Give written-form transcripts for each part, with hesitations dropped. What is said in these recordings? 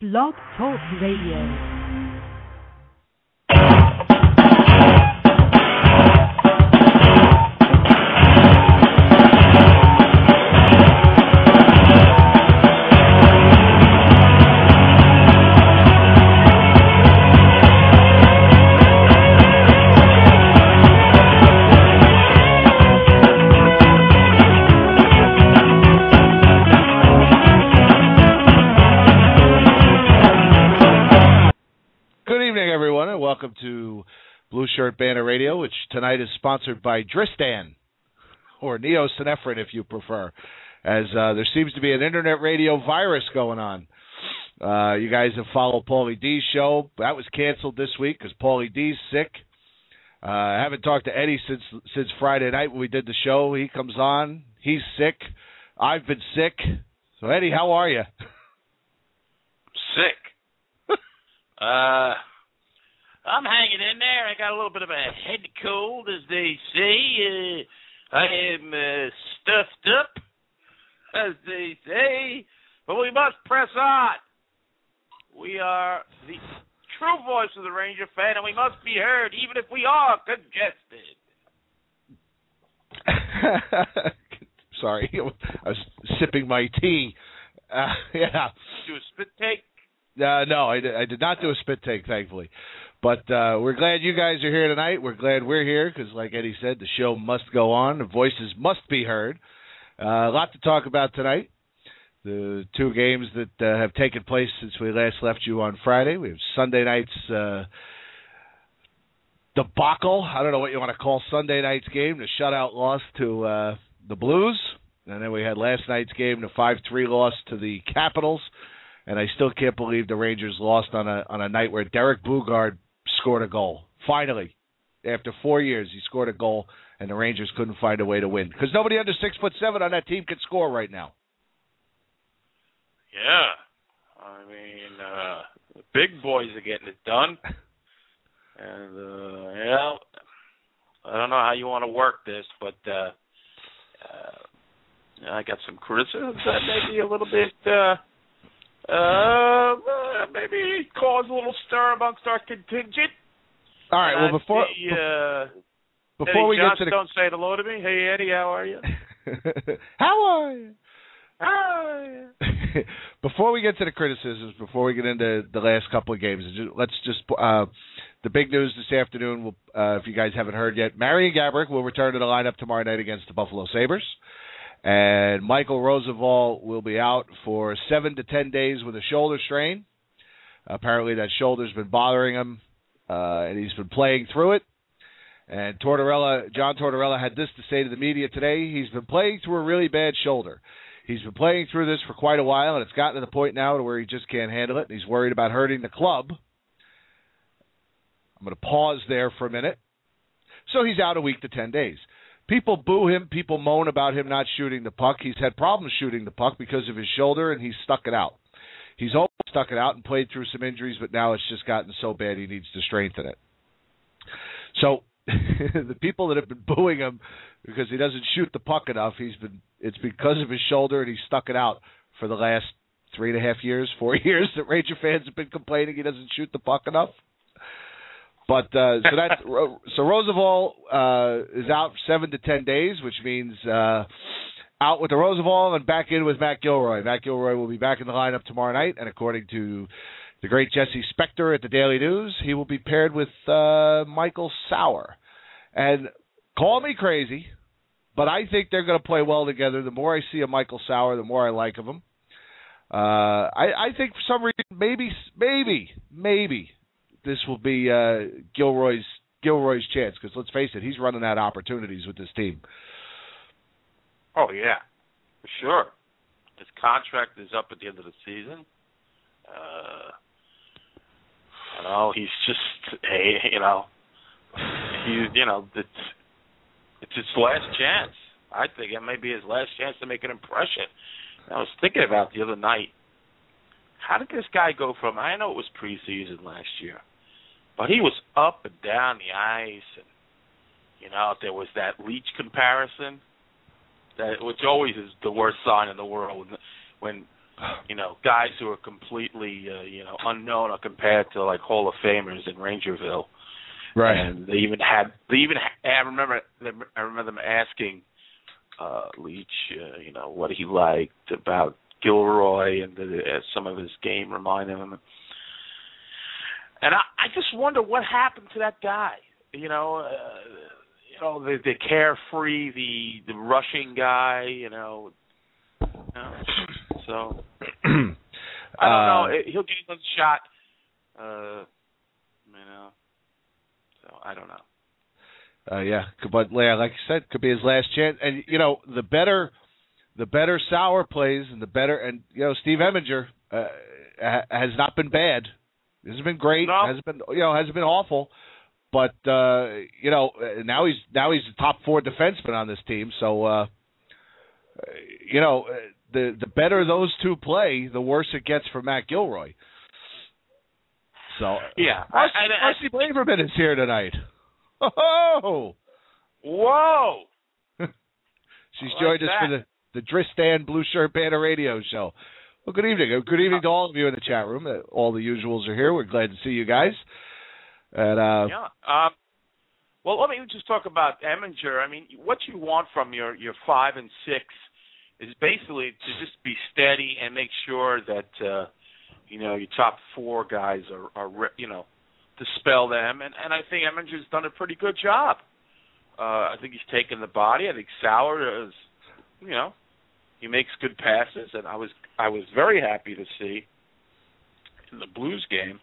Blog Talk Radio. Welcome to Blue Shirt Banner Radio, which tonight is sponsored by Dristan, or Neosynephrine if you prefer, as there seems to be an internet radio virus going on. You guys have followed Paulie D's show. That was canceled this week because Paulie D's sick. I haven't talked to Eddie since Friday night when we did the show. He comes on. He's sick. I've been sick. So, Eddie, how are you? Sick. I'm hanging in there. I got a little bit of a head cold, as they say. I am stuffed up, as they say. But we must press on. We are the true voice of the Ranger fan, and we must be heard, even if we are congested. Sorry, I was sipping my tea. Yeah. Do a spit take? No, I did not do a spit take, thankfully. But we're glad you guys are here tonight. We're glad we're here because, like Eddie said, the show must go on. The voices must be heard. A lot to talk about tonight. The two games that have taken place since we last left you on Friday. We have Sunday night's debacle. I don't know what you want to call Sunday night's game, the shutout loss to the Blues. And then we had last night's game, the 5-3 loss to the Capitals. And I still can't believe the Rangers lost on a night where Derek Boogaard scored a goal. Finally, after 4 years, he scored a goal, and the Rangers couldn't find a way to win because nobody under 6'7" on that team can score right now. Yeah, I mean, the big boys are getting it done, and I don't know how you want to work this, but I got some criticisms that maybe a little bit. Maybe cause a little stir amongst our contingent. All right. Well, before Eddie we Johnson, get to don't say hello to me. Hey, Eddie, how are you? How are you? Hi. Before we get to the criticisms, before we get into the last couple of games, let's just the big news this afternoon. If you guys haven't heard yet, Marian Gaborik will return to the lineup tomorrow night against the Buffalo Sabres. And Michael Roosevelt will be out for 7 to 10 days with a shoulder strain. Apparently that shoulder's been bothering him, and he's been playing through it. And John Tortorella had this to say to the media today. He's been playing through a really bad shoulder. He's been playing through this for quite a while, and it's gotten to the point now to where he just can't handle it, and he's worried about hurting the club. I'm going to pause there for a minute. So he's out a week to 10 days. People boo him. People moan about him not shooting the puck. He's had problems shooting the puck because of his shoulder, and he's stuck it out. He's always stuck it out and played through some injuries, but now it's just gotten so bad he needs to strengthen it. So the people that have been booing him because he doesn't shoot the puck enough, it's because of his shoulder, and he's stuck it out for the last 3.5 years, 4 years that Ranger fans have been complaining he doesn't shoot the puck enough. But so Roosevelt is out for 7 to 10 days, which means out with the Roosevelt and back in with Matt Gilroy. Matt Gilroy will be back in the lineup tomorrow night, and according to the great Jesse Spector at the Daily News, he will be paired with Michael Sauer. And call me crazy, but I think they're going to play well together. The more I see of Michael Sauer, the more I like of him. I think for some reason, maybe. This will be Gilroy's chance because let's face it, he's running out of opportunities with this team. Oh yeah, for sure. His contract is up at the end of the season. He's just it's his last chance. I think it may be his last chance to make an impression. I was thinking about the other night. How did this guy go from? I know it was preseason last year. But he was up and down the ice, and there was that Leach comparison, which always is the worst sign in the world when guys who are completely, unknown or compared to like Hall of Famers in Rangerville. Right. And they even had. I remember them asking Leach, what he liked about Gilroy and some of his game reminded him. And I just wonder what happened to that guy. The carefree, the rushing guy. So I don't know. He'll get another shot. So I don't know. Yeah, but like you said, could be his last chance. And the better Sauer plays, and Steve Eminger has not been bad. Hasn't been great. No. Hasn't been awful. But now he's the top 4 defenseman on this team. So the better those two play, the worse it gets for Matt Gilroy. So yeah, Marcy Braverman is here tonight. Oh, whoa! She's joined us for the Dristan Blue Shirt Banner Radio Show. Well, good evening. Good evening to all of you in the chat room. All the usuals are here. We're glad to see you guys. And well, let me just talk about Eminger. I mean, what you want from your 5 and 6 is basically to just be steady and make sure that your top 4 guys are dispel them. And I think Eminger's done a pretty good job. I think he's taken the body. I think Sauer is, he makes good passes, and I was very happy to see in the Blues game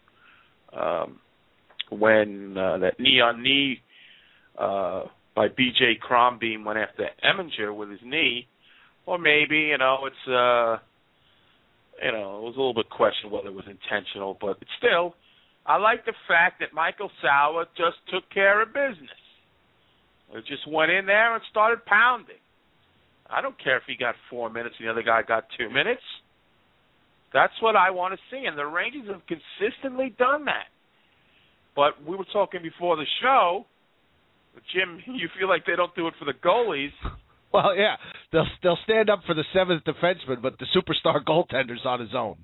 when that knee-on-knee by B.J. Crombie went after Eminger with his knee. Or maybe, it was a little bit questionable whether it was intentional, but still, I like the fact that Michael Sauer just took care of business. He just went in there and started pounding. I don't care if he got 4 minutes and the other guy got 2 minutes. That's what I want to see, and the Rangers have consistently done that. But we were talking before the show, Jim, you feel like they don't do it for the goalies. Well, yeah, they'll stand up for the 7th defenseman, but the superstar goaltender's on his own.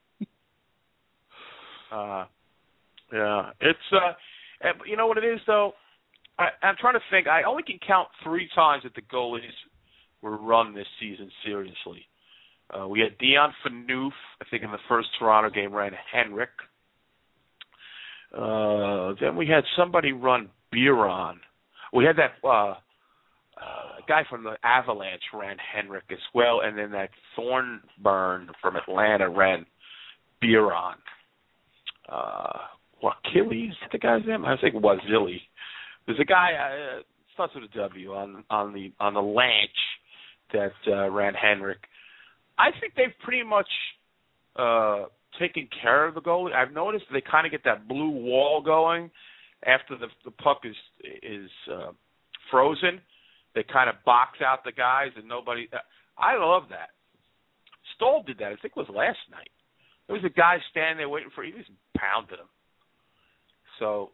Yeah, it's you know what it is though. I'm trying to think. I only can count 3 times that the goalies were run this season seriously. We had Dion Phaneuf, I think, in the first Toronto game, ran Henrik. Then we had somebody run Biron. We had that guy from the Avalanche ran Henrik as well, and then that Thornburn from Atlanta ran Biron. Achilles, is that the guy's name? I think Wazili. There's a guy, starts with a W, on the Lanch that ran Henrik. I think they've pretty much taken care of the goalie. I've noticed they kind of get that blue wall going after the puck is frozen. They kind of box out the guys and nobody. I love that. Stoll did that. I think it was last night. There was a guy standing there waiting for. He just pounded him. So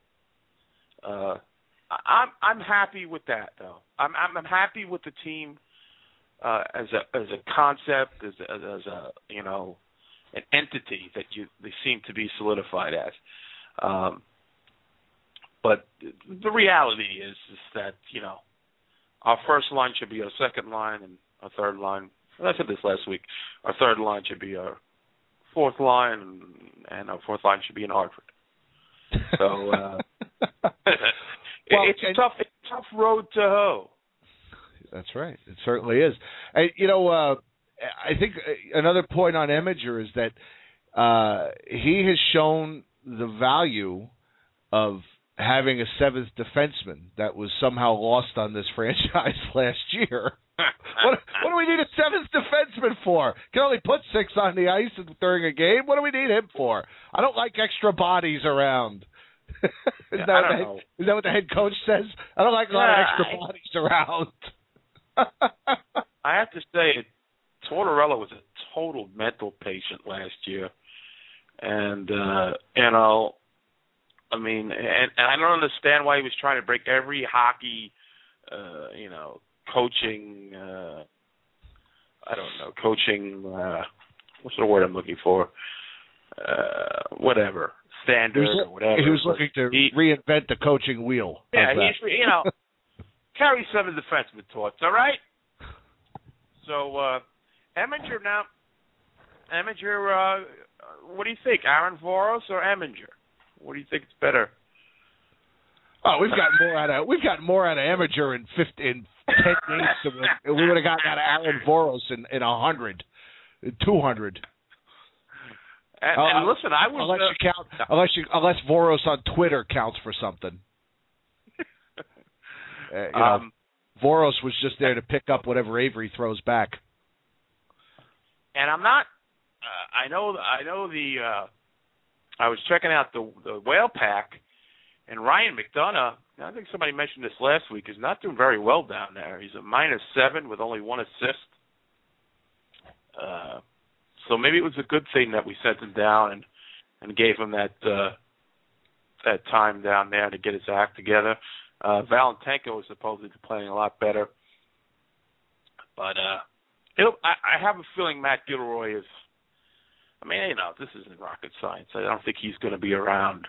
I'm happy with that, though. I'm happy with the team as a concept, as a an entity that they seem to be solidified as. But the reality is that our first line should be our second line, and our third line. I said this last week. Our third line should be our fourth line, and our fourth line should be in Hartford. So it's a tough road to hoe. That's right. It certainly is. And, I think another point on Eminger is that he has shown the value of having a 7th defenseman that was somehow lost on this franchise last year. What do we need a 7th defenseman for? Can only put 6 on the ice during a game. What do we need him for? I don't like extra bodies around. Is that what the head coach says? I don't like a lot of extra bodies around. I have to say, Tortorella was a total mental patient last year, and I mean, and I don't understand why he was trying to break every hockey, coaching, what's the word I'm looking for? Whatever. Standard or whatever. He was looking to reinvent the coaching wheel. Yeah, he's, carry some of the defenseman thoughts, all right? So, Eminger now. Eminger, what do you think, Aaron Voros or Eminger? What do you think is better? Oh, we've gotten more out of Eminger in 10 games than we would have gotten out of Aaron Voros in 100, 200. And listen, I was unless Voros on Twitter counts for something. Voros was just there to pick up whatever Avery throws back. And I'm not. I know I was checking out the Whale Pack, and Ryan McDonough. I think somebody mentioned this last week. Is not doing very well down there. He's a -7 with only 1 assist. So maybe it was a good thing that we sent him down and gave him that time down there to get his act together. Valentenko is supposedly playing a lot better, but I have a feeling Matt Gilroy is. I mean, this isn't rocket science. I don't think he's going to be around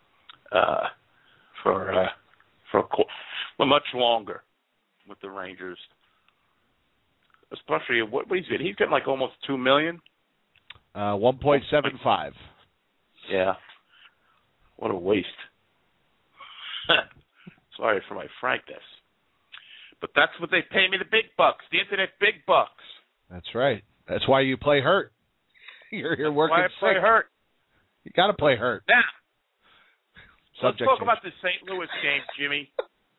for much longer with the Rangers. Especially what he's getting. He's getting like almost $2 million. 1.75. Yeah. What a waste. Sorry for my frankness. But that's what they pay me, the big bucks, the internet big bucks. That's right. That's why you play hurt. You're working sick. Why I play hurt. You got to play hurt. Now, let's talk about the St. Louis game, Jimmy.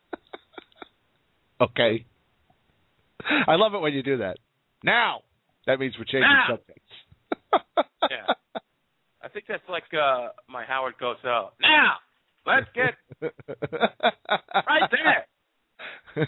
Okay. I love it when you do that. Now, that means we're changing subjects. Yeah. I think that's like my Howard Cosell. Now, let's get right there.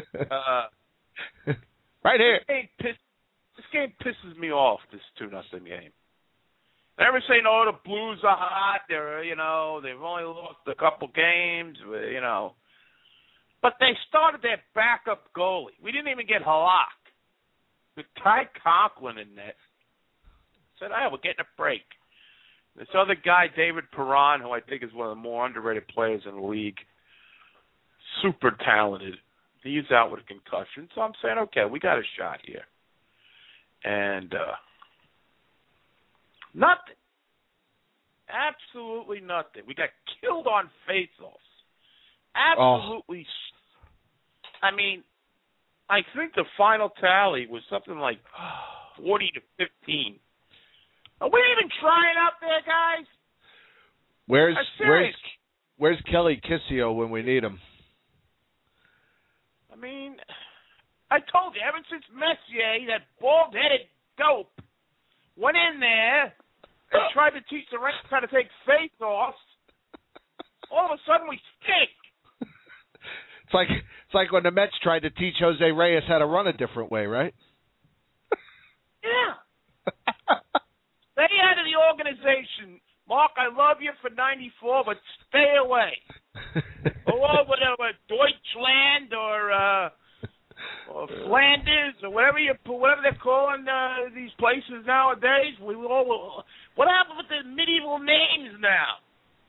Right here. This game pisses me off, this 2-0 game. They're saying, the Blues are hot. They've only lost a couple games, But they started their backup goalie. We didn't even get Halak. With Ty Conklin in net. Said, we're getting a break. This other guy, David Perron, who I think is one of the more underrated players in the league, super talented. He's out with a concussion. So I'm saying, okay, we got a shot here. And nothing. Absolutely nothing. We got killed on face-offs. Absolutely. I mean, I think the final tally was something like 40-15. Are we even trying up there, guys? Where's Kelly Kissio when we need him? I mean, I told you, ever since Messier, that bald-headed dope, went in there and tried to teach the Rangers how to take face-offs, all of a sudden we stink. It's like when the Mets tried to teach Jose Reyes how to run a different way, right? Yeah. They out of the organization. Mark, I love you for 94, but stay away. Or whatever, Deutschland or Flanders or whatever they're calling these places nowadays. What happened with the medieval names now?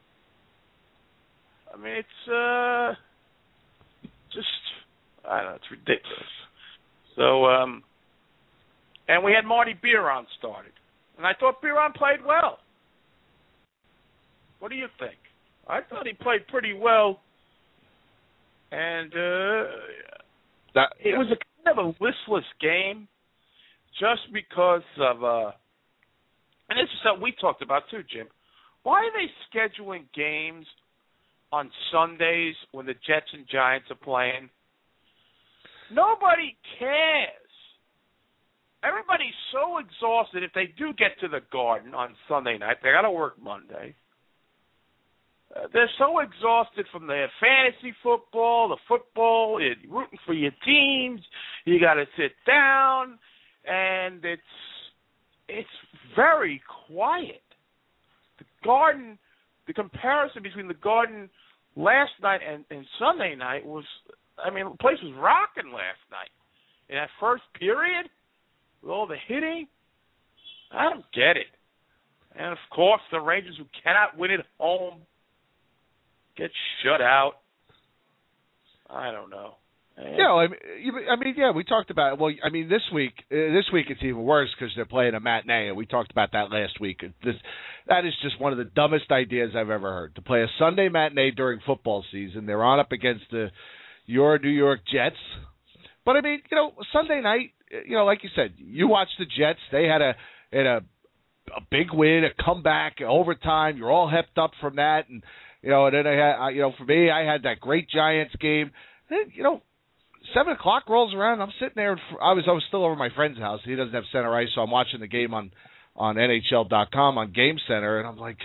I mean, it's I don't know, it's ridiculous. So, and we had Marty Biron started. And I thought Biron played well. What do you think? I thought he played pretty well. And it was a kind of a listless game just because of, and this is something we talked about too, Jim. Why are they scheduling games on Sundays when the Jets and Giants are playing? Nobody cares. Everybody's so exhausted if they do get to the Garden on Sunday night. They got to work Monday. They're so exhausted from their fantasy football, the football, rooting for your teams. You got to sit down, and it's very quiet. The Garden, the comparison between the Garden last night and Sunday night was, I mean, the place was rocking last night. In that first period, with all the hitting, I don't get it. And, of course, the Rangers, who cannot win at home, get shut out. I don't know. Yeah, we talked about it. Well, I mean, this week it's even worse because they're playing a matinee, and we talked about that last week. That is just one of the dumbest ideas I've ever heard, to play a Sunday matinee during football season. They're on up against your New York Jets. But, I mean, Sunday night, like you said, you watch the Jets. They had a big win, a comeback, overtime. You're all hepped up from that. And, and then I had, for me, I had that great Giants game. Then, 7 o'clock rolls around. I'm sitting there. I was still over at my friend's house. He doesn't have center ice, so I'm watching the game on NHL.com on Game Center, and I'm like,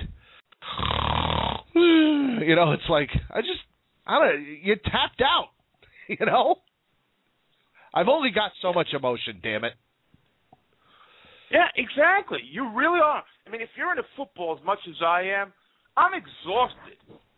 it's like you tapped out. I've only got so much emotion. Damn it. Yeah, exactly. You really are. I mean, if you're into football as much as I am, I'm exhausted.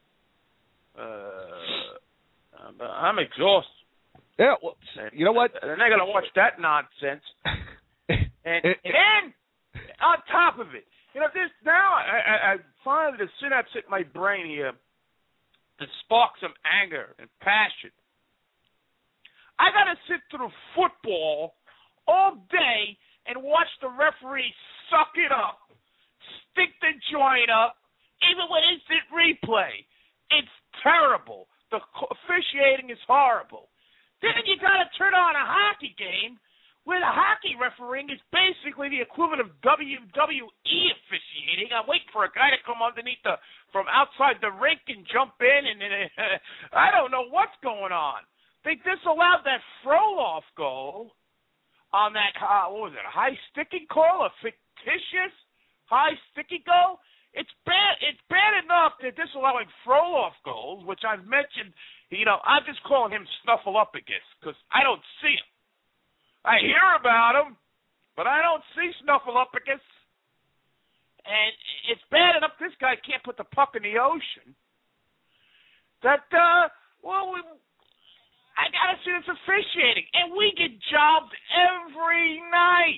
I'm exhausted. Yeah, well, you know what? And they're going to watch that nonsense. and then, on top of it, I finally, the synapse hit my brain here to spark some anger and passion. I got to sit through football all day and watch the referee suck it up, stick the joint up, even with instant replay. It's terrible. The officiating is horrible. Then you got to turn on a hockey game where the hockey refereeing is basically the equivalent of WWE officiating. I'm waiting for a guy to come from outside the rink and jump in, and I don't know what's going on. They disallowed that Frolov goal on that, what was it, a high sticking call, a fictitious high sticky goal? It's bad. It's bad enough they're disallowing Frolov goals, which I've mentioned. I'm just calling him Snuffleupagus because I don't see him. I hear about him, but I don't see Snuffleupagus. And it's bad enough this guy can't put the puck in the ocean. I gotta see this officiating, and we get jobbed every night.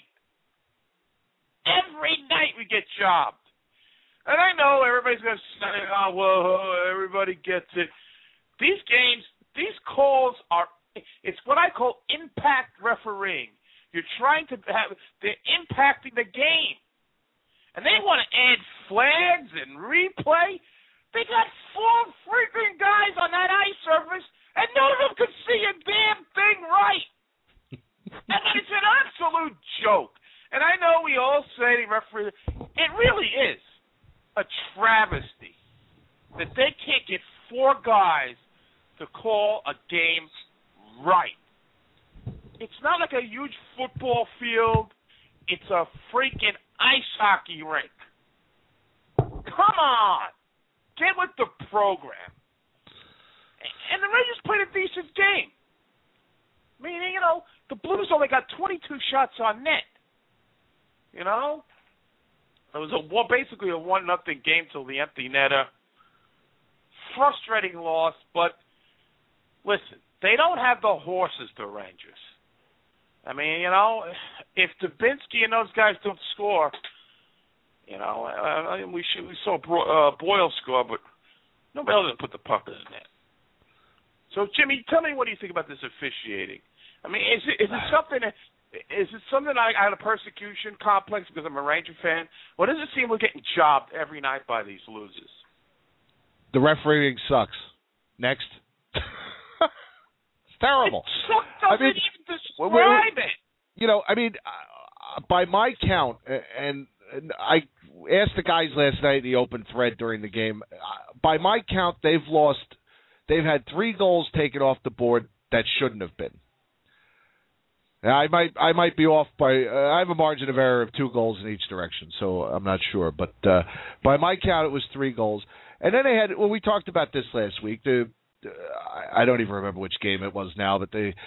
Every night we get jobbed. And I know everybody's going to say, everybody gets it. These games, these calls it's what I call impact refereeing. You're trying to they're impacting the game. And they want to add flags and replay. They got 4 freaking guys on that ice surface, and none of them could see a damn thing right. And it's an absolute joke. And I know we all say the referee, it really is a travesty that they can't get 4 guys to call a game right. It's not like a huge football field. It's a freaking ice hockey rink. Come on. Get with the program. And the Rangers played a decent game. Meaning, the Blues only got 22 shots on net. It was basically a 1-0 game till the empty netter. Frustrating loss, but listen, they don't have the horses, the Rangers. I mean, if Dubinsky and those guys don't score, we saw Boyle score, but nobody else put the puck in the net. So, Jimmy, tell me, what do you think about this officiating? I mean, is it something? Is it something I had a persecution complex because I'm a Ranger fan? Or does it seem we're getting jobbed every night by these losers? The refereeing sucks. Next. It's terrible. Doesn't even describe it. By my count, and I asked the guys last night in the open thread during the game, by my count, they've had 3 goals taken off the board that shouldn't have been. I might be off by I have a margin of error of 2 goals in each direction, so I'm not sure. But by my count, it was 3 goals. And then they had. Well, we talked about this last week. I don't even remember which game it was now, but there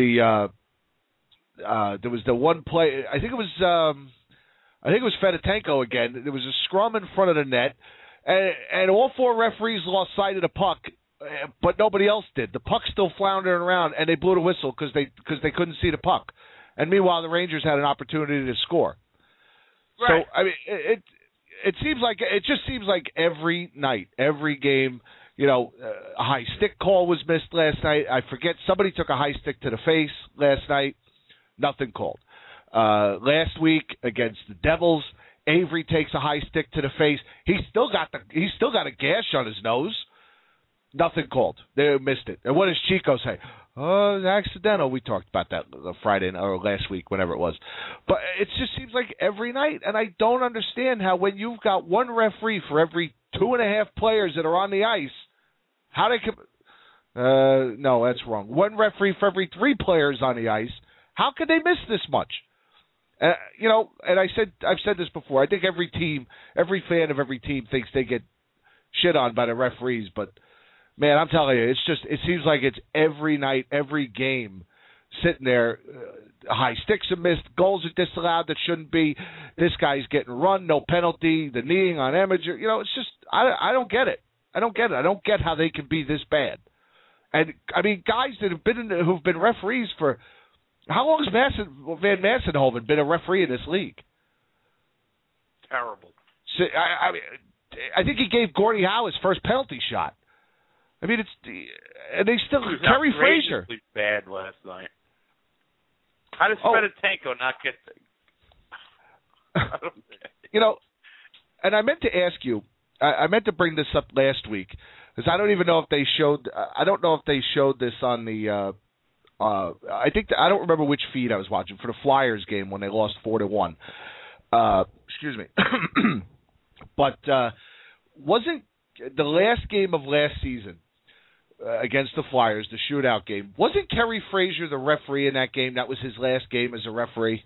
was the one play. I think it was Fedotenko again. There was a scrum in front of the net, and all 4 referees lost sight of the puck. But nobody else did. The puck's still floundering around, and they blew the whistle because they couldn't see the puck. And meanwhile, the Rangers had an opportunity to score. Right. So I mean, it just seems like every night, every game. A high stick call was missed last night. I forget, somebody took a high stick to the face last night. Nothing called. Last week against the Devils, Avery takes a high stick to the face. He's still got a gash on his nose. Nothing called. They missed it. And what does Chico say? Oh, accidental. We talked about that Friday or last week, whenever it was. But it just seems like every night, and I don't understand how when you've got one referee for every 2.5 players that are on the ice, how they can. No, that's wrong. One referee for every 3 players on the ice. How could they miss this much? And I've said this before. I think every team, every fan of every team thinks they get shit on by the referees, but man, I'm telling you, it seems like it's every night, every game, sitting there. High sticks are missed, goals are disallowed that shouldn't be. This guy's getting run, no penalty. The kneeing on amateur. It's just I don't get it. I don't get it. I don't get how they can be this bad. And I mean, guys that have who've been referees for how long has Van Massenhoven been a referee in this league? Terrible. So, I think he gave Gordie Howe his first penalty shot. I mean, and they still Kerry Frazier. Bad last night. How does Fedotenko not get and I meant to ask you. I meant to bring this up last week because I don't even know if they showed. I don't know if they showed this on the. I don't remember which feed I was watching for the Flyers game when they lost 4-1. Excuse me, but wasn't the last game of last season against the Flyers, the shootout game? Wasn't Kerry Frazier the referee in that game? That was his last game as a referee.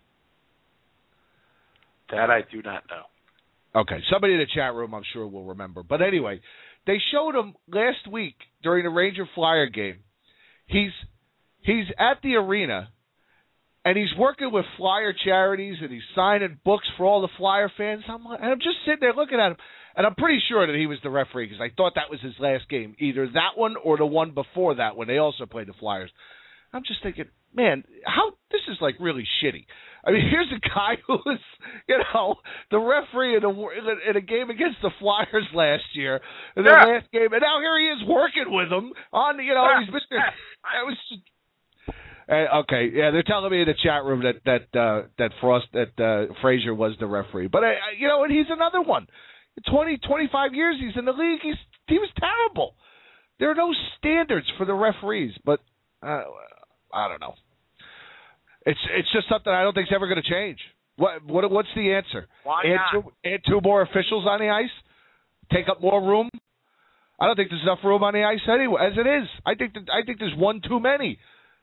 That I do not know. Okay, somebody in the chat room, I'm sure, will remember. But anyway, they showed him last week during the Ranger-Flyer game. He's at the arena, and he's working with Flyer charities, and he's signing books for all the Flyer fans. And I'm just sitting there looking at him, and I'm pretty sure that he was the referee because I thought that was his last game, either that one or the one before that when they also played the Flyers. I'm just thinking, man, this is like really shitty. I mean, here's a guy who was, the referee in a game against the Flyers last year, in their last game, and now here he is working with them on, he's Mr. That was just, okay, yeah, they're telling me in the chat room that Frazier was the referee, but and he's another one. 25 years he's in the league. He was terrible. There are no standards for the referees, but I don't know. It's just something I don't think is ever going to change. What's the answer? Why not? Add 2 more officials on the ice? Take up more room? I don't think there's enough room on the ice anyway, as it is. I think there's one too many.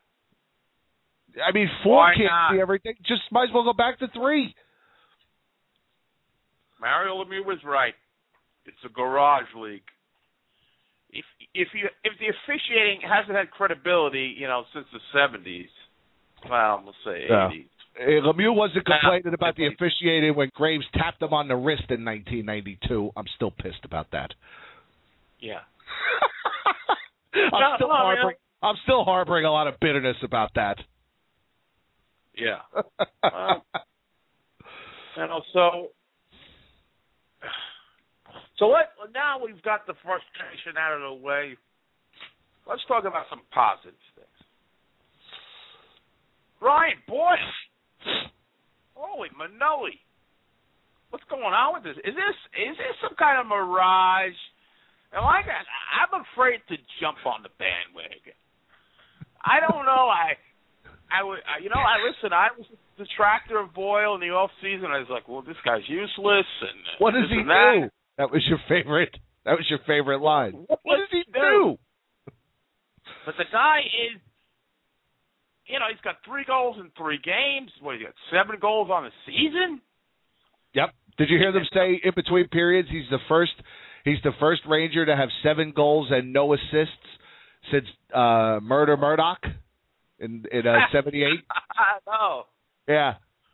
I mean, 4 can't see everything. Just might as well go back to 3. Mario Lemieux was right. It's a garage league. If the officiating hasn't had credibility, since the 70s, well, we'll say 80s. Lemieux wasn't complaining about the officiating when Graves tapped him on the wrist in 1992. I'm still pissed about that. Yeah. I'm still harboring a lot of bitterness about that. Yeah. Now we've got the frustration out of the way. Let's talk about some positive things. Brian Boyle. Holy Manoli. What's going on with this? Is this some kind of mirage? And I'm afraid to jump on the bandwagon. I don't know. I was a detractor of Boyle in the off season. I was like, well, this guy's useless. And what does he do? That was your favorite. That was your favorite line. What does he do? But the guy is, he's got 3 goals in 3 games. He got 7 goals on the season? Yep. Did you hear them say in between periods he's the first Ranger to have 7 goals and no assists since Murdoch in 78? I know. Yeah.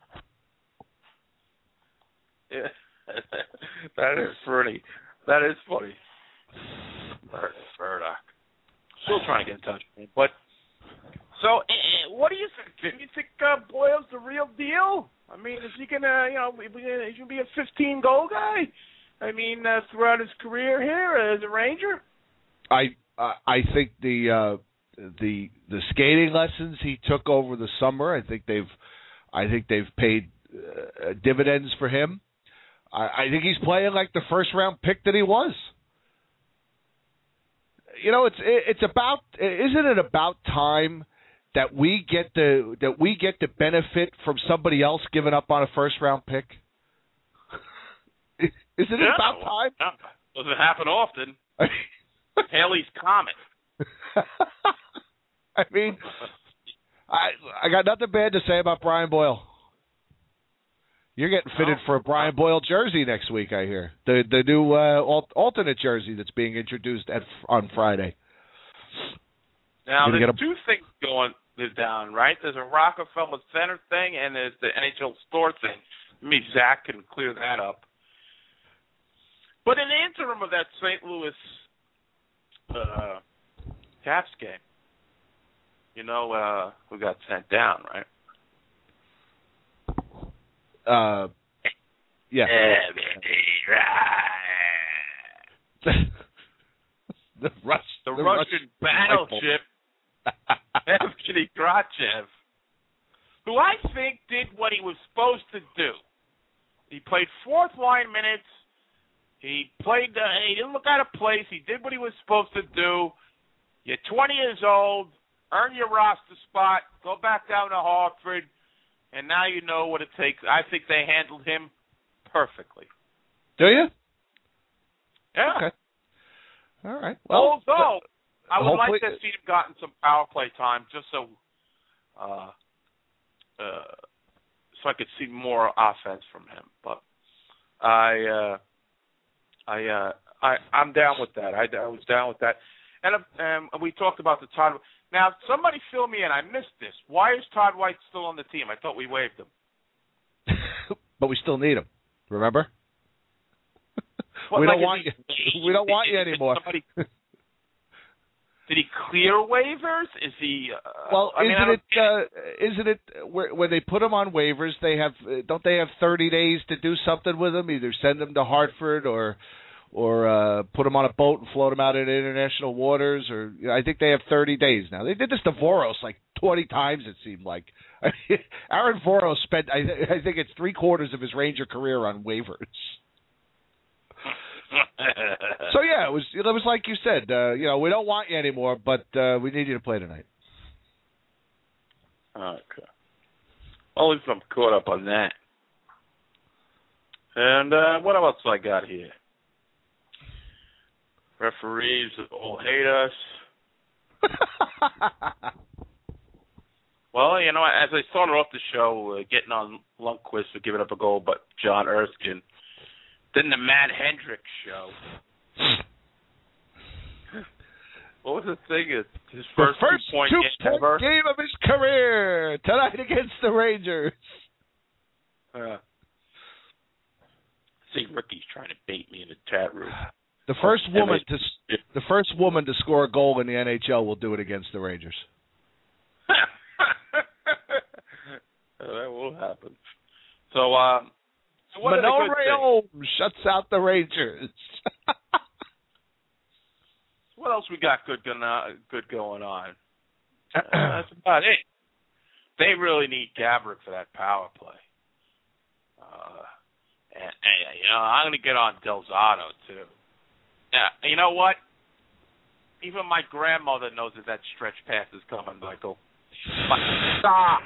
Yeah. That is funny. That is funny. Murdoch. Still trying to get in touch with me. But So, what do you think? Do you think Boyle's the real deal? I mean, is he gonna, is he gonna be a 15-goal guy? I mean, throughout his career here as a Ranger. I think the skating lessons he took over the summer, I think they've paid dividends for him. I think he's playing like the first round pick that he was. It's about, isn't it about time that we get the benefit from somebody else giving up on a first round pick? Isn't it about time? Doesn't happen often. Haley's Comet. I mean, I got nothing bad to say about Brian Boyle. You're getting fitted for a Brian Boyle jersey next week, I hear. The new alternate jersey that's being introduced on Friday. Now, there's two things going down, right? There's a Rockefeller Center thing, and there's the NHL store thing. Maybe Zach can clear that up. But in the interim of that St. Louis Caps game, who got sent down, right? Yeah. the Russian battleship, Evgeny Grachev, who I think did what he was supposed to do. He played fourth line minutes. He played. He didn't look out of place. He did what he was supposed to do. You're 20 years old. Earn your roster spot. Go back down to Hartford. And now you know what it takes. I think they handled him perfectly. Do you? Yeah. Okay. All right. Well, although I would like to see him gotten some power play time, just so I could see more offense from him. But I'm down with that. I was down with that. And we talked about the Todd. Now, somebody fill me in. I missed this. Why is Todd White still on the team? I thought we waived him. But we still need him. Remember? What, we don't want you. We don't want you anymore. Did he clear waivers? Is he? Well, isn't it when they put him on waivers? Don't they have 30 days to do something with him? Either send him to Hartford or put him on a boat and float him out into international waters, or I think they have 30 days now. They did this to Voros like 20 times, it seemed like. Aaron Voros spent, I think it's 3/4 of his Ranger career on waivers. So yeah, it was like you said. We don't want you anymore, but we need you to play tonight. Okay. Well, at least I'm caught up on that. And what else I got here? Referees all hate us. Well, as I started off the show, getting on Lundqvist for giving up a goal, but John Erskine. Then the Matt Hendricks show. What was the thing? His first two-point game of his career tonight against the Rangers. See, Ricky's trying to bait me in the chat room. The first woman to score a goal in the NHL will do it against the Rangers. That will happen. So, Manon Rhéaume shuts out the Rangers. What else we got good going on? That's about it. They really need Gaborik for that power play. I'm going to get on Del Zotto, too. Yeah, you know what? Even my grandmother knows that stretch pass is coming, Michael. But stop.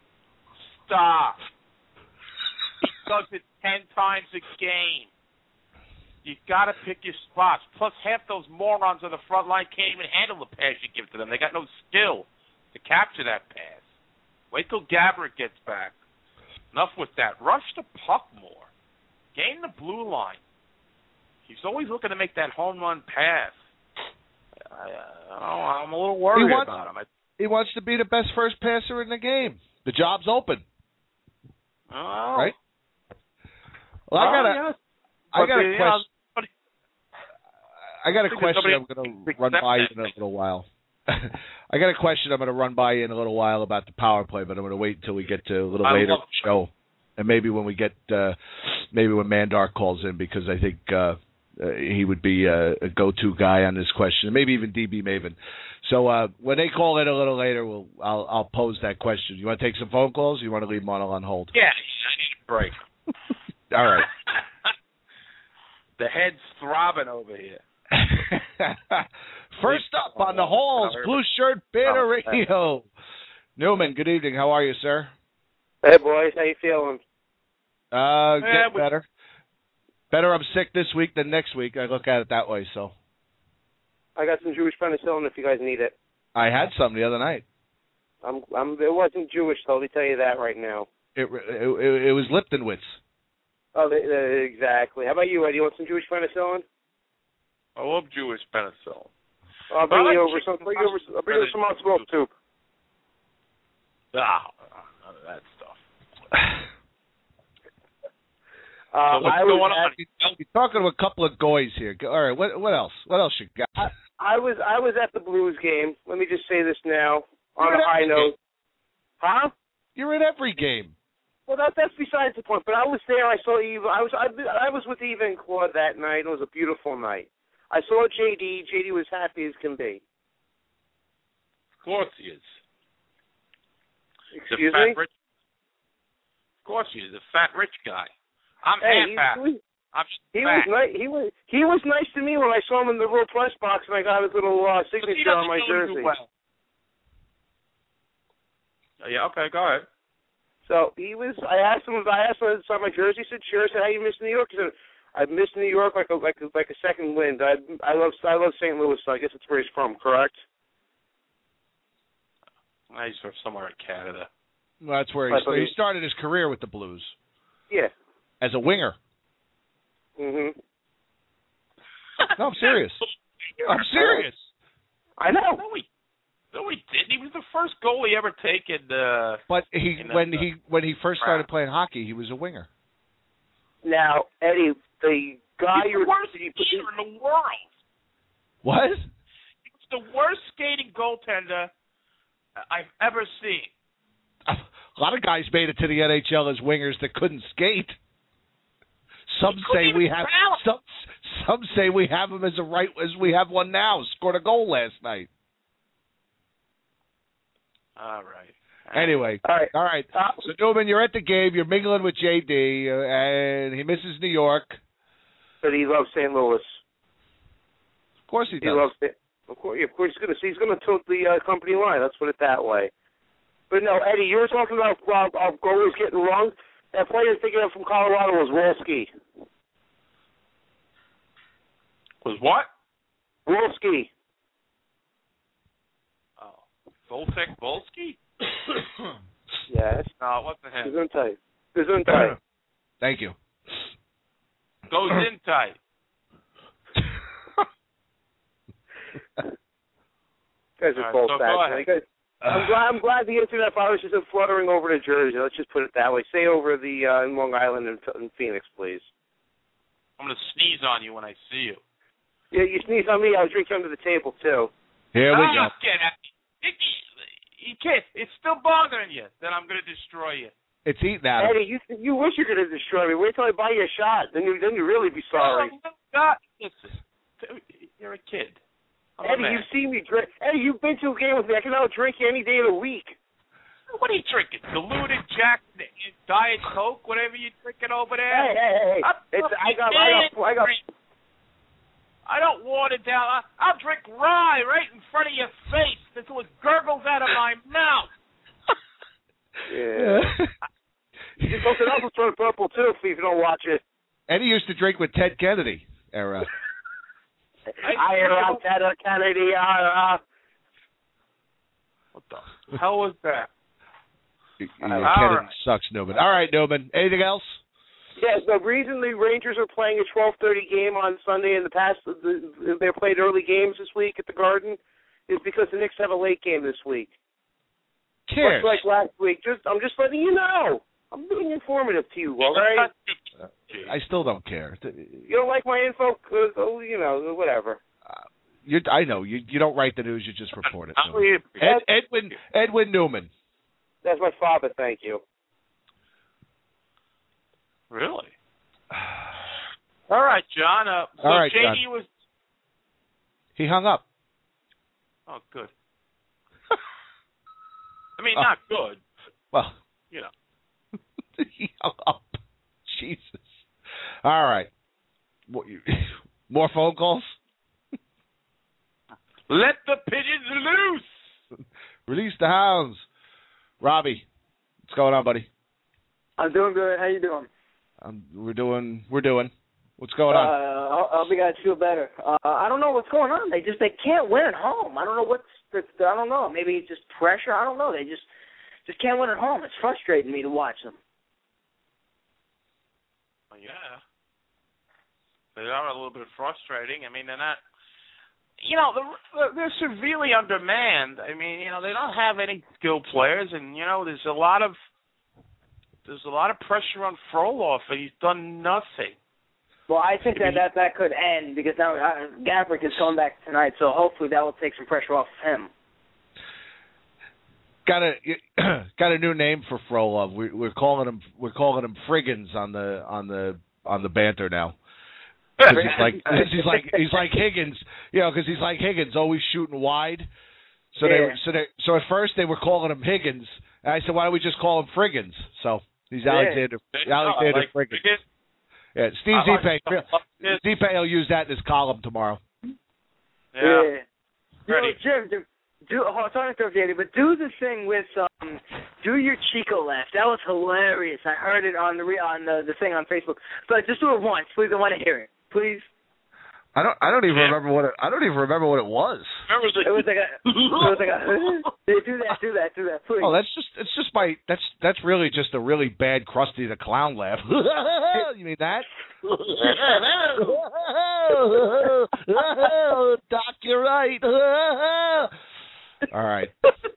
He does it 10 times a game. You got to pick your spots. Plus, half those morons on the front line can't even handle the pass you give to them. They got no skill to capture that pass. Wait till Gaborik gets back. Enough with that. Rush the puck more. Gain the blue line. He's always looking to make that home run pass. I'm a little worried about him. He wants to be the best first passer in the game. The job's open. Oh. Right? Well, I got a question. I got a question I'm going to run by you in a little while. I got a question I'm going to run by you in a little while about the power play, but I'm going to wait until we get to a little later in the show. And maybe when we get, maybe when Mandark calls in, because I think he would be a go-to guy on this question, maybe even DB Maven. So when they call in a little later, I'll pose that question. You want to take some phone calls? Or you want to leave them on hold? Yeah, I need a break. All right. The head's throbbing over here. First up on the Halls, Blue Shirt Banner Radio. Newman, good evening. How are you, sir? Hey, boys. How you feeling? Getting better. Better I'm sick this week than next week. I look at it that way, so. I got some Jewish penicillin if you guys need it. I had some the other night. It wasn't Jewish, though. Let me tell you that right now. It was Liptonwitz. Oh, exactly. How about you, Eddie? You want some Jewish penicillin? I love Jewish penicillin. I'll bring you over some. I'll bring you some hot smoke too. None of that stuff. What's going on? You're talking to a couple of goys here. All right, what else? What else you got? I was at the Blues game. Let me just say this now on a high note. Huh? You're in every game. Well, that's besides the point. But I was there. I saw Eva. I was with Eva and Claude that night. It was a beautiful night. I saw JD. JD was happy as can be. Of course he is. Excuse me? Of course he is. A fat rich guy. I'm half. I'm he fat. was nice. He was nice to me when I saw him in the World Press box and I got his little signature on my jersey. Well. Yeah. Okay. Go ahead. So he was. I asked him if I saw my jersey. He said, "Sure." I said, "How you miss New York?" He said, "I miss New York like a second wind. I love St. Louis. So I guess it's where he's from, correct?" He's from somewhere in Canada. Well, that's where he started his career with the Blues. Yeah. As a winger. Mhm. No, I'm serious. I'm serious. I know. No, he didn't. He was the first goalie ever taken. But when he first started playing hockey, he was a winger. Now, Eddie, the guy he's the worst skater in the world. What? He's the worst skating goaltender I've ever seen. A lot of guys made it to the NHL as wingers that couldn't skate. Some say we have him as we have one now. Scored a goal last night. All right. Anyway, all right. So Newman, you're at the game. You're mingling with JD, and he misses New York. But he loves St. Louis. Of course he does. He loves it. Of course he's going to tilt the company line. Let's put it that way. But no, Eddie, you were talking about goalies getting wrong. That player you're thinking of from Colorado was Wolski. Was what? Wolski. Oh, Voltek Volsky? Yes. No, it wasn't him. Gesundheit. Thank you. Goes in tight. Guys are both bad. I'm glad the internet virus isn't fluttering over to Jersey. Let's just put it that way. Stay over in Long Island and Phoenix, please. I'm going to sneeze on you when I see you. Yeah, you sneeze on me, I'll drink you under the table, too. Here we go. You can't. It's still bothering you. Then I'm going to destroy you. It's eating at him. Eddie, you wish you could have destroyed me. Wait till I buy you a shot. Then you'd really be sorry. Listen, you're a kid. Eddie, you've seen me drink. Eddie, you've been to a game with me. I can now drink you any day of the week. What are you drinking? Diluted Jack, Diet Coke, whatever you're drinking over there? Hey. I don't water it down. I'll drink rye right in front of your face until it gurgles out of my mouth. Yeah. You're supposed to also turn purple, too, if you don't watch it. Eddie used to drink with Ted Kennedy era. Kennedy. What the hell was that? Kennedy sucks, Newman. All right, Newman. Anything else? Yes, the reason the Rangers are playing a 12:30 game on Sunday in the past, they played early games this week at the Garden, is because the Knicks have a late game this week. Cares? Much like last week. I'm just letting you know. I'm being informative to you, all right? I still don't care. You don't like my info? Whatever. I know you don't write the news; you just report it. Edwin Newman. That's my father. Thank you. Really? All right, John. So all right, JD John. was. He hung up. Oh, good. I mean, not good. Well, you know. He hung up. Jesus. All right. More phone calls? Let the pigeons loose. Release the hounds. Robbie, what's going on, buddy? I'm doing good. How you doing? We're doing. What's going on? I hope you guys feel better. I don't know what's going on. They can't win at home. I don't know I don't know. Maybe it's just pressure. I don't know. They just can't win at home. It's frustrating me to watch them. Well, yeah. They are a little bit frustrating. I mean, they're not. They're severely undermanned. I mean, they don't have any skilled players, and there's a lot of pressure on Frolov, and he's done nothing. Well, I think that could end because now Gabrick is coming back tonight, so hopefully that will take some pressure off of him. Got a new name for Frolov. We're calling him Friggins on the banter now. Because he's like Higgins, because he's like Higgins, always shooting wide. So at first they were calling him Higgins, and I said, why don't we just call him Friggins? So he's Alexander Friggins. Yeah, Steve Zipe will use that in his column tomorrow. Yeah. Jim, sorry to interrupt you, but do the thing with do your Chico laugh. That was hilarious. I heard it on the thing on Facebook. But just do it once, please. I want to hear it, please. I don't even remember what it was. It was like a do that, please. Oh, that's really just a really bad Krusty the Clown laugh. You mean that? Doc, you're right. All right.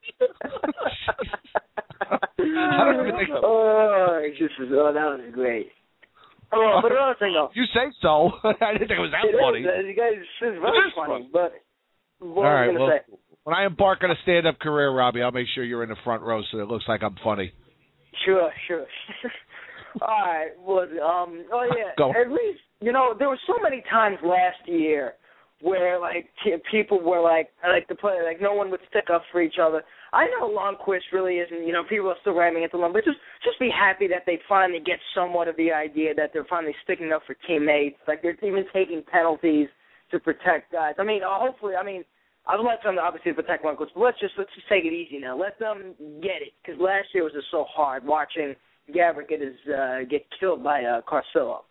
I don't even think. That was great. Oh, but another thing, though. You say so. I didn't think it was that funny. You guys, it's very funny, but what all right, was I going to say? When I embark on a stand-up career, Robbie, I'll make sure you're in the front row so it looks like I'm funny. Sure. All right. Well, Go. At least, there were so many times last year where, people were to play, no one would stick up for each other. I know Lundqvist really isn't, people are still ramming into Lundqvist, but just be happy that they finally get somewhat of the idea that they're finally sticking up for teammates. They're even taking penalties to protect guys. I mean, hopefully, I'd like them to obviously protect Lundqvist, but let's just take it easy now. Let them get it, because last year was just so hard watching Gabrick get killed by Carcillo.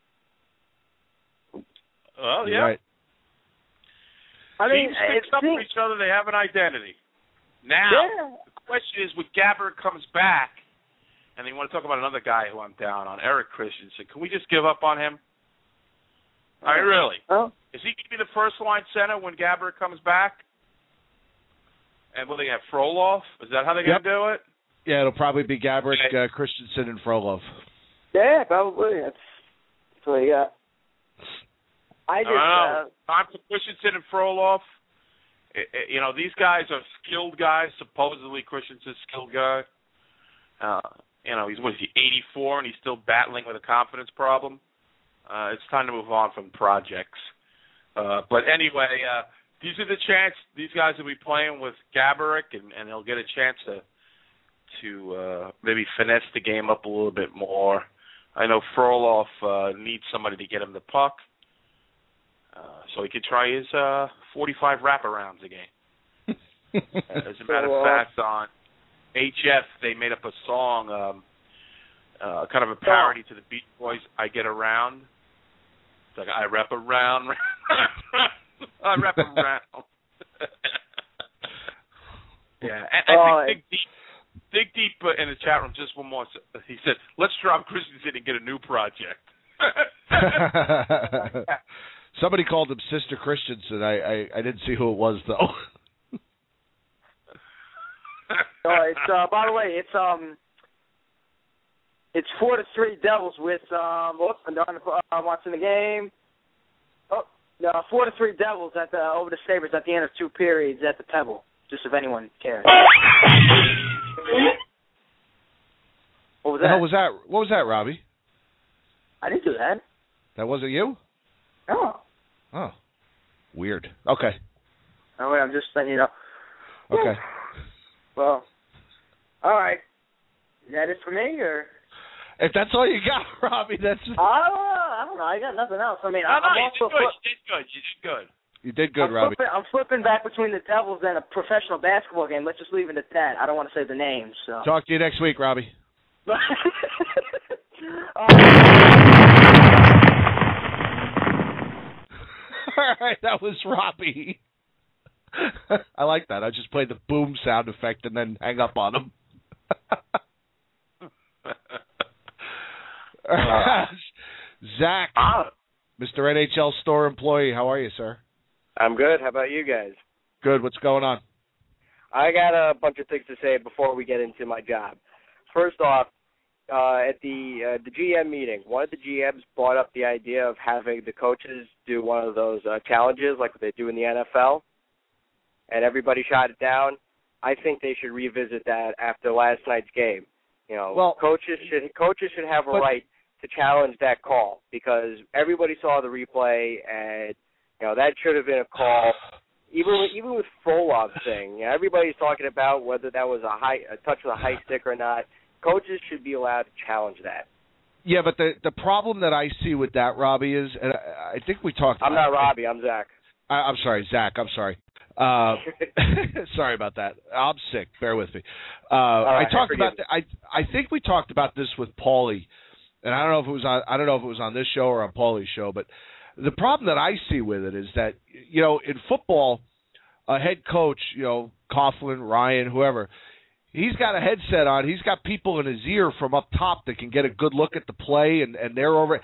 Oh, yeah. Right. Teams fix up for each other. They have an identity. Now, the question is, when Gabrick comes back, and they want to talk about another guy who I'm down on, Eric Christensen, can we just give up on him? I mean, really? Oh. Is he going to be the first-line center when Gabrick comes back? And will they have Frolov? Is that how they're going to do it? Yeah, it'll probably be Gabrick, Christensen, and Frolov. Yeah, probably. That's what you got. I just time for Christensen and Frolov. These guys are skilled guys. Supposedly Christensen's a skilled guy. He's 84 and he's still battling with a confidence problem. It's time to move on from projects. But anyway, these are the chance. These guys will be playing with Gabrick, and they'll get a chance to maybe finesse the game up a little bit more. I know Frolov needs somebody to get him the puck. So he could try his 45 wraparounds again. As a matter of fact, on HF, they made up a song, kind of a parody to the Beach Boys, I Get Around. It's like, I wrap around, I wrap around. Yeah, and I think dig deep in the chat room, just one more. He said, let's drop Christensen and get a new project. Somebody called him Sister Christensen. I didn't see who it was, though. It's by the way, it's 4-3 Devils with I'm watching the game. Oh, No, 4-3 Devils over the Sabres at the end of 2 periods at the Pebble. Just if anyone cares. What was that? The hell was that? What was that, Robbie? I didn't do that. That wasn't you? No. Oh, weird. Okay. Oh, wait, I'm just letting you know. Okay. Well, all right. Is that it for me, or? If that's all you got, Robbie, that's. I don't know. I got nothing else. I mean, you did good. You did good. You did good, Robbie. I'm flipping back between the Devils and a professional basketball game. Let's just leave it at that. I don't want to say the names. So. Talk to you next week, Robbie. All right, that was Robbie. I like that. I just played the boom sound effect and then hang up on him. Zach, Mr. NHL store employee, how are you, sir? I'm good. How about you guys? Good. What's going on? I got a bunch of things to say before we get into my job. First off, at the GM meeting, one of the GMs brought up the idea of having the coaches do one of those challenges like what they do in the NFL, and everybody shot it down. I think they should revisit that after last night's game. You know, well, coaches should have a right to challenge that call because everybody saw the replay, and you know that should have been a call. Even with Frolov's thing, you know, everybody's talking about whether that was a touch with a high stick or not. Coaches should be allowed to challenge that. Yeah, but the problem that I see with that, Robbie, is, and I think we talked. I'm not Robbie. I'm Zach. I'm sorry, Zach. I'm sorry. Sorry about that. I'm sick. Bear with me. Right, I talked about. I think we talked about this with Paulie, and I don't know if it was on this show or on Paulie's show. But the problem that I see with it is that in football, a head coach, Coughlin, Ryan, whoever, he's got a headset on. He's got people in his ear from up top that can get a good look at the play, and they're over.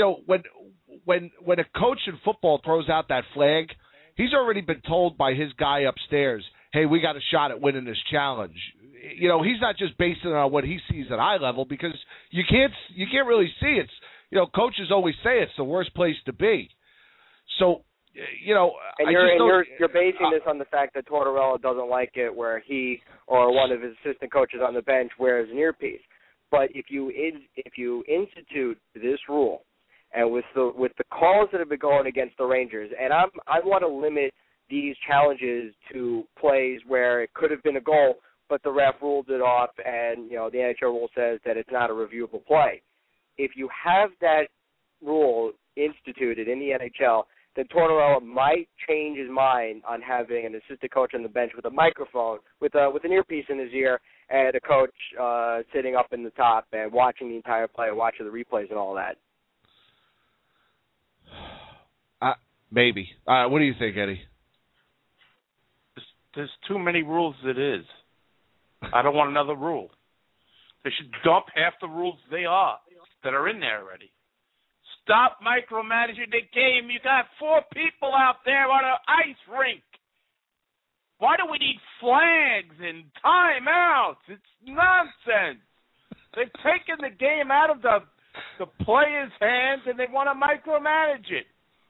When a coach in football throws out that flag, he's already been told by his guy upstairs, hey, we got a shot at winning this challenge. He's not just basing it on what he sees at eye level because you can't really see it. Coaches always say it's the worst place to be. So, and you're basing this on the fact that Tortorella doesn't like it where he or one of his assistant coaches on the bench wears an earpiece. But if you institute this rule, and with the calls that have been going against the Rangers, and I want to limit these challenges to plays where it could have been a goal, but the ref ruled it off, and the NHL rule says that it's not a reviewable play. If you have that rule instituted in the NHL, then Tortorella might change his mind on having an assistant coach on the bench with a microphone, with an earpiece in his ear, and a coach sitting up in the top and watching the entire play, watching the replays and all that. Maybe. What do you think, Eddie? There's too many rules as it is. I don't want another rule. They should dump half the rules that are in there already. Stop micromanaging the game. You got 4 people out there on an ice rink. Why do we need flags and timeouts? It's nonsense. They've taken the game out of the players' hands and they want to micromanage it.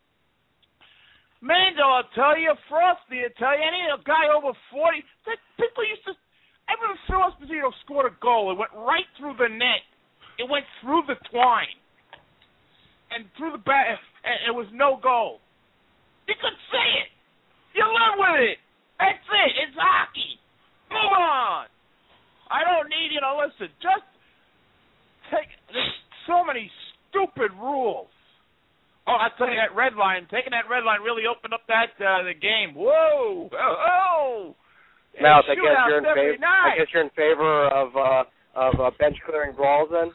Mando will tell you, Frosty will tell you, any guy over 40. People used to. I remember Phil Esposito scored a goal. It went right through the net. It went through the twine and through the back, and it was no goal. You could say it. You live with it. That's it. It's hockey. Move on. I don't need you to listen. Just there's so many stupid rules. Oh, I'll tell you that red line. Taking that red line really opened up the game. Whoa! Oh! Now, I guess you're in favor of bench clearing brawls then.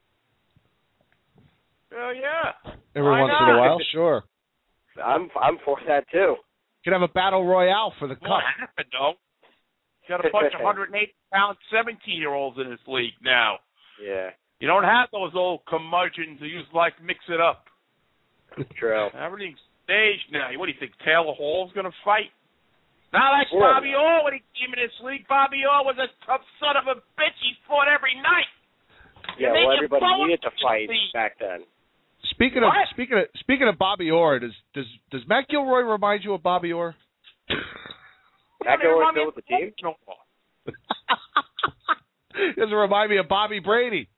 Oh yeah. Every once in a while, sure. I'm for that too. You could have a battle royale for the cup. What happened, though? You got a bunch of 108-pound 17-year-olds in this league now. Yeah. You don't have those old curmudgeons who used to like to mix it up. True. Everything's staged now. What do you think, Taylor Hall's going to fight? Now that's Bobby Orr when he came in this league. Bobby Orr was a tough son of a bitch. He fought every night. Yeah, well, everybody needed to fight back then. Speaking of Bobby Orr, does Matt Gilroy remind you of Bobby Orr? Matt Gilroy still with the team? Doesn't remind me of Bobby Brady.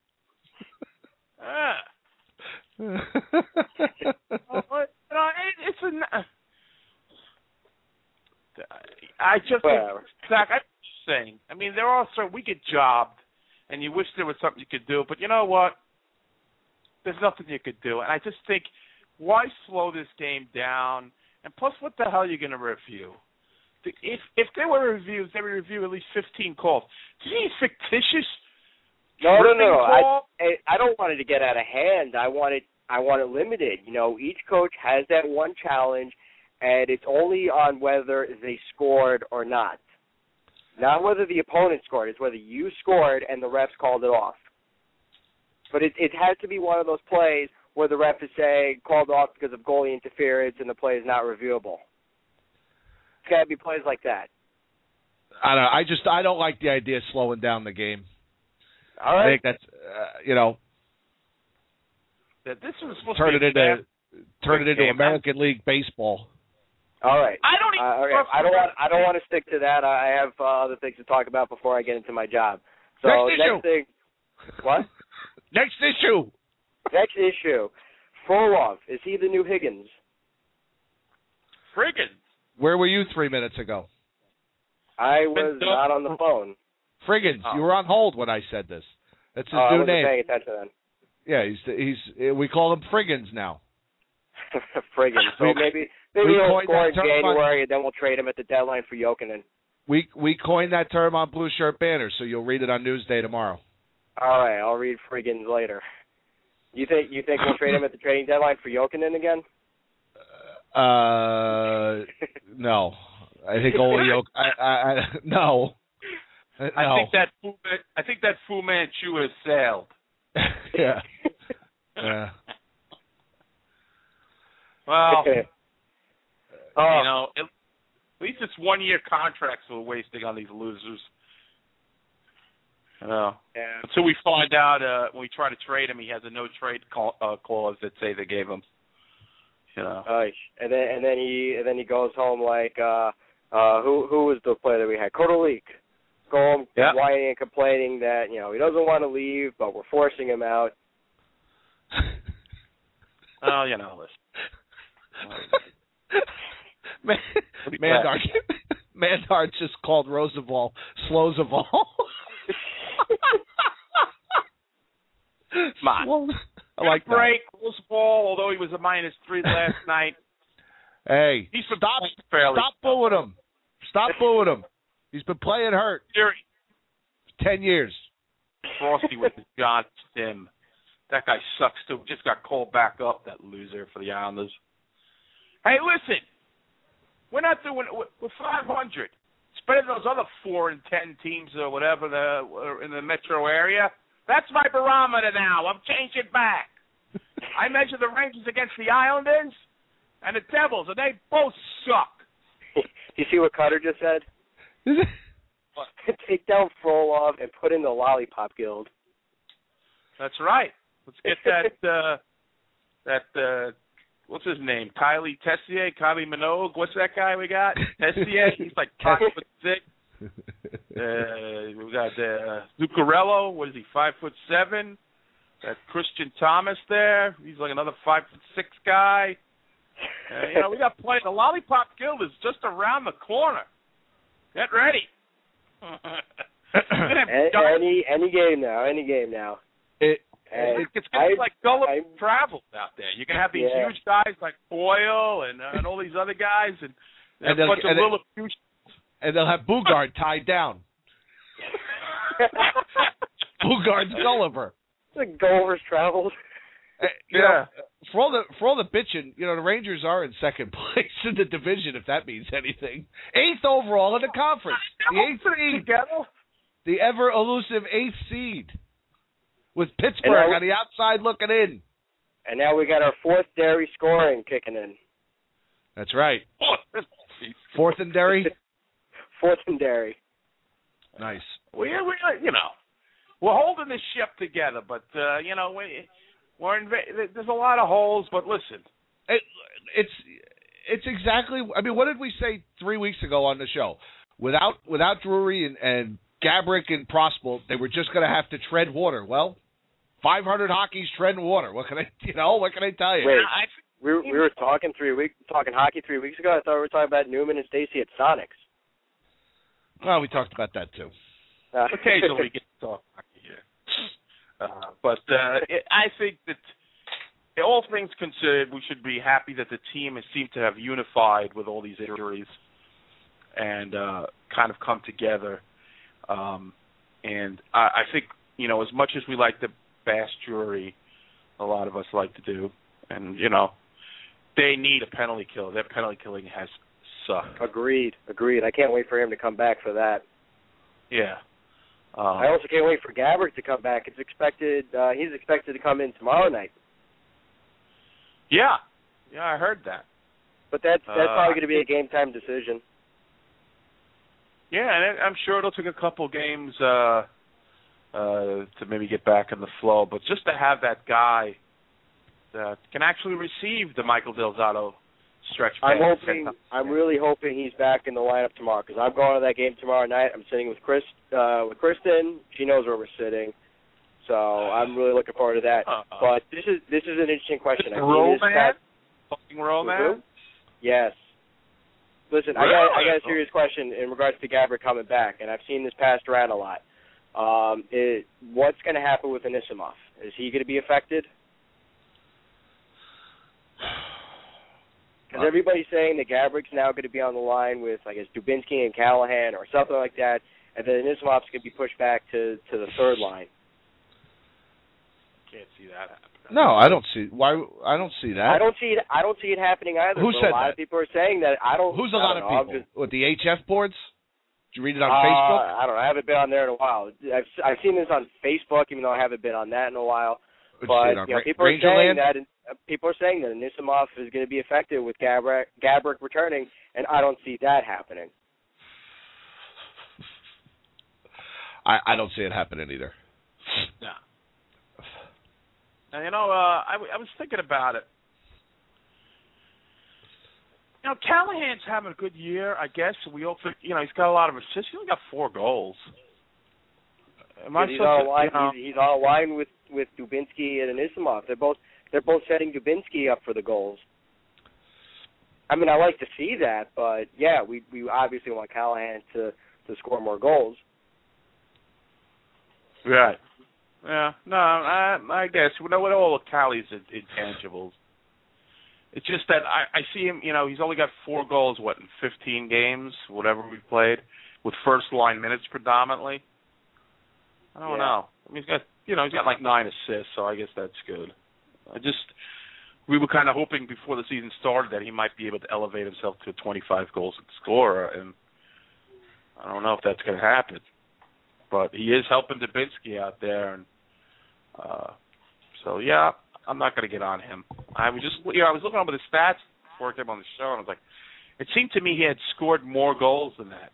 Zach, I'm just saying. I mean, there are we get jobbed, and you wish there was something you could do, but you know what? There's nothing you could do, and I just think, why slow this game down? And plus, what the hell are you going to review? If there were reviews, they would review at least 15 calls. These fictitious. No. I don't want it to get out of hand. I want it limited. You know, each coach has that one challenge, and it's only on whether they scored or not. Not whether the opponent scored. It's whether you scored and the refs called it off. But it has to be one of those plays where the ref is saying called off because of goalie interference and the play is not reviewable. It's got to be plays like that. I don't know. I don't like the idea of slowing down the game. All right. I think that's That this was supposed turn to be it into American League Baseball. All right. I don't even. I don't want to stick to that. I have other things to talk about before I get into my job. So next thing. What? Next issue. Next issue. Frolov, is he the new Higgins? Friggin'. Where were you 3 minutes ago? I was not on the phone. Friggins. Oh. You were on hold when I said this. That's his I new wasn't name. paying attention then. Yeah, we call him Friggins now. Friggin'. So maybe he'll score in January, and then we'll trade him at the deadline for Jokinen. We coined that term on Blue Shirt Banners, so you'll read it on Newsday tomorrow. All right, I'll read Friggins later. You think we'll trade him at the trading deadline for Jokinen again? No. I think only no. I think that Fu Manchu has sailed. Yeah. Yeah. Well, at least it's 1-year contracts we're wasting on these losers. Yeah. Until we find out when we try to trade him, he has a no trade clause that say they gave him. You know. And then he goes home like who was the player that we had? Kotolik. Go home whining and complaining that he doesn't want to leave, but we're forcing him out. Oh, listen. Mandar just called Roosevelt Slozaval. Come on. I like that. Break Roosevelt, although he was a -3 last night. Hey, he's stop booing him. Stop booing him. He's been playing hurt. 10 years. Frosty with the John Stim. That guy sucks too. Just got called back up, that loser for the Islanders. Hey, listen. We're not doing. We're 500. It's better than those other 4 and 10 teams or whatever in the metro area. That's my barometer now. I'm changing back. I measure the Rangers against the Islanders and the Devils, and they both suck. You see what Cutter just said? Take down Frolov and put in the Lollipop Guild. That's right. Let's get that what's his name? Kylie Minogue. What's that guy we got? Tessier. He's like 5'6". We got Zuccarello. What is he? 5'7". That Christian Thomas there. He's like another 5'6" guy. We got plenty. The Lollipop Guild is just around the corner. Get ready. Any game now. It's gonna be like Gulliver Travels out there. You're gonna have these huge guys like Boyle and all these other guys and a bunch of little. And they'll have Bugard tied down. Bugard's Gulliver. It's like Gulliver's Travels. For all the bitching, the Rangers are in second place in the division, if that means anything. 8th overall in the conference. The 8th seed. The ever elusive 8th seed. With Pittsburgh on the outside looking in. And now we got our 4th dairy scoring kicking in. That's right. 4th and dairy? 4th and dairy. Nice. We're holding this ship together, but, There's a lot of holes, but listen. It's exactly. I mean, what did we say 3 weeks ago on the show? Without Drury and Gabrick and Prospel, they were just going to have to tread water. Well, 500 hockey's treading water. What can I tell you? Wait, we were talking hockey 3 weeks ago. I thought we were talking about Newman and Stacey at Sonics. Well, we talked about that too. Occasionally we get to talk hockey here. But I think that all things considered, we should be happy that the team has seemed to have unified with all these injuries and kind of come together. And I think, as much as we like to bash Drury, a lot of us like to do, and, they need a penalty kill. Their penalty killing has sucked. Agreed. I can't wait for him to come back for that. Yeah. I also can't wait for Gabrick to come back. He's expected to come in tomorrow night. Yeah, I heard that. But that's probably going to be a game-time decision. Yeah, and I'm sure it'll take a couple games to maybe get back in the flow. But just to have that guy that can actually receive the Michael Del Zotto stretch pass. I'm really hoping he's back in the lineup tomorrow because I'm going to that game tomorrow night. I'm sitting with Kristen. She knows where we're sitting. So I'm really looking forward to that. But this is an interesting question. Fucking Roman? Yes. Listen, really? I got a serious question in regards to Gabrick coming back, and I've seen this passed around a lot. What's going to happen with Anisimov? Is he going to be affected? Because everybody's saying that Gabrick's now going to be on the line with, I guess, Dubinsky and Callahan or something like that, and then Anisimov's going to be pushed back to the third line. Can't see that happen. No, I don't see why. I don't see that. I don't see it happening either. Who said a lot that? of people are saying that. Who's a lot of people? What, the HF boards? Did you read it on Facebook? Facebook? I don't know. I haven't been on there in a while. I've seen this on Facebook, even though I haven't been on that in a while. But people are saying that Anisimov is going to be affected with Gabrick returning, and I don't see that happening. I don't see it happening either. No. And, I was thinking about it. Callahan's having a good year, I guess. We hope that, he's got a lot of assists. He only got 4 goals. He's on a line with Dubinsky and Anisimov. They're both setting Dubinsky up for the goals. I mean, I like to see that, but yeah, we obviously want Callahan to score more goals. Right. Yeah. No, I guess with all of Callie's intangibles, it's just that I see him. He's only got 4 goals. In 15 games, whatever we've played, with first line minutes predominantly. I don't know. I mean, he's got like 9 assists, so I guess that's good. We were kind of hoping before the season started that he might be able to elevate himself to a 25 goals scorer, and I don't know if that's going to happen. But he is helping Dubinsky out there, and so yeah, I'm not going to get on him. I was looking over the stats before I came on the show, and I was like, it seemed to me he had scored more goals than that.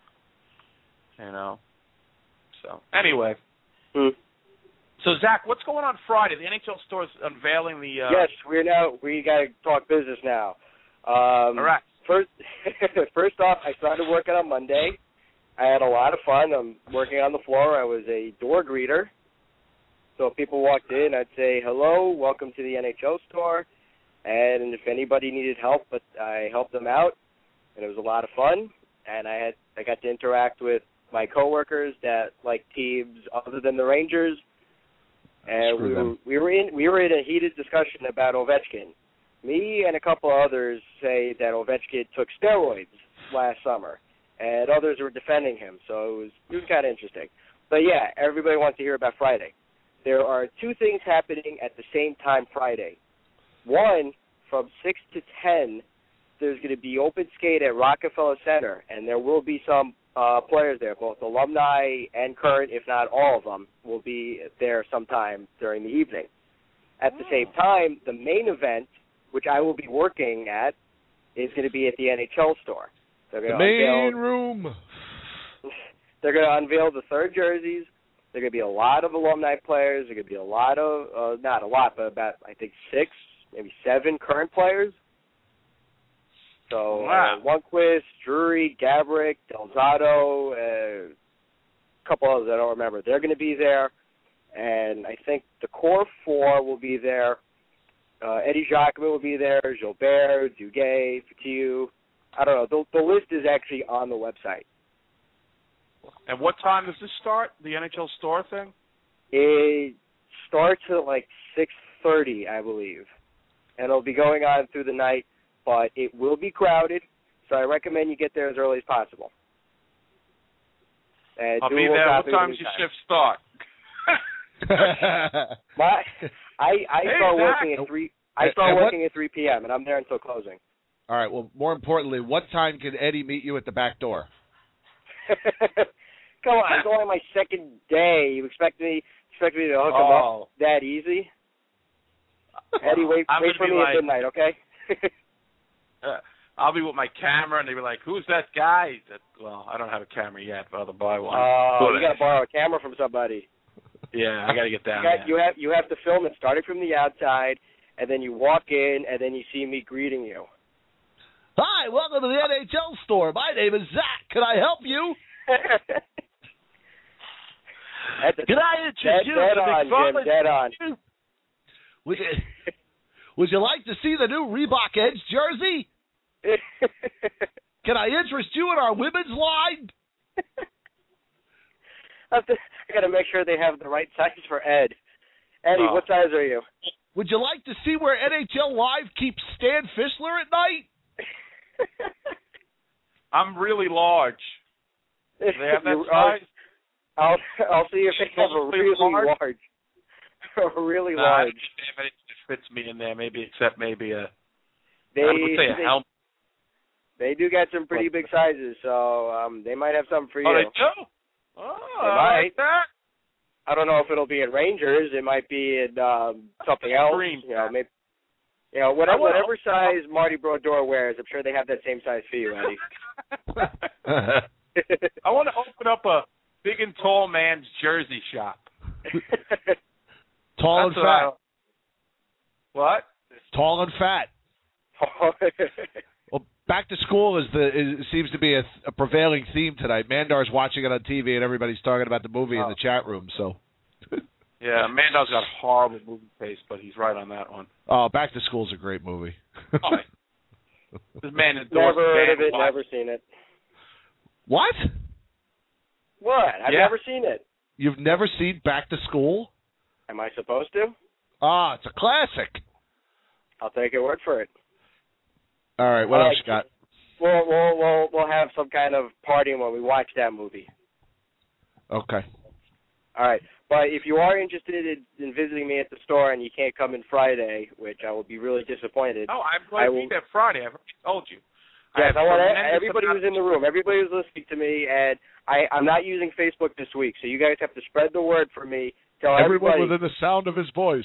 So anyway. So Zach, what's going on Friday? The NHL store's unveiling the. Yes, we got to talk business now. All right. First off, I started working on Monday. I had a lot of fun. I'm working on the floor. I was a door greeter. So if people walked in, I'd say, hello, welcome to the NHL store. And if anybody needed help, I helped them out. And it was a lot of fun. And I got to interact with my coworkers that like teams other than the Rangers. And we were in a heated discussion about Ovechkin. Me and a couple others say that Ovechkin took steroids last summer. And others were defending him, so it was kind of interesting. But, yeah, everybody wants to hear about Friday. There are 2 things happening at the same time Friday. One, from 6 to 10, there's going to be open skate at Rockefeller Center, and there will be some players there, both alumni and current, if not all of them, will be there sometime during the evening. At the same time, the main event, which I will be working at, is going to be at the NHL store. The main room. They're going to unveil the 3rd jerseys. There are going to be a lot of alumni players. There are going to be a lot of, not a lot, but about, I think, 6, maybe 7 current players. So, Lundqvist, Drury, Gaborik, Delzato, a couple others I don't remember. They're going to be there. And I think the core 4 will be there. Eddie Jacquemin will be there, Gilbert, Duguay, Fatiou. I don't know. The list is actually on the website. And what time does this start, the NHL store thing? It starts at like 6:30, I believe. And it'll be going on through the night, but it will be crowded, so I recommend you get there as early as possible. And I'll be there. What time does your shift start? I start working at 3. I start working at 3 p.m. and I'm there until closing. All right. Well, more importantly, what time can Eddie meet you at the back door? Come on, it's only my second day. You expect me to hook him up that easy? Eddie, wait for me at midnight, okay? I'll be with my camera, and they'll be like, "Who's that guy?" Well, I don't have a camera yet, but I'll buy one. You got to borrow a camera from somebody. Yeah, I got to get down there. You have to film it starting from the outside, and then you walk in, and then you see me greeting you. Hi, welcome to the NHL store. My name is Zach. Can I help you? Can I introduce you? Dead on. Would you like to see the new Reebok Edge jersey? Can I interest you in our women's line? I got to make sure they have the right size for Ed. Eddie, what size are you? Would you like to see where NHL Live keeps Stan Fischler at night? I'm really large. Do they have that size? I'll see if they have a really large. Really large. It fits me in there, except maybe a helmet. They do get some pretty big sizes, so they might have something for you. Oh, they do? Oh, they might. Like that. I don't know if it'll be in Rangers. It might be in something else. Maybe. Whatever size Marty Brodeur wears, I'm sure they have that same size for you, Eddie. I want to open up a big and tall man's jersey shop. Tall and fat. What? Tall and fat. Well, back to school seems to be a prevailing theme tonight. Mandar's watching it on TV, and everybody's talking about the movie in the chat room. So. Yeah, Mandar's got horrible movie taste, but he's right on that one. Oh, Back to School's a great movie. This man endorsed never heard of it, never seen it. What? What? I've never seen it. You've never seen Back to School? Am I supposed to? It's a classic. I'll take your word for it. All right, what else you got? We'll have some kind of party when we watch that movie. Okay. All right. But if you are interested in visiting me at the store and you can't come in Friday, which I will be really disappointed. Oh, I'm going to be there Friday. I've already told you. Yes, I want everybody who's in the room, everybody who's listening to me, and I'm not using Facebook this week, so you guys have to spread the word for me. Tell everyone within the sound of his voice.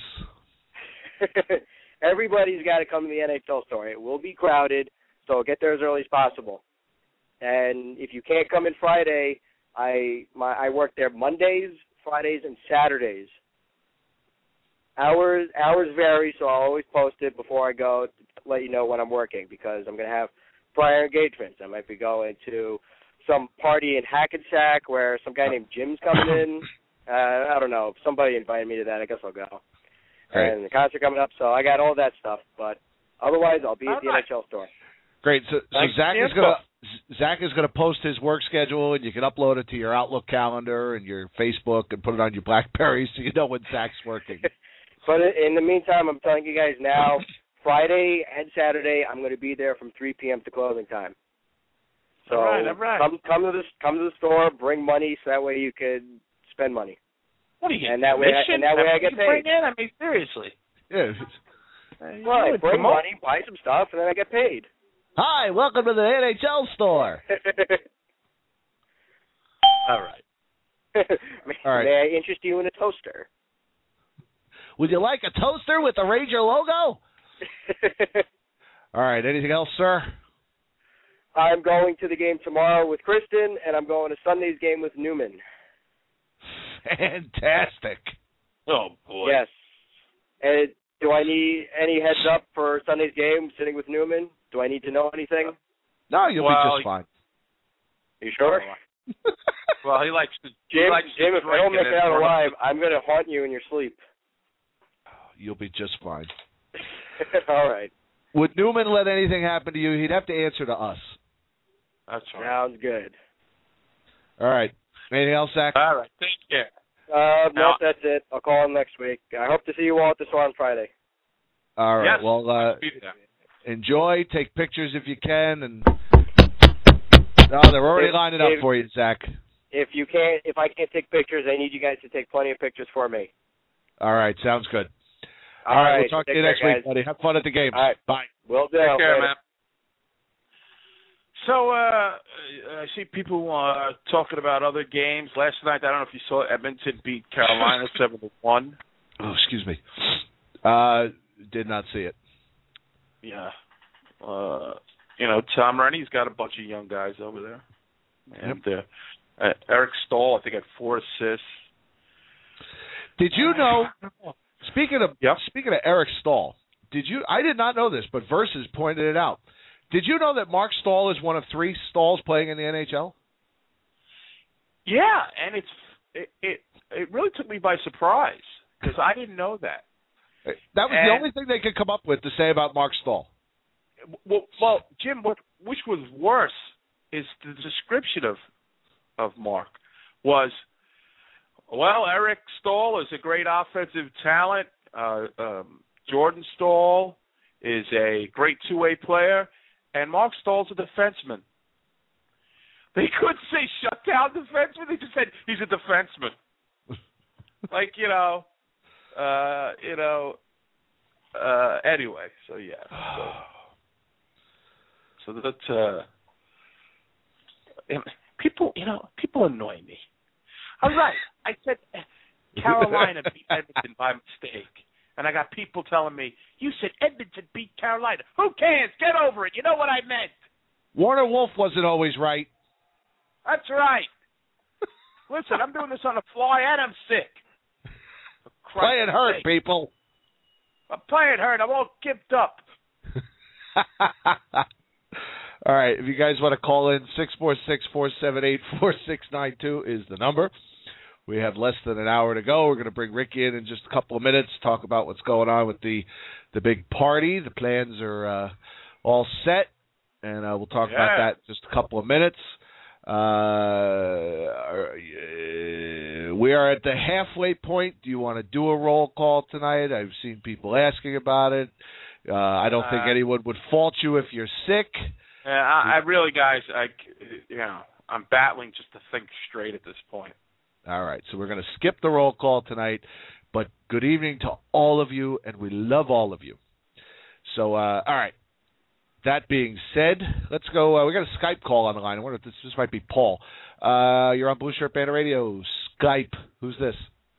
Everybody's got to come to the NHL store. It will be crowded, so get there as early as possible. And if you can't come in Friday, I work there Mondays, Fridays, and Saturdays. Hours vary, so I'll always post it before I go to let you know when I'm working, because I'm going to have prior engagements. I might be going to some party in Hackensack where some guy named Jim's coming in. I don't know. Somebody invited me to that. I guess I'll go. Great. And the concert coming up, so I got all that stuff. But otherwise, I'll be at the NHL store. Great. So Zach is gonna post his work schedule, and you can upload it to your Outlook calendar and your Facebook, and put it on your BlackBerry so you know when Zach's working. But in the meantime, I'm telling you guys now, Friday and Saturday, I'm going to be there from 3 p.m. to closing time. So all right. come to the store, bring money, so that way you can spend money. What are you and that way I get paid. Bring in? I mean, seriously. Yeah. Right, bring money, buy some stuff, and then I get paid. Hi, welcome to the NHL store. All right. May I interest you in a toaster? Would you like a toaster with the Ranger logo? All right, anything else, sir? I'm going to the game tomorrow with Kristen, and I'm going to Sunday's game with Newman. Fantastic. Oh, boy. Yes. And do I need any heads up for Sunday's game, sitting with Newman? Do I need to know anything? No, you'll be just fine. You sure? Well, he likes to. Jim, if I don't make it out alive, alive, I'm going to haunt you in your sleep. You'll be just fine. All right. Would Newman let anything happen to you? He'd have to answer to us. That's right. Sounds good. All right. Anything else, Zach? All right. Take care. No, that's it. I'll call him next week. I hope to see you all at the store on Friday. All right. Yes. Well, enjoy. Take pictures if you can. And they're already lining up for you, Zach. If I can't take pictures, I need you guys to take plenty of pictures for me. All right. Sounds good. All right. right. We'll talk to you next week, buddy. Have fun at the games. All right. Bye. Will do. Take care, man. So, I see people talking about other games. Last night, I don't know if you saw Edmonton beat Carolina 7-1. Oh, excuse me. Did not see it. Yeah. Tom Rennie's got a bunch of young guys over there. And Eric Stahl, I think, had 4 assists. Did you know, speaking of Eric Stahl, I did not know this, but Versus pointed it out. Did you know that Mark Stahl is one of 3 Stahls playing in the NHL? Yeah, and it really took me by surprise because I didn't know that. That was the only thing they could come up with to say about Mark Stahl. Well, Jim, which was worse is the description of Mark was, Eric Stahl is a great offensive talent. Jordan Stahl is a great two-way player. And Mark Stahl's a defenseman. They couldn't say shutdown defenseman. They just said he's a defenseman. Anyway, so yeah. So that people annoy me. All right, I said Carolina beat Edmonton by mistake. And I got people telling me, you said Edmonton beat Carolina. Who cares? Get over it. You know what I meant. Warner Wolf wasn't always right. That's right. Listen, I'm doing this on the fly and I'm sick. Playing hurt, people. I'm playing hurt. I'm all gimped up. All right. If you guys want to call in, 646-478-4692 is the number. We have less than an hour to go. We're going to bring Rick in just a couple of minutes, talk about what's going on with the big party. The plans are all set, and we'll talk about that in just a couple of minutes. We are at the halfway point. Do you want to do a roll call tonight? I've seen people asking about it. I don't think anyone would fault you if you're sick. I really, guys, I'm battling just to think straight at this point. All right, so we're going to skip the roll call tonight, but good evening to all of you, and we love all of you. So, all right, that being said, let's go. We got a Skype call on the line. I wonder if this might be Paul. You're on Blue Shirt Band Radio. Skype. Who's this?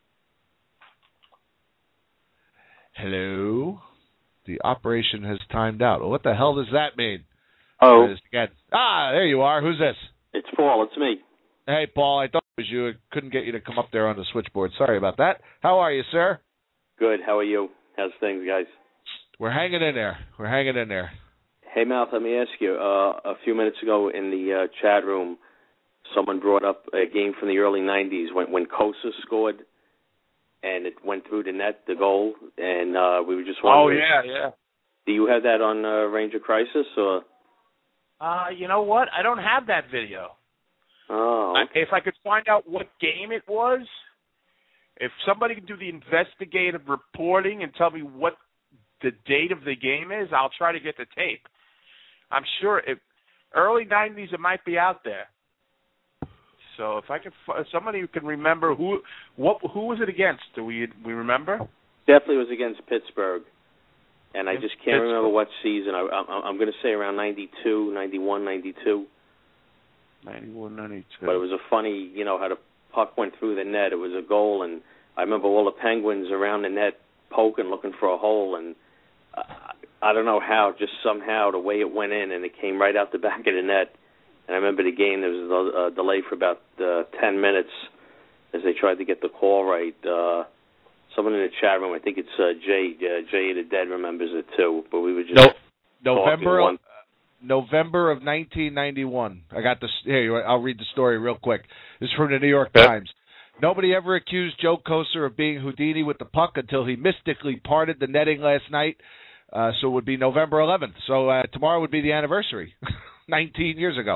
Hello? The operation has timed out. Well, what the hell does that mean? Oh. There you are. Who's this? It's Paul. It's me. Hey, Paul, I thought it was you. I couldn't get you to come up there on the switchboard. Sorry about that. How are you, sir? Good. How are you? How's things, guys? We're hanging in there. Hey, Mouth, let me ask you. A few minutes ago in the chat room, someone brought up a game from the early 90s when Kosa scored, and it went through the net, the goal, and we were just wondering. Oh, yeah. Do you have that on Ranger Crisis? Or? You know what? I don't have that video. Oh. Okay. If I could find out what game it was, if somebody can do the investigative reporting and tell me what the date of the game is, I'll try to get the tape. I'm sure early 90s it might be out there. So if I could, somebody who can remember who was it against? Do we remember? Definitely was against Pittsburgh, and I just can't remember what season. I'm going to say around 92, 91, 92. 91, 92. But it was a funny, how the puck went through the net. It was a goal, and I remember all the Penguins around the net poking, looking for a hole, and I don't know how, just somehow the way it went in, and it came right out the back of the net. And I remember the game, there was a delay for about 10 minutes, as they tried to get the call right. Someone in the chat room, I think it's Jay the Dead remembers it too, but we were just November of 1991. I got this. Here, I'll read the story real quick. This is from the New York Times. Nobody ever accused Joe Kocur of being Houdini with the puck until he mystically parted the netting last night. So it would be November 11th. So tomorrow would be the anniversary, 19 years ago.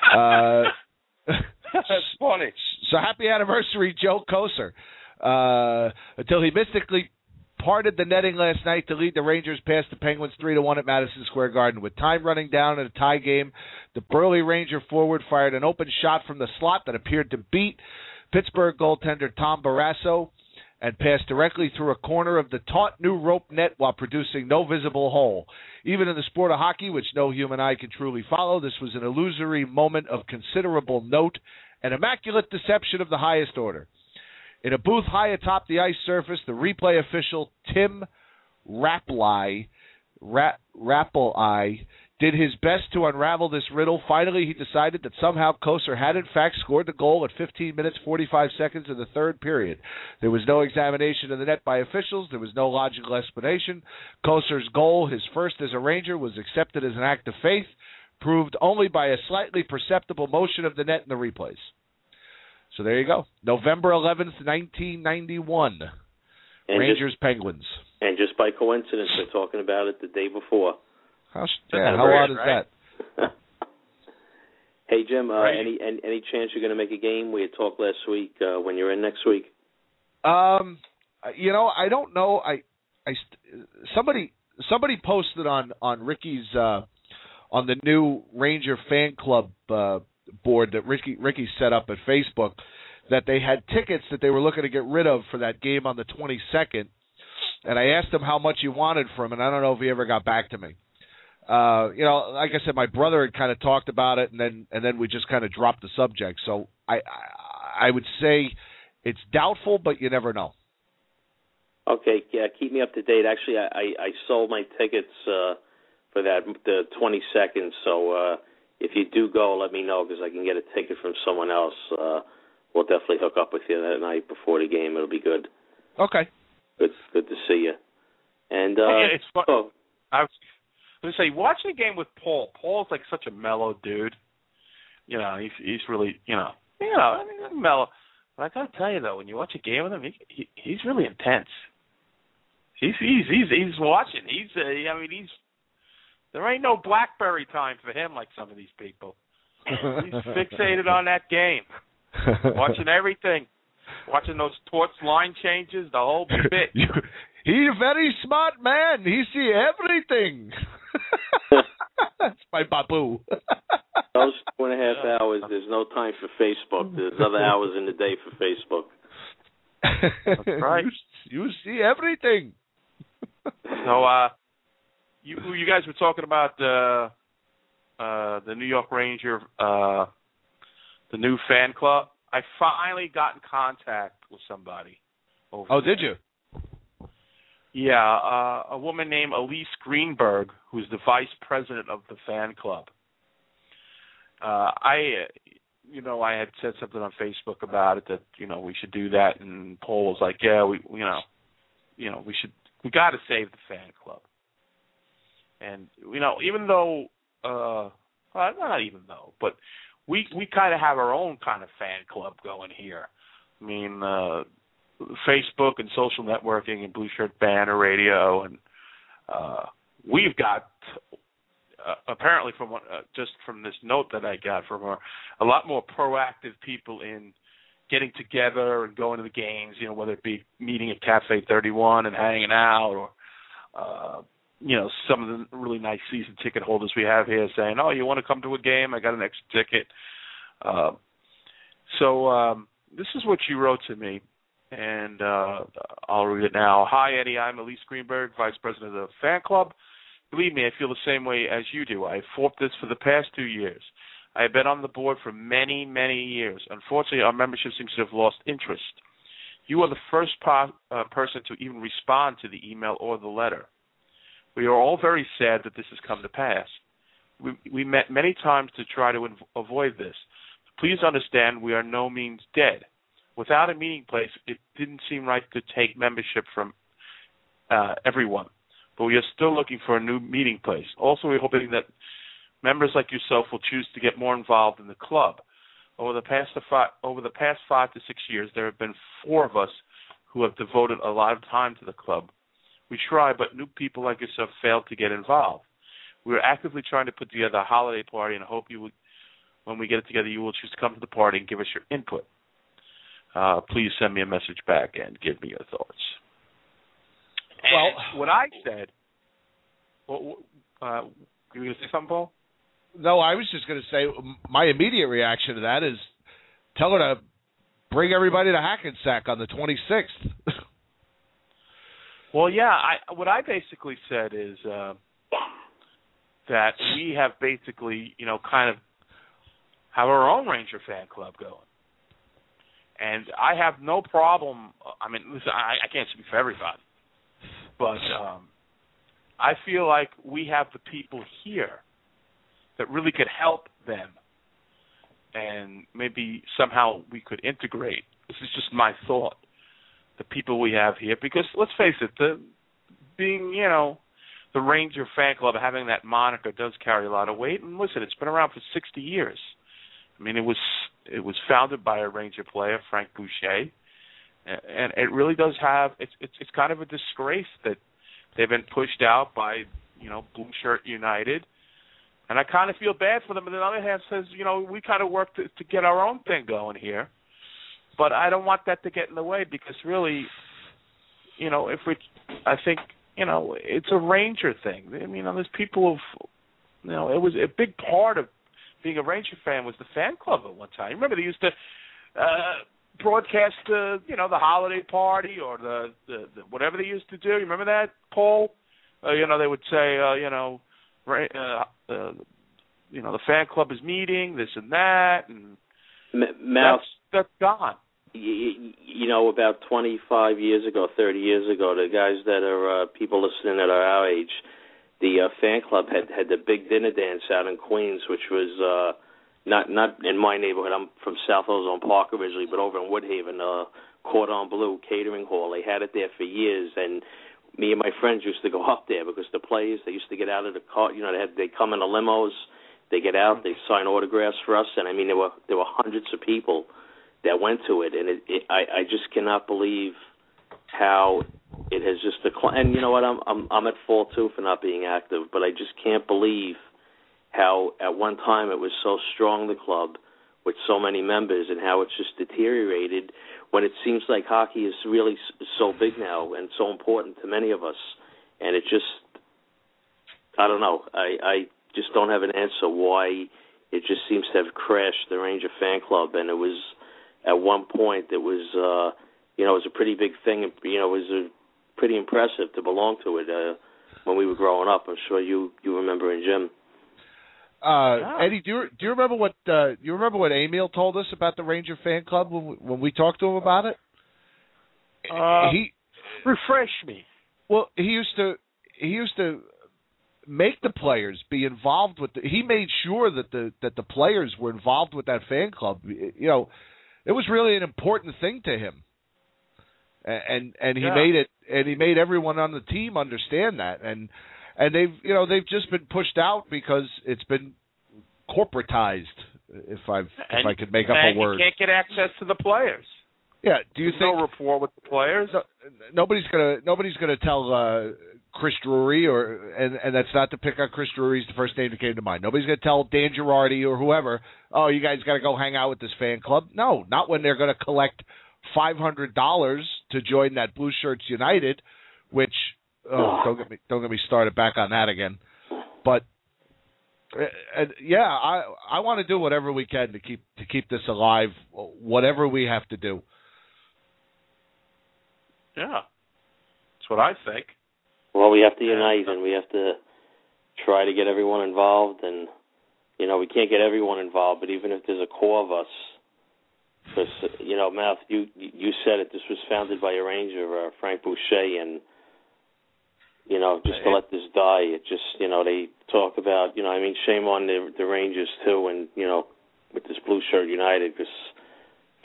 That's funny. So happy anniversary, Joe Kocur. Until he mystically parted the netting last night to lead the Rangers past the Penguins 3-1 at Madison Square Garden. With time running down in a tie game, the burly Ranger forward fired an open shot from the slot that appeared to beat Pittsburgh goaltender Tom Barrasso and passed directly through a corner of the taut new rope net while producing no visible hole. Even in the sport of hockey, which no human eye can truly follow, this was an illusory moment of considerable note and immaculate deception of the highest order. In a booth high atop the ice surface, the replay official Tim Rappleye did his best to unravel this riddle. Finally, he decided that somehow Kocur had in fact scored the goal at 15 minutes 45 seconds of the third period. There was no examination of the net by officials. There was no logical explanation. Kocur's goal, his first as a Ranger, was accepted as an act of faith, proved only by a slightly perceptible motion of the net in the replays. So there you go. November 11th, 1991. Rangers-Penguins. And just by coincidence, we're talking about it the day before. How odd is that? Hey, Jim, any chance you're going to make a game? We had talked last week when you're in next week. I don't know. Somebody posted on Ricky's on the new Ranger fan club board that Ricky set up at Facebook that they had tickets that they were looking to get rid of for that game on the 22nd, and I asked him how much he wanted for him, and I don't know if he ever got back to me. Like I said, my brother had kind of talked about it, and then we just kind of dropped the subject. So I would say it's doubtful, but you never know. Okay, yeah, keep me up to date. Actually, I sold my tickets for the 22nd, so if you do go, let me know because I can get a ticket from someone else. We'll definitely hook up with you that night before the game. It'll be good. Okay. Good to see you. And it's fun. I was going to say, watching a game with Paul. Paul's like such a mellow dude. He's really, mellow. But I got to tell you though, when you watch a game with him, he's really intense. He's watching. There ain't no BlackBerry time for him like some of these people. He's fixated on that game, watching everything, watching those torch line changes, the whole bit. He's a very smart man. He see everything. That's my babu. Those 2.5 hours, there's no time for Facebook. There's other hours in the day for Facebook. That's right. You see everything. So, you guys were talking about the New York Ranger, the new fan club. I finally got in contact with somebody. Did you? Yeah, a woman named Elise Greenberg, who's the vice president of the fan club. I had said something on Facebook about it that we should do that, and Paul was like, "Yeah, we got to save the fan club." And even though, not even though, but we kind of have our own kind of fan club going here. I mean, Facebook and social networking and Blue Shirt Banner Radio, and we've got apparently just from this note that I got from her, a lot more proactive people in getting together and going to the games. Whether it be meeting at Cafe 31 and hanging out, or some of the really nice season ticket holders we have here saying, "Oh, you want to come to a game? I got an extra ticket." So this is what she wrote to me, and I'll read it now. "Hi, Eddie. I'm Elise Greenberg, Vice President of the Fan Club. Believe me, I feel the same way as you do. I've fought this for the past 2 years. I have been on the board for many, many years. Unfortunately, our membership seems to have lost interest. You are the first person to even respond to the email or the letter. We are all very sad that this has come to pass. We met many times to try to avoid this. Please understand we are no means dead. without a meeting place, it didn't seem right to take membership from everyone. But we are still looking for a new meeting place. Also, we're hoping that members like yourself will choose to get more involved in the club. Over the past 5 to 6 years, there have been 4 of us who have devoted a lot of time to the club. We try, but new people like yourself fail to get involved. We are actively trying to put together a holiday party and hope you will, when we get it together, you will choose to come to the party and give us your input. Please send me a message back and give me your thoughts. Well, what I said, you going to say something, Paul? No, I was just going to say my immediate reaction to that is tell her to bring everybody to Hackensack on the 26th. Well, yeah, what I basically said is that we have basically, kind of have our own Ranger fan club going. And I have no problem. I mean, listen, I can't speak for everybody. But I feel like we have the people here that really could help them. And maybe somehow we could integrate. This is just my thought. The people we have here. Because let's face it, being, the Ranger fan club, having that moniker does carry a lot of weight. And listen, it's been around for 60 years. I mean, it was founded by a Ranger player, Frank Boucher. And it really does have, it's kind of a disgrace that they've been pushed out by, Blue Shirt United. And I kind of feel bad for them. But on the other hand, says, we kind of work to get our own thing going here. But I don't want that to get in the way because really, I think, it's a Ranger thing. I mean, there's people it was a big part of being a Ranger fan was the fan club at one time. Remember, they used to broadcast the holiday party or the whatever they used to do. You remember that, Paul? They would say, the fan club is meeting, this and that, and that's gone. About 25 years ago, 30 years ago, the guys that are people listening that are our age, the fan club had the big dinner dance out in Queens, which was not in my neighborhood. I'm from South Ozone Park originally, but over in Woodhaven, Cordon Bleu Catering Hall. They had it there for years, and me and my friends used to go up there because the players, they used to get out of the car. They come in the limos, they get out, they sign autographs for us, and I mean there were hundreds of people that went to it, and I just cannot believe how it has just declined. And you know what? I'm at fault too for not being active, but I just can't believe how at one time it was so strong, the club, with so many members, and how it's just deteriorated when it seems like hockey is really so big now and so important to many of us. And it just, I don't know. I just don't have an answer why it just seems to have crashed the Ranger fan club. And it was, at one point, it was, it was a pretty big thing. It was pretty impressive to belong to it when we were growing up. I'm sure you remember, and Jim. Eddie, do you remember what Emil told us about the Ranger fan club when we talked to him about it? He refresh me. Well, he used to make the players be involved with he made sure that the players were involved with that fan club. It was really an important thing to him. And he made everyone on the team understand that. And they've just been pushed out because it's been corporatized. If I could make up a word, you can't get access to the players. Yeah. Do you think no rapport with the players? Nobody's gonna tell Chris Drury and that's not to pick on Chris Drury. He's the first name that came to mind. Nobody's gonna tell Dan Girardi or whoever. Oh, you guys got to go hang out with this fan club. No, not when they're going to collect $500 to join that Blue Shirts United, which. Oh, don't get me started back on that again. But I want to do whatever we can to keep this alive, whatever we have to do. Yeah, that's what I think. Well, we have to unite, and we have to try to get everyone involved. And we can't get everyone involved, but even if there's a core of us, because Mouth, you said it. This was founded by a Ranger, Frank Boucher, and. Just to let this die, it just, they talk about, shame on the Rangers too, and, with this Blue Shirt United, because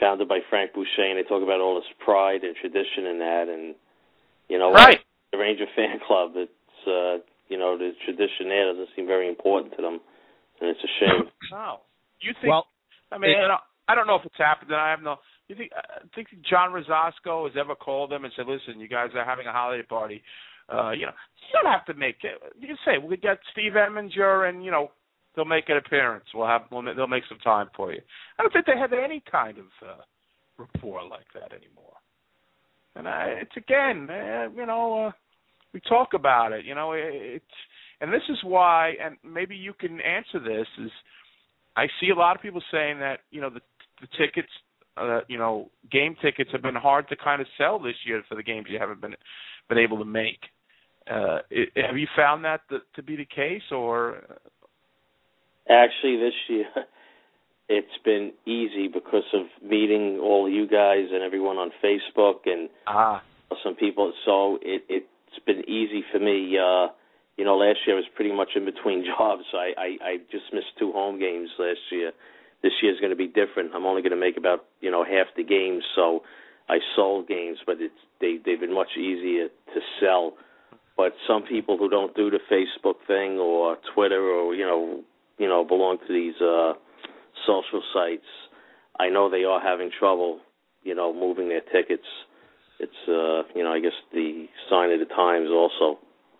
founded by Frank Boucher, and they talk about all this pride and tradition in that, and right. The Ranger fan club. It's the tradition there doesn't seem very important to them, and it's a shame. No, you think? Well, I mean, I don't know if it's happened. And I have no. You think John Rosasco has ever called them and said, "Listen, you guys are having a holiday party. You don't have to make it. You can say we'll get Steve Eminger, and they'll make an appearance. They'll make some time for you." I don't think they have any kind of rapport like that anymore. And it's again, we talk about it. And this is why, and maybe you can answer this. Is I see a lot of people saying that the tickets, game tickets have been hard to kind of sell this year for the games you haven't been able to make. Have you found that to be the case, or? Actually, this year it's been easy because of meeting all you guys and everyone on Facebook and some people. So it's been easy for me. Last year I was pretty much in between jobs. I just missed 2 home games last year. This year's going to be different. I'm only going to make about half the games, so I sold games, but they've been much easier to sell. But some people who don't do the Facebook thing or Twitter or belong to these social sites, I know they are having trouble, moving their tickets. It's I guess the sign of the times also.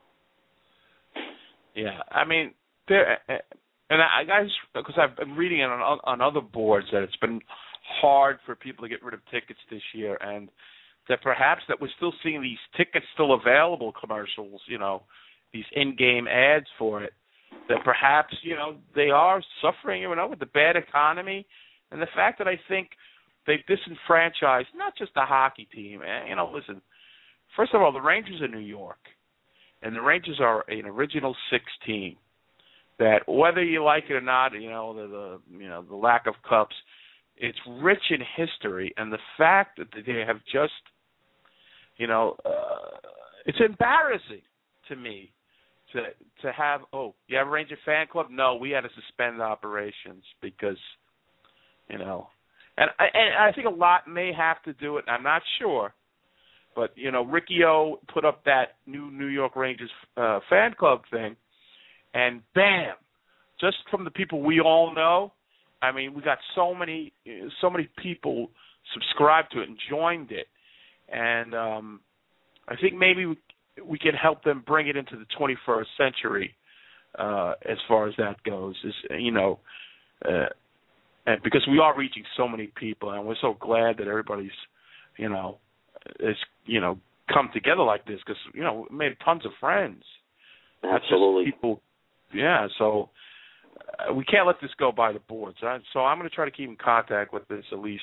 Yeah, I mean, because I've been reading it on other boards that it's been hard for people to get rid of tickets this year, and that perhaps that we're still seeing these tickets still available commercials, these in-game ads for it, that perhaps, they are suffering, with the bad economy and the fact that I think they've disenfranchised not just the hockey team. Listen, first of all, the Rangers are New York, and the Rangers are an original 6 team that whether you like it or not, the lack of cups, it's rich in history, and the fact that they have just, it's embarrassing to me to have. Oh, you have a Ranger fan club? No, we had to suspend operations because, and I think a lot may have to do it. I'm not sure, but Ricky O put up that New York Rangers fan club thing, and bam, just from the people we all know. I mean, we got so many people subscribed to it and joined it, and I think maybe we can help them bring it into the 21st century as far as that goes. And because we are reaching so many people, and we're so glad that everybody's, has come together like this because we made tons of friends. Absolutely. Just people, yeah. So. We can't let this go by the boards. So I'm going to try to keep in contact with this Elise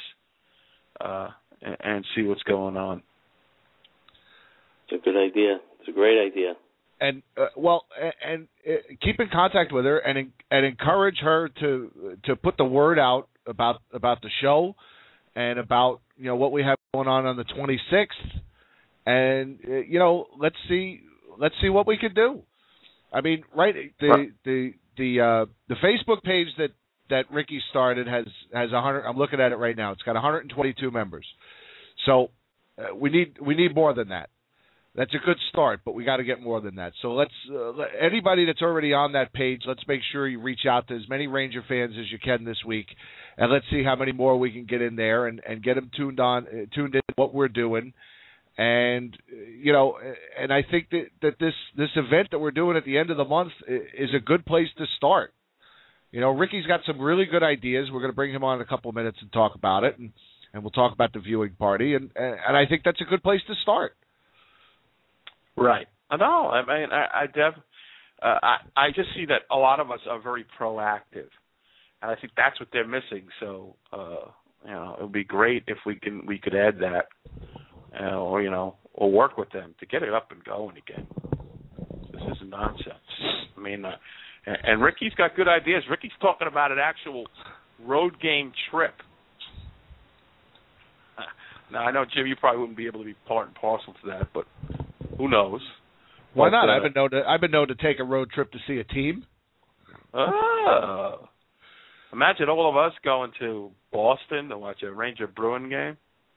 and see what's going on. It's a good idea. It's a great idea. And keep in contact with her and encourage her to put the word out about the show and about what we have going on the 26th. And let's see what we can do. I mean, right? The Facebook page that Ricky started has 100. I'm looking at it right now. It's got 122 members. So we need more than that. That's a good start, but we got to get more than that. So let's anybody that's already on that page, let's make sure you reach out to as many Ranger fans as you can this week, and let's see how many more we can get in there and get them tuned in to what we're doing. And and I think that this event that we're doing at the end of the month is a good place to start. Ricky's got some really good ideas. We're going to bring him on in a couple of minutes and talk about it, and we'll talk about the viewing party. And I think that's a good place to start. Right. No, I mean, I just see that a lot of us are very proactive, and I think that's what they're missing. So, it would be great if we could add that. Or work with them to get it up and going again. This is nonsense. I mean, and Ricky's got good ideas. Ricky's talking about an actual road game trip. Now, I know, Jim, you probably wouldn't be able to be part and parcel to that, but who knows? Why not? I've been known to take a road trip to see a team. Oh. Imagine all of us going to Boston to watch a Ranger Bruin game.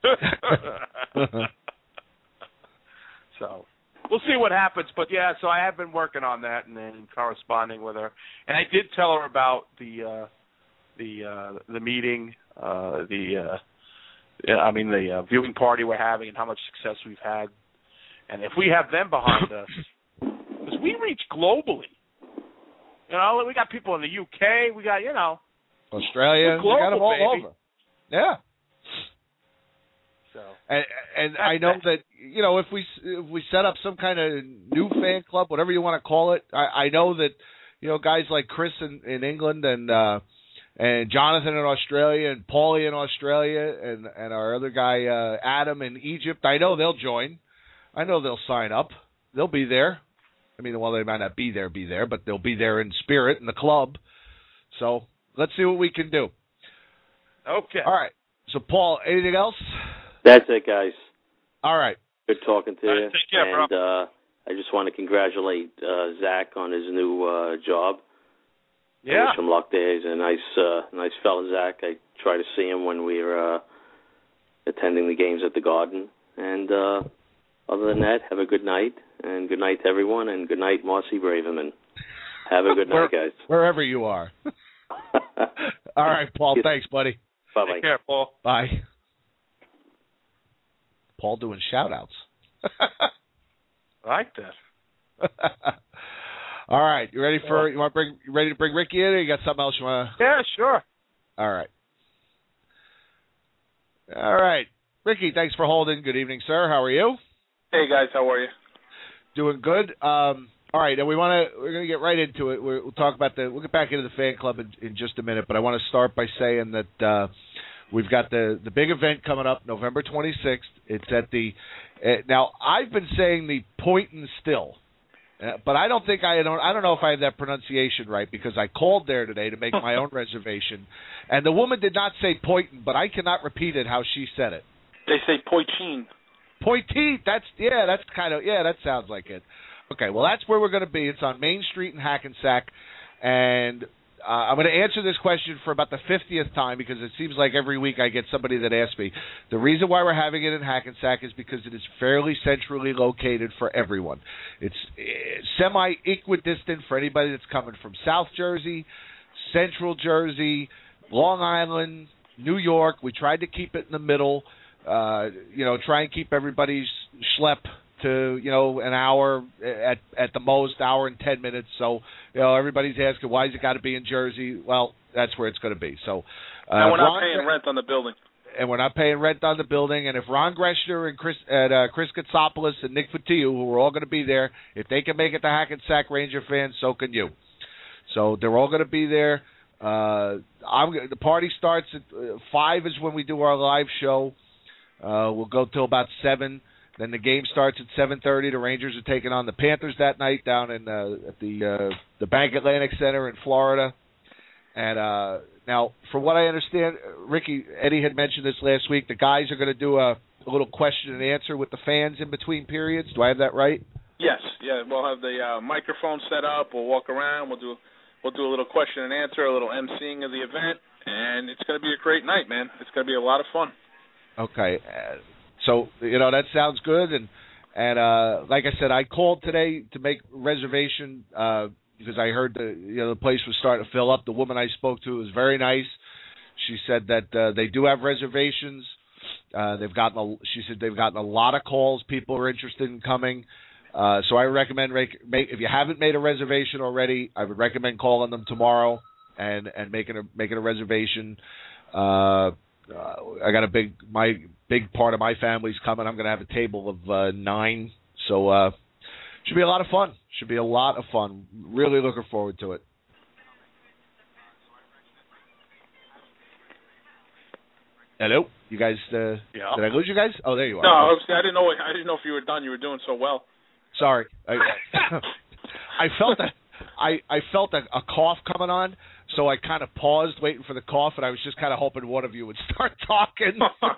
So we'll see what happens. But yeah, so I have been working on that and then corresponding with her, and I did tell her about the meeting, the viewing party we're having and how much success we've had, and if we have them behind us, because we reach globally. You know, we got people in the UK, we got Australia, global, we got them all baby. over. Yeah. So and I know that if we set up some kind of new fan club, whatever you want to call it, I know that guys like Chris in England and Jonathan in Australia and Paulie in Australia and our other guy Adam in Egypt, I know they'll join. I know they'll sign up. They'll be there. I mean, well, they might not be there, but they'll be there in spirit in the club. So let's see what we can do. Okay. All right. So, Paul, anything else? That's it, guys. All right. Good talking to you. Take care, and bro. I just want to congratulate Zach on his new job. Yeah. I wish him luck there. He's a nice fella, Zach. I try to see him when we're attending the games at the Garden. And other than that, have a good night. And good night to everyone. And good night, Marcy Braverman. Have a good night, guys. Wherever you are. All right, Paul. Thanks, buddy. Bye-bye. Take care, Paul. Bye. Paul doing shout-outs. I like that. All right. You ready to bring Ricky in, or you got something else you want to? Yeah, sure. All right. All right. Ricky, thanks for holding. Good evening, sir. How are you? Hey, guys. How are you? Doing good. All right, and we're going to get right into it. We'll talk about we'll get back into the fan club in just a minute, but I want to start by saying that we've got the big event coming up November 26th. It's at the now I've been saying the Point and Still, but I don't know if I have that pronunciation right because I called there today to make my own reservation, and the woman did not say Pointin', but I cannot repeat it how she said it. They say Poitin. Poitin. That sounds like it. Okay, well, that's where we're going to be. It's on Main Street in Hackensack, and I'm going to answer this question for about the 50th time because it seems like every week I get somebody that asks me. The reason why we're having it in Hackensack is because it is fairly centrally located for everyone. It's semi-equidistant for anybody that's coming from South Jersey, Central Jersey, Long Island, New York. We tried to keep it in the middle, try and keep everybody's schlep to an hour at the most, hour and 10 minutes. So everybody's asking why's it got to be in Jersey? Well, that's where it's going to be. So and we're not paying rent on the building. And we're not paying rent on the building. And if Ron Greshner and Chris Katsopoulos and Nick Fatiu, who are all going to be there, if they can make it to Hackensack Ranger fans, so can you. So they're all going to be there. The party starts at 5 is when we do our live show. We'll go till about 7. Then the game starts at 7:30. The Rangers are taking on the Panthers that night down in at the Bank Atlantic Center in Florida. And now, from what I understand, Eddie had mentioned this last week. The guys are going to do a little question and answer with the fans in between periods. Do I have that right? Yes. Yeah. We'll have the microphone set up. We'll walk around. We'll do a little question and answer, a little emceeing of the event, and it's going to be a great night, man. It's going to be a lot of fun. Okay. So, that sounds good. And like I said, I called today to make reservation because I heard the place was starting to fill up. The woman I spoke to was very nice. She said that they do have reservations. She said they've gotten a lot of calls. People are interested in coming. So I recommend, if you haven't made a reservation already, I would recommend calling them tomorrow and making a reservation. I got my big part of my family's coming. I'm going to have a table of 9, so should be a lot of fun. Really looking forward to it. Hello, you guys? Yeah. Did I lose you guys? Oh, there you are. No, I didn't know if you were done. You were doing so well. Sorry, I felt a cough coming on. So I kind of paused, waiting for the cough, and I was just kind of hoping one of you would start talking.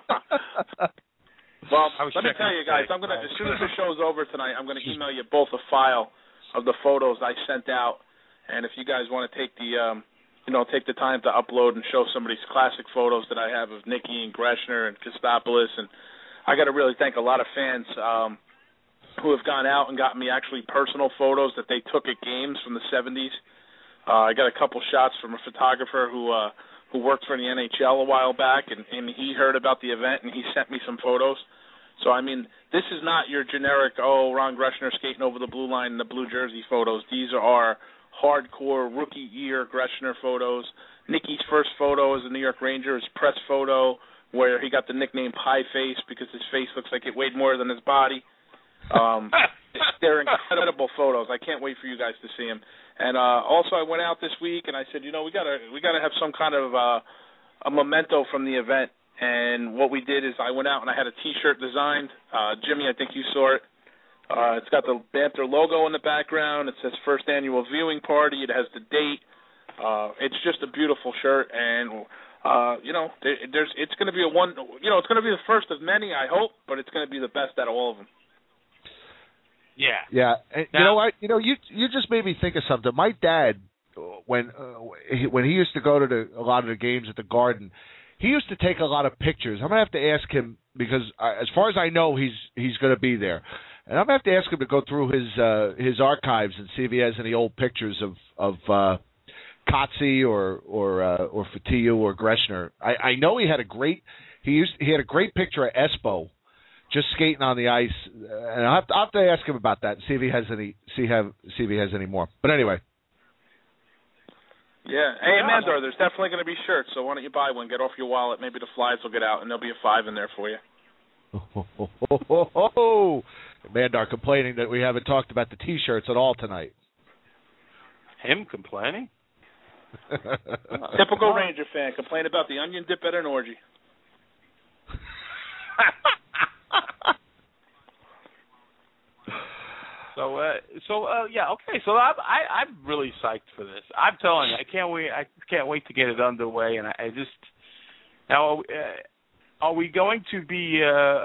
Well, let me tell you guys, as soon as the show's over tonight, I'm going to email you both a file of the photos I sent out, and if you guys want to take the take the time to upload and show some of these classic photos that I have of Nicky and Greshner and Kostopoulos. And I got to really thank a lot of fans who have gone out and gotten me actually personal photos that they took at games from the 70s. I got a couple shots from a photographer who worked for the NHL a while back, and he heard about the event, and he sent me some photos. So, I mean, this is not your generic, Ron Greshner skating over the blue line in the blue jersey photos. These are hardcore rookie year Greshner photos. Nicky's first photo as a New York Ranger, his press photo, where he got the nickname Pie Face because his face looks like it weighed more than his body. They're incredible photos. I can't wait for you guys to see them. And also, I went out this week and I said, we gotta have some kind of a memento from the event. And what we did is I went out and I had a T-shirt designed. Jimmy, I think you saw it. It's got the Banter logo in the background. It says first annual viewing party. It has the date. It's just a beautiful shirt, and it's going to be it's going to be the first of many, I hope, but it's going to be the best out of all of them. Yeah. Yeah. And you know what? You just made me think of something. My dad, when he used to go to a lot of the games at the Garden, he used to take a lot of pictures. I'm gonna have to ask him because, as far as I know, he's going to be there, and I'm gonna have to ask him to go through his archives and see if he has any old pictures of Kotze or Fotiu or Greshner. I know he had a great picture of Espo just skating on the ice, and I'll have to ask him about that and see if he has any more. But anyway. Yeah. Hey, Mandar, there's definitely going to be shirts, so why don't you buy one? Get off your wallet. Maybe the flies will get out, and there'll be a 5 in there for you. Mandar complaining that we haven't talked about the T-shirts at all tonight. Him complaining? Typical Ranger fan. Complain about the onion dip at an orgy. Okay. So I'm really psyched for this. I'm telling you, I can't wait to get it underway. And I just now, are we going to be?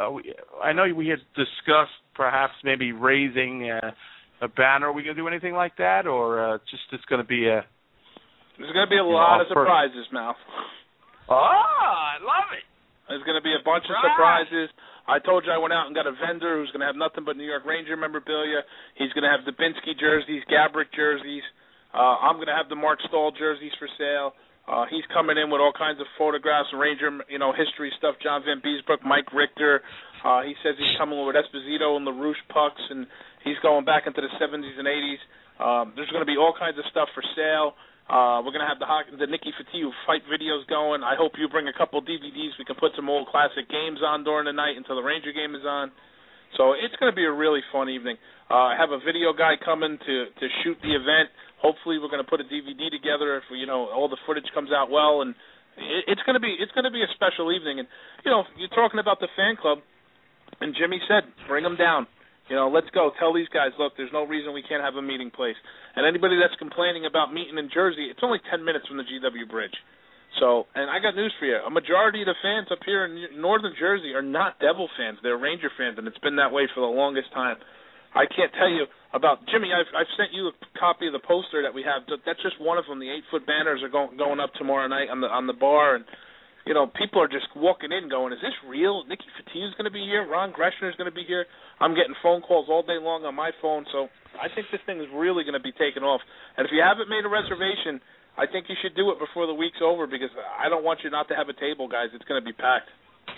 I know we had discussed perhaps maybe raising a banner. Are we going to do anything like that, or it's going to be a? There's going to be a lot of surprises, Mal. Oh, I love it. There's going to be a bunch of surprises. I told you I went out and got a vendor who's going to have nothing but New York Ranger memorabilia. He's going to have Dubinsky jerseys, Gabrick jerseys. I'm going to have the Mark Stahl jerseys for sale. He's coming in with all kinds of photographs, Ranger, history stuff, John Van Beesbrook, Mike Richter. He says he's coming with Esposito and LaRouche pucks, and he's going back into the 70s and 80s. There's going to be all kinds of stuff for sale. We're going to have the Nicky Fotiu fight videos going. I hope you bring a couple DVDs. We can put some old classic games on during the night until the Ranger game is on. So it's going to be a really fun evening. I have a video guy coming to shoot the event. Hopefully we're going to put a DVD together if all the footage comes out well, and it's going to be a special evening. And you're talking about the fan club, and Jimmy said bring them down. Let's go. Tell these guys, look, there's no reason we can't have a meeting place. And anybody that's complaining about meeting in Jersey, it's only 10 minutes from the GW Bridge. So, and I got news for you. A majority of the fans up here in northern Jersey are not Devil fans. They're Ranger fans, and it's been that way for the longest time. I can't tell you about Jimmy. I've sent you a copy of the poster that we have. That's just one of them. The 8-foot banners are going up tomorrow night on the bar, and people are just walking in going, is this real? Nicky Fotiu's going to be here. Ron Greshner's going to be here. I'm getting phone calls all day long on my phone, so I think this thing is really going to be taken off. And if you haven't made a reservation, I think you should do it before the week's over because I don't want you not to have a table, guys. It's going to be packed.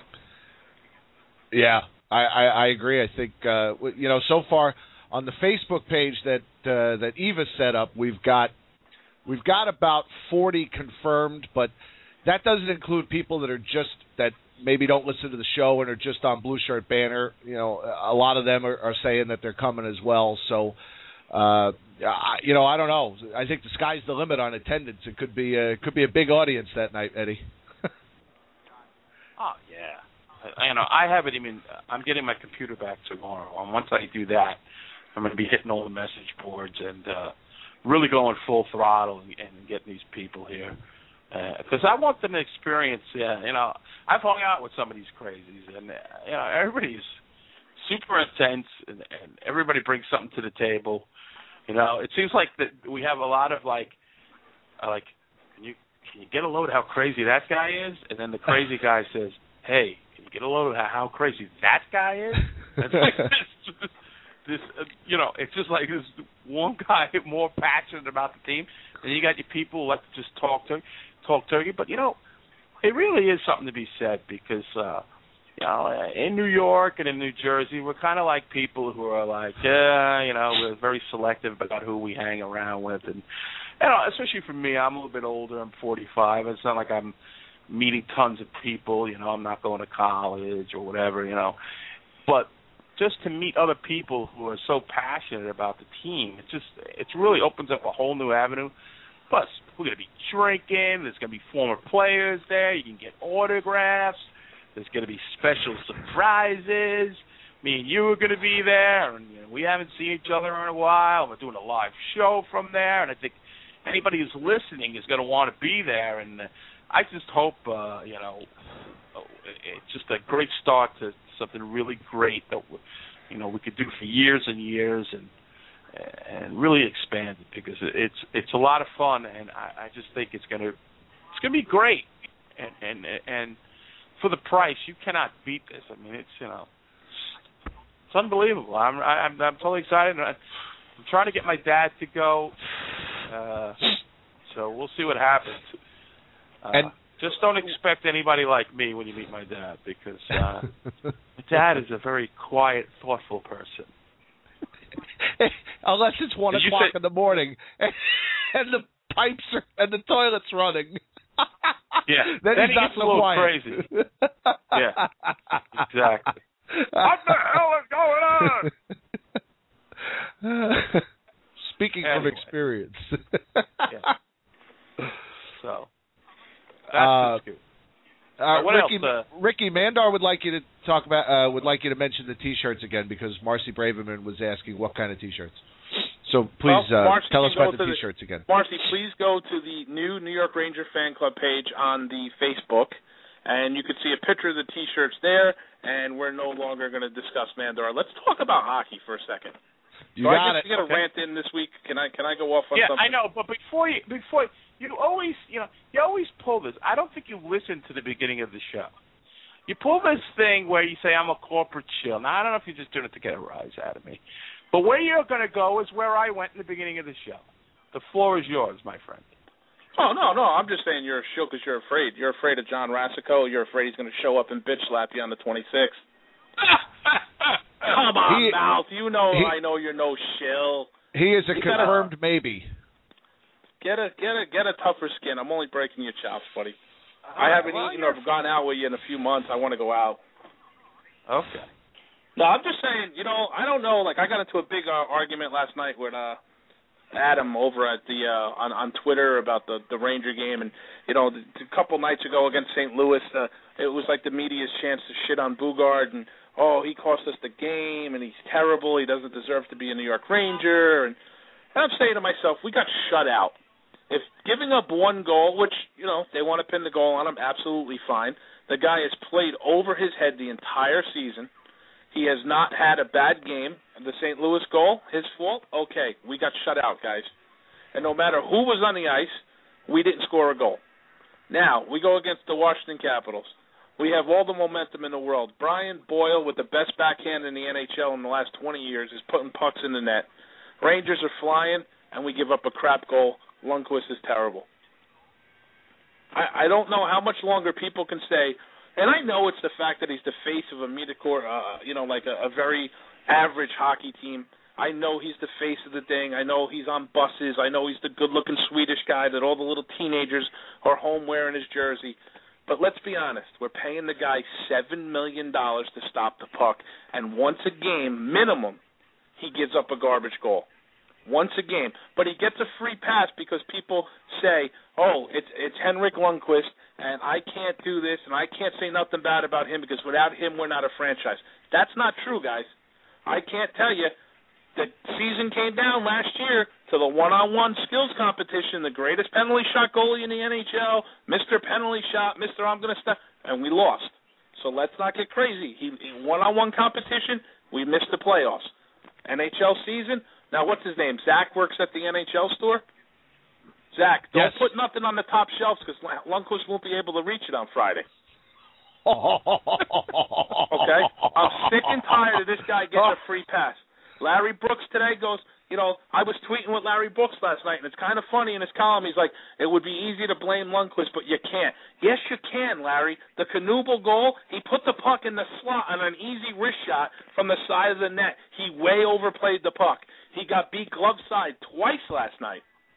Yeah, I agree. I think, so far on the Facebook page that Eva set up, we've got about 40 confirmed, but that doesn't include people that maybe don't listen to the show and are just on Blue Shirt Banner. A lot of them are saying that they're coming as well. So, I don't know. I think the sky's the limit on attendance. It could be a big audience that night, Eddie. Oh yeah. I haven't even. I'm getting my computer back tomorrow, and once I do that, I'm going to be hitting all the message boards and really going full throttle and getting these people here. Because I want them to experience, I've hung out with some of these crazies, and everybody's super intense, and everybody brings something to the table. It seems like that we have a lot of like can you get a load of how crazy that guy is? And then the crazy guy says, hey, can you get a load of how crazy that guy is? It's like this it's just like this one guy more passionate about the team, and you got your people who like to just talk turkey. But, it really is something to be said because, in New York and in New Jersey, we're kind of like people who are like, we're very selective about who we hang around with. And, especially for me, I'm a little bit older. I'm 45. It's not like I'm meeting tons of people. I'm not going to college or whatever, But just to meet other people who are so passionate about the team, it really opens up a whole new avenue. Plus, we're going to be drinking. There's going to be former players there. You can get autographs. There's going to be special surprises. Me and you are going to be there, and we haven't seen each other in a while. We're doing a live show from there, and I think anybody who's listening is going to want to be there. And I just hope, it's just a great start to something really great that we could do for years and years, and really expand it because it's a lot of fun, and I just think it's gonna be great, and for the price you cannot beat this. I mean it's unbelievable. I'm totally excited. I'm trying to get my dad to go, so we'll see what happens. And just don't expect anybody like me when you meet my dad because my dad is a very quiet, thoughtful person. Unless it's 1 o'clock in the morning and the pipes and the toilet's running. Yeah, then he gets a little crazy. Yeah, exactly. What the hell is going on? Speaking from experience. Yeah. So that's good. What else? Ricky Mandar would like you to talk about. Would like you to mention the T-shirts again because Marcy Braverman was asking what kind of T-shirts. So please tell us about the T-shirts again. Marcy, please go to the new New York Ranger Fan Club page on the Facebook, and you can see a picture of the T-shirts there. And we're no longer going to discuss Mandar. Let's talk about hockey for a second. You got it. I get a rant in this week. Can I go off on something? Yeah, I know. But before you always pull this. I don't think you listened to the beginning of the show. You pull this thing where you say I'm a corporate shill. Now I don't know if you're just doing it to get a rise out of me, but where you're going to go is where I went in the beginning of the show. The floor is yours, my friend. Oh no! I'm just saying you're a shill because you're afraid. You're afraid of John Rassico. You're afraid he's going to show up and bitch slap you on the 26th. Come on, Mouth. I know you're no shill. He is a confirmed maybe. Get a tougher skin. I'm only breaking your chops, buddy. I haven't eaten or gone out with you in a few months. I want to go out. Okay. No, I'm just saying, I don't know. Like, I got into a big argument last night with Adam over at the on Twitter about the Ranger game, and a couple nights ago against St. Louis, it was like the media's chance to shit on Bugard, and he cost us the game, and he's terrible. He doesn't deserve to be a New York Ranger, and I'm saying to myself, we got shut out. If giving up one goal, which, they want to pin the goal on him, absolutely fine. The guy has played over his head the entire season. He has not had a bad game. The St. Louis goal, his fault? Okay, we got shut out, guys. And no matter who was on the ice, we didn't score a goal. Now, we go against the Washington Capitals. We have all the momentum in the world. Brian Boyle, with the best backhand in the NHL in the last 20 years, is putting pucks in the net. Rangers are flying, and we give up a crap goal. Lundqvist is terrible. I don't know how much longer people can say, and I know it's the fact that he's the face of a like a very average hockey team. I know he's the face of the thing. I know he's on buses. I know he's the good-looking Swedish guy that all the little teenagers are home wearing his jersey. But let's be honest. We're paying the guy $7 million to stop the puck, and once a game, minimum, he gives up a garbage goal. Once a game. But he gets a free pass because people say, it's Henrik Lundqvist, and I can't do this, and I can't say nothing bad about him because without him, we're not a franchise. That's not true, guys. I can't tell you. The season came down last year to the one-on-one skills competition, the greatest penalty shot goalie in the NHL, Mr. Penalty Shot, Mr. I'm going to stop, and we lost. So let's not get crazy. In one-on-one competition, we missed the playoffs. NHL season, now what's his name? Zach works at the NHL store? Zach, don't Yes. put nothing on the top shelves because Lundqvist won't be able to reach it on Friday. Okay? I'm sick and tired of this guy getting a free pass. Larry Brooks today goes, I was tweeting with Larry Brooks last night, and it's kind of funny in his column. He's like, it would be easy to blame Lundqvist, but you can't. Yes, you can, Larry. The Knuble goal, he put the puck in the slot on an easy wrist shot from the side of the net. He way overplayed the puck. He got beat glove side twice last night.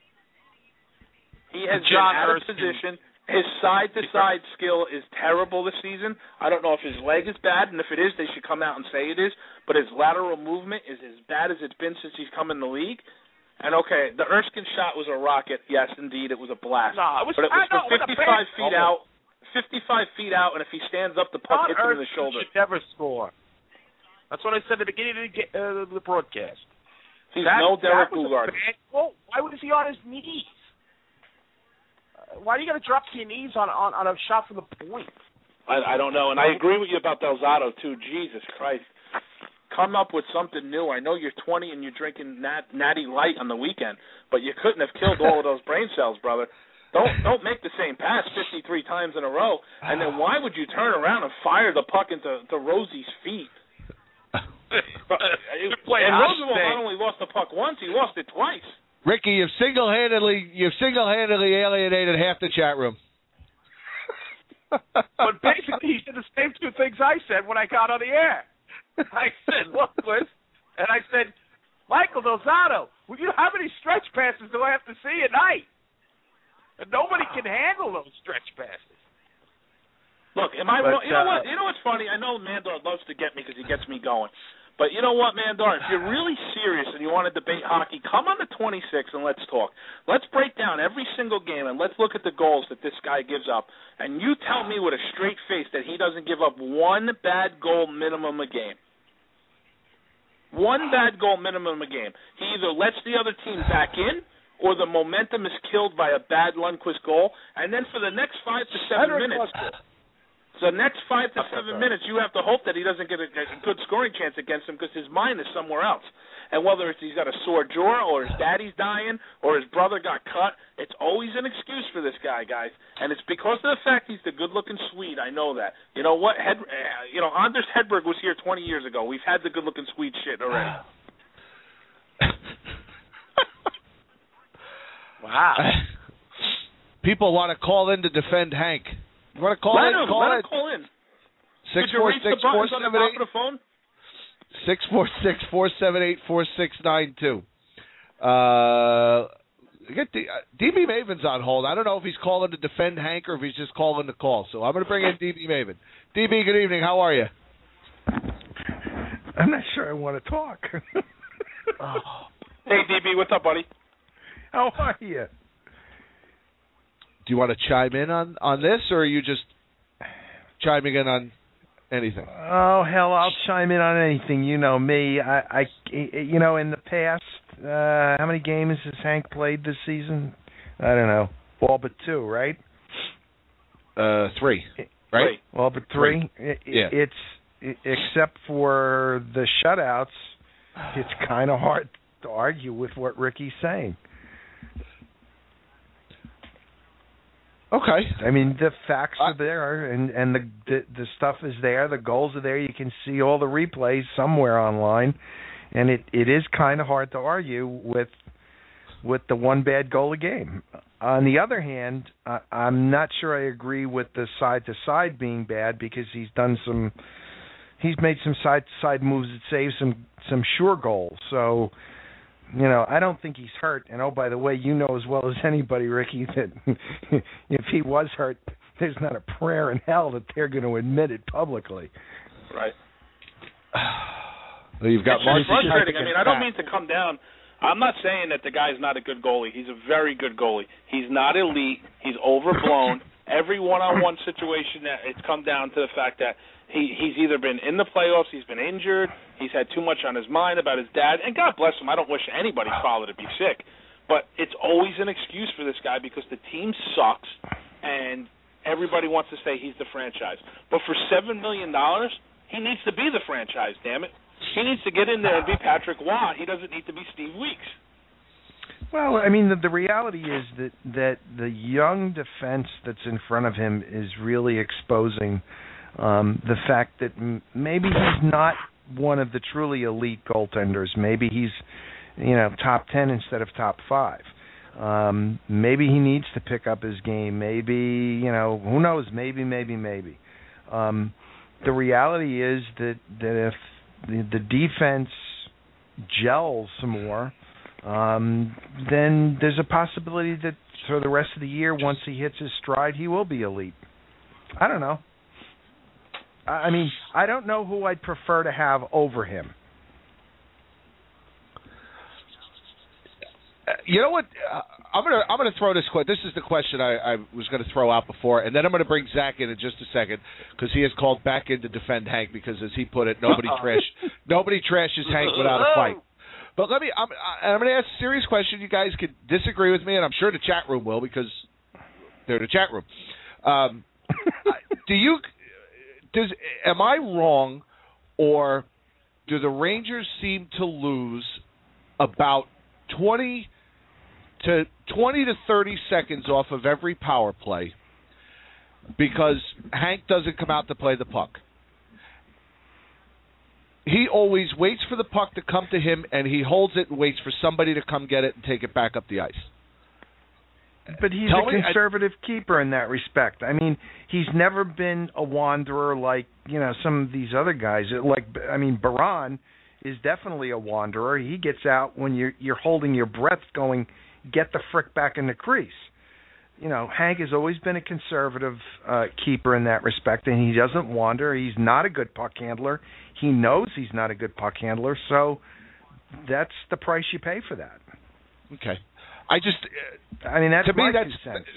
He has been out of position. His side-to-side skill is terrible this season. I don't know if his leg is bad, and if it is, they should come out and say it is. But his lateral movement is as bad as it's been since he's come in the league. And, okay, the Erskine shot was a rocket. Yes, indeed, it was a blast. No, it was, but it was from 55 feet out. 55 feet out, and if he stands up, the puck hits him in the shoulder. Should never score. That's what I said at the beginning of the broadcast. He's no Derek Bugard. Well, why was he on his knees? Why do you got to drop to your knees on a shot from the point? I don't know, and I agree with you about Delzato, too. Jesus Christ. Come up with something new. I know you're 20 and you're drinking Natty Light on the weekend, but you couldn't have killed all of those brain cells, brother. Don't make the same pass 53 times in a row, and then why would you turn around and fire the puck into Rosie's feet? And Roosevelt not only lost the puck once, he lost it twice. Ricky, you've single-handedly alienated half the chat room. But basically, he said the same two things I said when I got on the air. I said, Lundqvist, and I said, Michael Delzato, how many stretch passes do I have to see a night? And nobody can handle those stretch passes. Look, am I wrong? You know what? You know what's funny? I know Mandar loves to get me because he gets me going. But you know what, Mandar? If you're really serious and you want to debate hockey, come on the 26 and let's talk. Let's break down every single game and let's look at the goals that this guy gives up. And you tell me with a straight face that he doesn't give up one bad goal minimum a game. One bad goal minimum a game. He either lets the other team back in or the momentum is killed by a bad Lundqvist goal. And then for the next 5 to 7 minutes... So the next 5 to 7 minutes, you have to hope that he doesn't get a good scoring chance against him because his mind is somewhere else. And whether it's he's got a sore jaw or his daddy's dying or his brother got cut, it's always an excuse for this guy, guys. And it's because of the fact he's the good-looking Swede. I know that. You know what? Anders Hedberg was here 20 years ago. We've had the good-looking Swede shit already. Wow. People want to call in to defend Hank. You want to call in? Let him call in. 646-478. 646-478-4692. DB Maven's on hold. I don't know if he's calling to defend Hank or if he's just calling to call. So I'm going to bring in DB Maven. DB, good evening. How are you? I'm not sure I want to talk. Hey, DB, what's up, buddy? How are you? Do you want to chime in on this, or are you just chiming in on anything? Oh, hell, I'll chime in on anything. You know me. I in the past, how many games has Hank played this season? I don't know. All but 2, right? 3, right? All but 3? Yeah. It's except for the shutouts, it's kind of hard to argue with what Ricky's saying. Okay. I mean, the facts are there, and the stuff is there. The goals are there. You can see all the replays somewhere online, and it is kind of hard to argue with the one bad goal a game. On the other hand, I'm not sure I agree with the side-to-side being bad because he's made some side-to-side moves that save some sure goals. So, I don't think he's hurt. And, oh, by the way, you know as well as anybody, Ricky, that if he was hurt, there's not a prayer in hell that they're going to admit it publicly. Right. Well, you've got it's frustrating. I mean, I don't mean to come down. I'm not saying that the guy's not a good goalie. He's a very good goalie. He's not elite. He's overblown. Every one-on-one situation, that it's come down to the fact that he's either been in the playoffs, he's been injured, he's had too much on his mind about his dad, and God bless him, I don't wish anybody's father to be sick, but it's always an excuse for this guy because the team sucks, and everybody wants to say he's the franchise. But for $7 million, he needs to be the franchise, damn it. He needs to get in there and be Patrick Waugh. He doesn't need to be Steve Weeks. Well, I mean, the reality is that the young defense that's in front of him is really exposing the fact that maybe he's not one of the truly elite goaltenders. Maybe he's, top 10 instead of top 5. Maybe he needs to pick up his game. Maybe, who knows? Maybe. The reality is that if the defense gels some more, then there's a possibility that for the rest of the year, once he hits his stride, he will be elite. I don't know. I mean, I don't know who I'd prefer to have over him. You know what? I'm gonna throw this question. This is the question I was going to throw out before, and then I'm going to bring Zach in just a second because he has called back in to defend Hank because, as he put it, nobody trashes Hank without a fight. But I'm going to ask a serious question. You guys could disagree with me, and I'm sure the chat room will because they're the chat room. Am I wrong, or do the Rangers seem to lose about 20 to 30 seconds off of every power play because Hank doesn't come out to play the puck? He always waits for the puck to come to him, and he holds it and waits for somebody to come get it and take it back up the ice. But he's a conservative keeper in that respect. I mean, he's never been a wanderer like, some of these other guys. Baron is definitely a wanderer. He gets out when you're holding your breath going, get the frick back in the crease. Hank has always been a conservative keeper in that respect, and he doesn't wander. He's not a good puck handler. He knows he's not a good puck handler, so that's the price you pay for that. Okay. That's my 2 cents.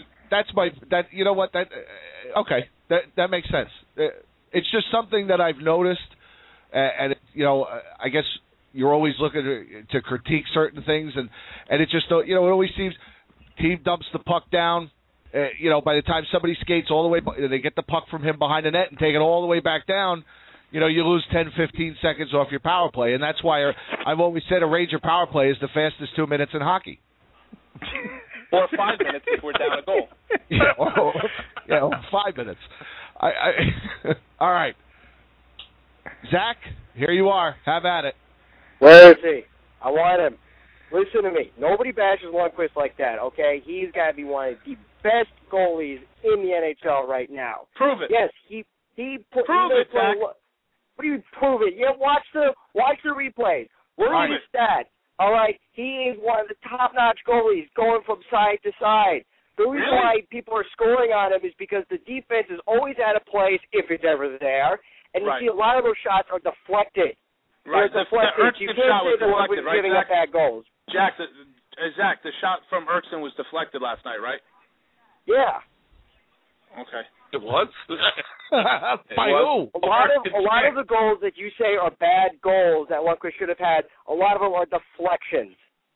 Okay, that makes sense. It's just something that I've noticed, and I guess you're always looking to critique certain things, and it just, it always seems team dumps the puck down. By the time somebody skates all the way, they get the puck from him behind the net and take it all the way back down. You lose 10, 15 seconds off your power play, and that's why I've always said a Ranger power play is the fastest 2 minutes in hockey. Or 5 minutes if we're down a goal. Or 5 minutes. All right. Zach, here you are. Have at it. Where is he? I want him. Listen to me. Nobody bashes Lundqvist like that, okay? He's got to be one of the best goalies in the NHL right now. Prove it. Yes, Prove it, Zach. What do you prove it? Yeah, watch the replays. Read his stats. All right, he is one of the top-notch goalies going from side to side. The reason why people are scoring on him is because the defense is always out of place if it's ever there, and you see a lot of those shots are deflected. Right, the deflected. You can't say that we're giving up bad goals. Zach, the shot from Erkson was deflected last night, right? Yeah. Okay. It was? By who? A lot of the goals that you say are bad goals that Lundqvist should have had, a lot of them are deflections.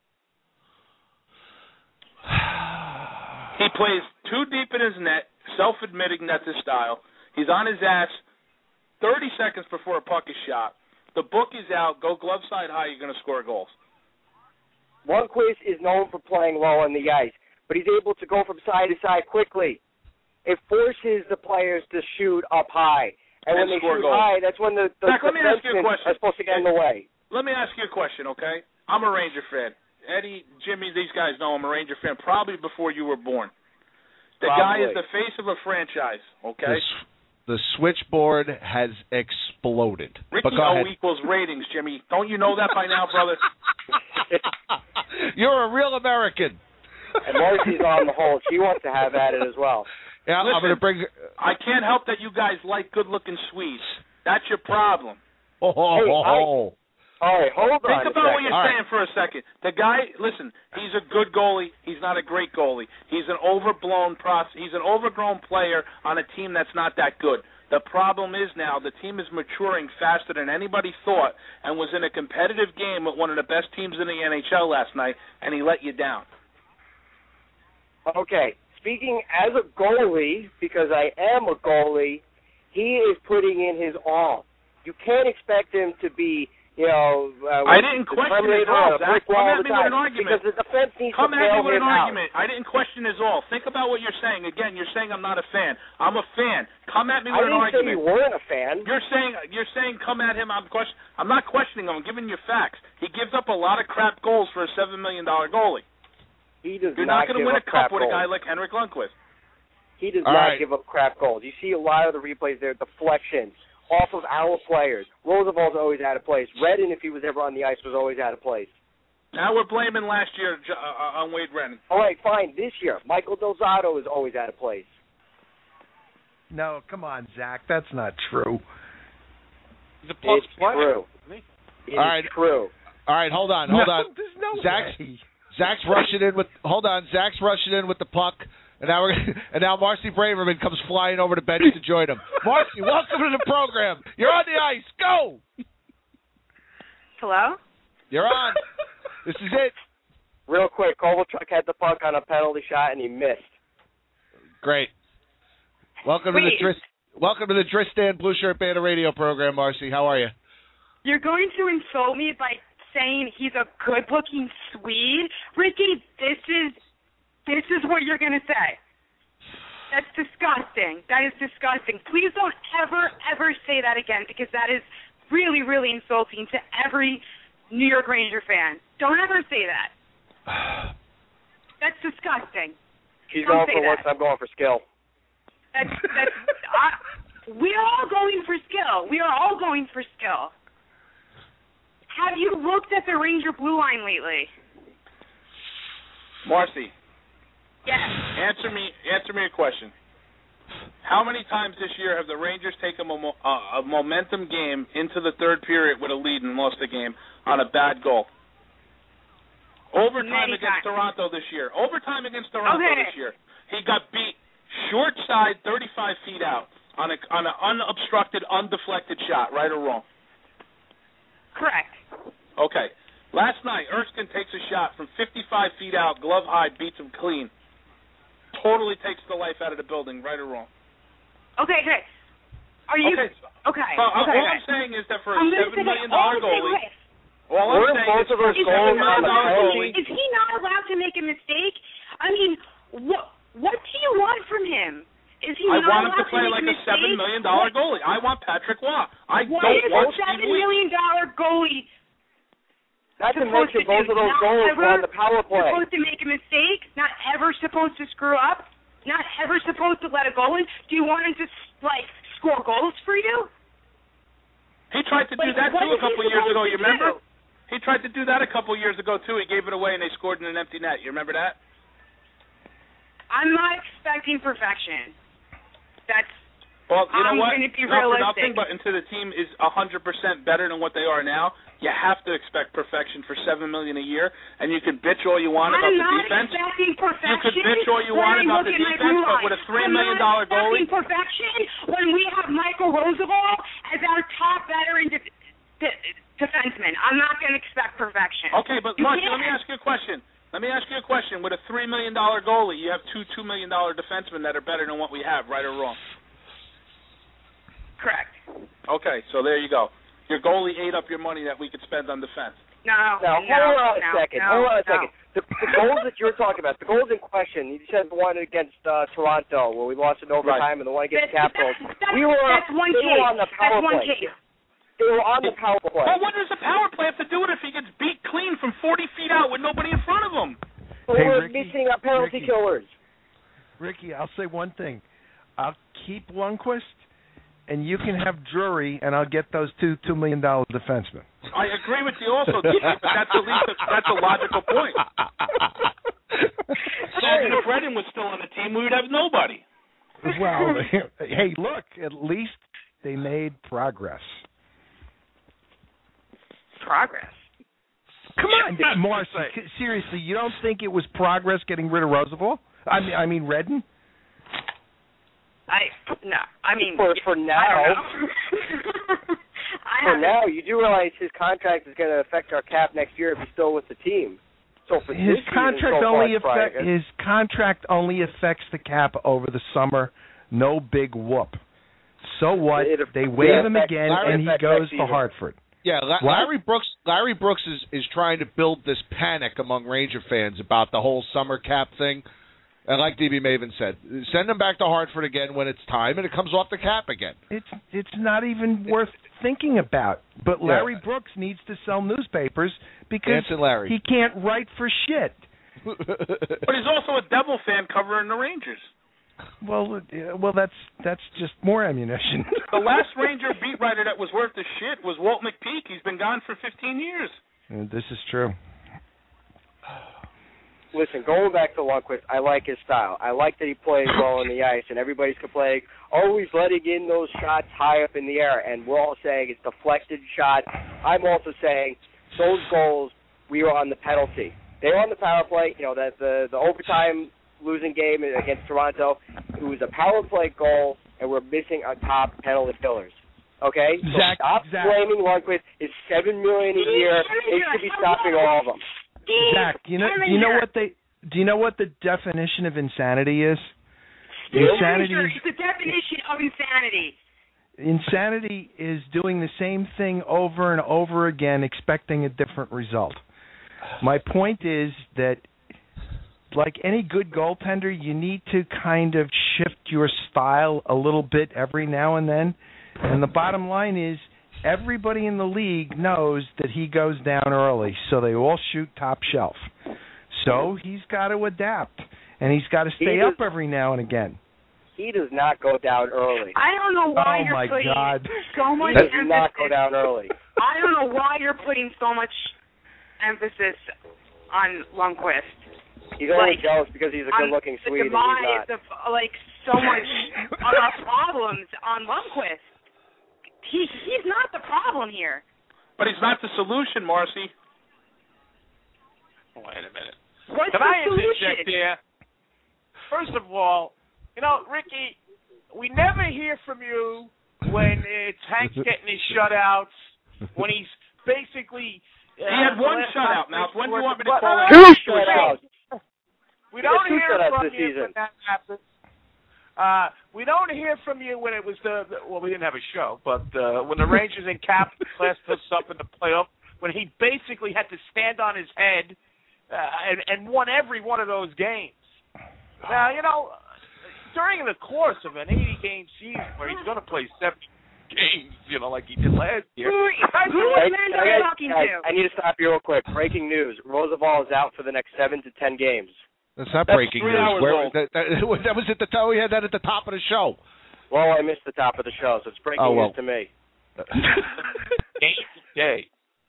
He plays too deep in his net, self-admitting that's his style. He's on his ass 30 seconds before a puck is shot. The book is out. Go glove side high, you're going to score goals. Lundqvist is known for playing low on the ice, but he's able to go from side to side quickly. It forces the players to shoot up high. And when they shoot goals. High, that's when the defensemen are supposed to get in the way. Let me ask you a question, okay? I'm a Ranger fan. Eddie, Jimmy, these guys know I'm a Ranger fan probably before you were born. The guy is the face of a franchise, okay? The switchboard has exploded. Ricky O equals ratings, Jimmy. Don't you know that by now, brother? You're a real American. And Marcy's on the hold. She wants to have at it as well. Yeah, listen, I'm going to bring. I can't help that you guys like good-looking Swedes. That's your problem. All right, hold on. Think about what you're saying for a second. The guy, listen, he's a good goalie. He's not a great goalie. He's an overgrown player on a team that's not that good. The problem is now the team is maturing faster than anybody thought and was in a competitive game with one of the best teams in the NHL last night, and he let you down. Okay. Speaking as a goalie, because I am a goalie, he is putting in his all. You can't expect him to be I didn't question his all. Zach, come at me with an argument. Because the defense needs come to at me bail with him an out. argument. I didn't question his all. Think about what you're saying. Again, you're saying I'm not a fan. I'm a fan. Come at me with an argument. I didn't say you weren't a fan. You're saying come at him. I'm not questioning him. I'm giving you facts. He gives up a lot of crap goals for a $7 million goalie. You're not going to win a cup with a guy like Henrik Lundqvist. He does not give up crap goals. You see a lot of the replays there, deflections off of our players. Roosevelt's always out of place. Redden, if he was ever on the ice, was always out of place. Now we're blaming last year on Wade Redden. All right, fine. This year, Michael Del Zotto is always out of place. No, come on, Zach. That's not true. It's true. It's true. All right, hold on. There's no way. Zach's rushing in with. Hold on, Zach's rushing in with the puck. And now Marcy Braverman comes flying over the bench to join him. Marcy, welcome to the program. You're on the ice. Go. Hello? You're on. This is it. Real quick, Kovalchuk had the puck on a penalty shot, and he missed. Great. Welcome to the Tristan Blue Shirt Band Radio program, Marcy. How are you? You're going to insult me by saying he's a good-looking Swede? Ricky, This is what you're going to say. That's disgusting. That is disgusting. Please don't ever say that again, because that is really, really insulting to every New York Ranger fan. Don't ever say that. That's disgusting. He's going for looks. I'm going for skill. We are all going for skill. We are all going for skill. Have you looked at the Ranger blue line lately? Marcy. Yes. Answer me a question. How many times this year have the Rangers taken a momentum game into the third period with a lead and lost the game on a bad goal? Overtime against Toronto this year. This year. He got beat short side 35 feet out on an unobstructed, undeflected shot, right or wrong? Correct. Okay. Last night, Erskine takes a shot from 55 feet out, glove high, beats him clean. Totally takes the life out of the building, right or wrong? Okay. Are you okay? All I'm saying is that for a $7 million goalie, is he not allowed to make a mistake? I mean, what do you want from him? Is he I not want him to play like a $7 million goalie. I want Patrick Waugh. I what don't is want a $7 million goalie? Not to mention both of those goals were on the power play. Supposed to make a mistake, not ever supposed to screw up, not ever supposed to let a goal in. Do you want him to score goals for you? He tried to do that too a couple years ago. You remember? He tried to do that a couple years ago too. He gave it away and they scored in an empty net. You remember that? I'm not expecting perfection. Well, you know what? I'm going to be not realistic. For nothing, but until the team is 100% better than what they are now, you have to expect perfection for $7 million a year. And you can bitch all you want about the defense. I'm not expecting perfection. You can bitch all you want about the defense, but with a $3 million goalie. I'm not expecting perfection when we have Michael Roosevelt as our top veteran defenseman. I'm not going to expect perfection. Okay, but Marcy, let me ask you a question. With a $3 million goalie, you have two $2 million defensemen that are better than what we have, right or wrong? Correct. Okay, so there you go. Your goalie ate up your money that we could spend on defense. Hold on a second. The goals that you're talking about, the goals in question, you said the one against Toronto where we lost in overtime and the one against Capitals. That's one case. They were on the power play. They were on the power play. Well, what does the power play have to do with it if he gets beat clean from 40 feet out with nobody in front of him? But we're missing our penalty killers. Ricky, I'll say one thing. I'll keep Lundqvist, and you can have Drury, and I'll get those $2 million defensemen. I agree with you also, DJ, but that's a logical point. Imagine if Redden was still on the team, we would have nobody. Well, hey, look, at least they made progress. Come on, Marcy. Seriously, you don't think it was progress getting rid of Roosevelt? I mean Redden? For now. For now, you do realize his contract is going to affect our cap next year if he's still with the team. So for his contract only affects the cap over the summer. No big whoop. So what? They waive him again, and he goes to Hartford. Yeah, Larry Brooks is trying to build this panic among Ranger fans about the whole summer cap thing. And like DB Maven said, send them back to Hartford again when it's time, and it comes off the cap again. It's not even worth thinking about. But Larry Brooks needs to sell newspapers because he can't write for shit. But he's also a Devil fan covering the Rangers. Well, that's just more ammunition. The last Ranger beat writer that was worth the shit was Walt McPeak. He's been gone for 15 years. This is true. Listen, going back to Lundqvist, I like his style. I like that he plays well on the ice, and everybody's complaining, always letting in those shots high up in the air, and we're all saying it's deflected shots. I'm also saying those goals, we were on the penalty. They were on the power play. You know, that the overtime losing game against Toronto, it was a power play goal, and we're missing our top penalty killers. Okay? So stop blaming Lundqvist. It's $7 million a year. They should be stopping all of them. Zach, do you know what the definition of insanity is? Insanity is the definition of insanity. Insanity is doing the same thing over and over again, expecting a different result. My point is that, like any good goaltender, you need to kind of shift your style a little bit every now and then. And the bottom line is, everybody in the league knows that he goes down early, so they all shoot top shelf. So he's got to adapt, and he's got to stay up every now and again. He does not go down early. I don't know why you're putting so much emphasis. He does not go down early. I don't know why you're putting so much emphasis on Lundqvist. He's only jealous because he's a good-looking Swede. The demise of so much of our problems on Lundqvist. He's not the problem here. But he's not the solution, Marcy. Wait a minute. What's Can the I solution? interject here? First of all, Ricky, we never hear from you when it's Hank's getting his shutouts, when he's basically... he had one shutout, Mouth. When do you want me to call it? Two shutouts. We don't hear from you when that happens. We don't hear from you when it was we didn't have a show, but when the Rangers and Cap classed us up in the playoff, when he basically had to stand on his head and won every one of those games. Now, during the course of an 80-game season where he's going to play 70 games, like he did last year. I need to stop you real quick. Breaking news. Roosevelt is out for the next 7 to 10 games. That's not breaking news. That was at the top. We had that at the top of the show. Well, I missed the top of the show, so it's breaking news to me. Day.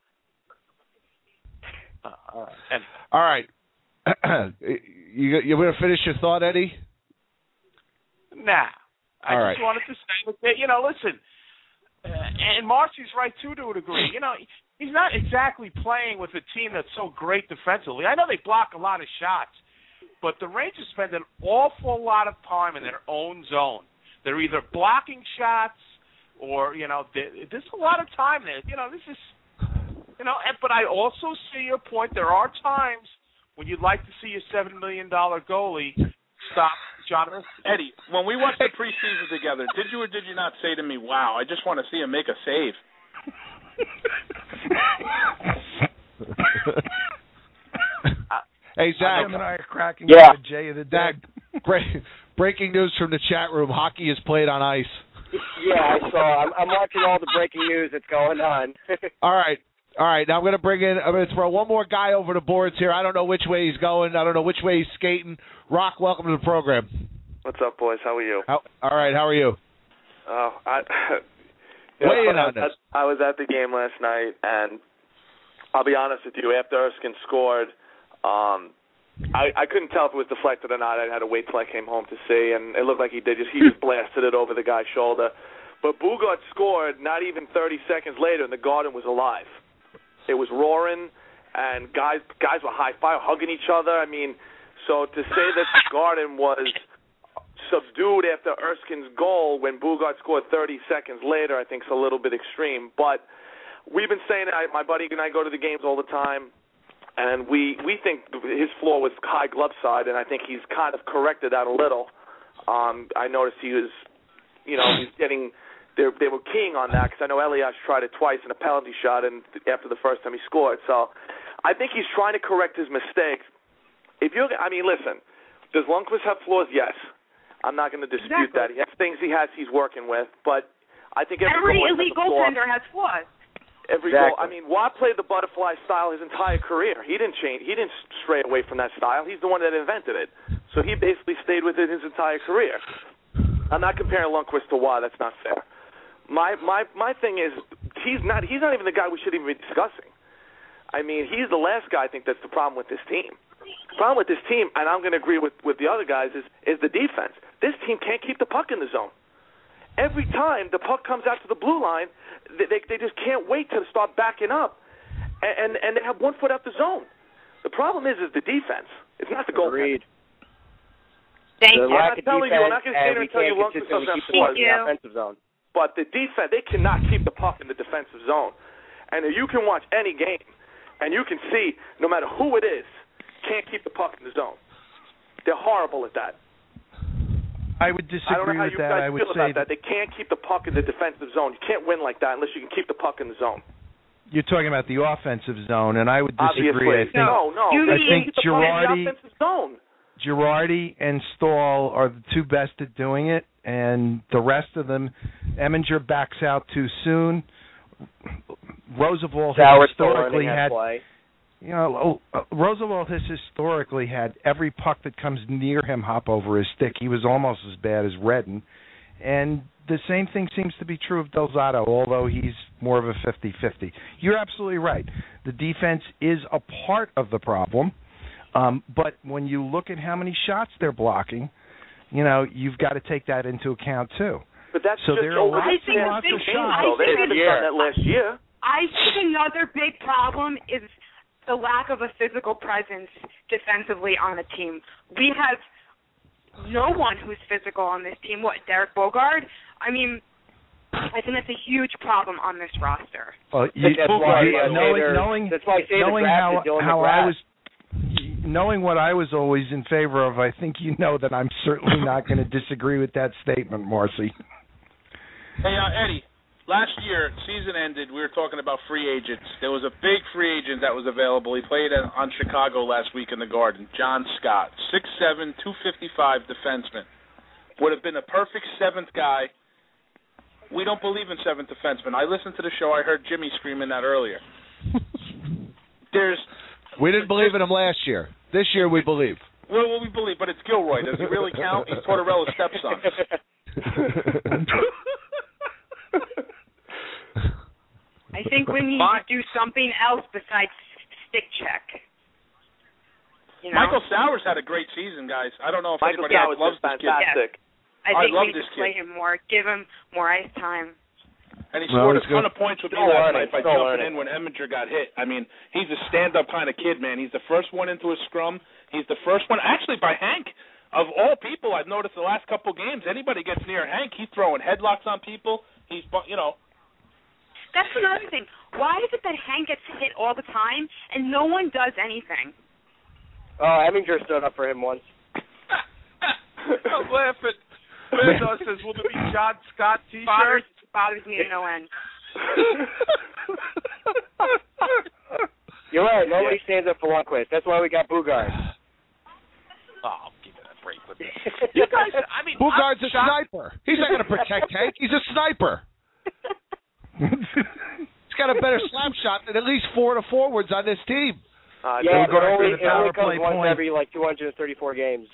All right. You want to finish your thought, Eddie? Nah. I just wanted to say, listen, and Marcy's right, too, to a degree. He's not exactly playing with a team that's so great defensively. I know they block a lot of shots, but the Rangers spend an awful lot of time in their own zone. They're either blocking shots or, there's a lot of time there. This is, but I also see your point. There are times when you'd like to see a $7 million goalie stop John Erskine. Eddie, when we watched the preseason together, did you or did you not say to me, wow, I just want to see him make a save? Hey, Zach. Him and I are cracking the J of the dead. Breaking news from the chat room. Hockey is played on ice. Yeah, I saw. I'm watching all the breaking news that's going on. All right. Now I'm going to throw one more guy over the boards here. I don't know which way he's going. I don't know which way he's skating. Rock, welcome to the program. What's up, boys? How are you? All right. How are you? Weigh in on this. I was at the game last night, and I'll be honest with you. After Erskine scored, I couldn't tell if it was deflected or not. I had to wait till I came home to see, and it looked like he just blasted it over the guy's shoulder. But Bugart scored not even 30 seconds later, and the Garden was alive. It was roaring, and guys were high-five, hugging each other. I mean, so to say that the Garden was subdued after Erskine's goal when Bugart scored 30 seconds later, I think is a little bit extreme. But we've been saying it. My buddy and I go to the games all the time, and we think his floor was high glove side, and I think he's kind of corrected that a little. I noticed he was, he's getting they were keying on that because I know Elias tried it twice in a penalty shot and after the first time he scored. So I think he's trying to correct his mistakes. Listen, does Lundqvist have flaws? Yes. I'm not going to dispute that. He has things he's working with, but I think every elite goaltender has flaws. Goal. Watt played the butterfly style his entire career. He didn't change. He didn't stray away from that style. He's the one that invented it. So he basically stayed with it his entire career. I'm not comparing Lundqvist to Watt. That's not fair. My thing is he's not even the guy we should even be discussing. He's the last guy I think that's the problem with this team. The problem with this team, and I'm going to agree with the other guys, is the defense. This team can't keep the puck in the zone. Every time the puck comes out to the blue line, they just can't wait to start backing up, and they have 1 foot out the zone. The problem is the defense. It's not the goaltending. Thank you. I'm not going to sit here and tell you Lundqvist doesn't have flaws in the offensive zone. But the defense, they cannot keep the puck in the defensive zone. And you can watch any game, and you can see, no matter who it is, can't keep the puck in the zone. They're horrible at that. I would disagree with that. I would say that they can't keep the puck in the defensive zone. You can't win like that unless you can keep the puck in the zone. You're talking about the offensive zone, and I would disagree. Obviously. I think Girardi. Girardi and Stahl are the two best at doing it, and the rest of them, Eminger backs out too soon. Roosevelt has historically had, Roosevelt has historically had every puck that comes near him hop over his stick. He was almost as bad as Redden, and the same thing seems to be true of Del Zotto, although he's more of a 50-50. You're absolutely right. The defense is a part of the problem. But when you look at how many shots they're blocking, you've got to take that into account too. But that's so just there are lots of shots. They haven't done that last year. I think another big problem is the lack of a physical presence defensively on a team. We have no one who's physical on this team. What, Derek Bogard? I think that's a huge problem on this roster. Well, knowing what I was always in favor of, I think that I'm certainly not going to disagree with that statement, Marcy. Hey, Eddie, last year, season ended, we were talking about free agents. There was a big free agent that was available. He played on Chicago last week in the Garden, John Scott, 6'7", 255 defenseman. Would have been a perfect seventh guy. We don't believe in seventh defensemen. I listened to the show. I heard Jimmy screaming that earlier. We didn't believe in him last year. This year we believe. Well, we believe, but it's Gilroy. Does he really count? He's Tortorella's stepson. I think we need to do something else besides stick check. Michael Sowers had a great season, guys. I don't know if anybody else loves this kid. Fantastic. I think we need to play him more, give him more ice time. And he scored a ton of points with me last night by jumping in when Eminger got hit. He's a stand-up kind of kid, man. He's the first one into a scrum. He's the first one, actually, by Hank. Of all people, I've noticed the last couple games, anybody gets near Hank, he's throwing headlocks on people. That's another thing. Why is it that Hank gets hit all the time and no one does anything? Oh, Eminger stood up for him once. I'm laughing. Bezos says, will there be John Scott t-shirts? Bothers me to no end. You're right. Nobody stands up for Lundqvist. That's why we got Bugard. Oh, give me that break with this. You guys, Bugard's a sniper. He's not going to protect Hank. He's a sniper. He's got a better slap shot than at least 4 of the forwards on this team. It only comes once every 234 games.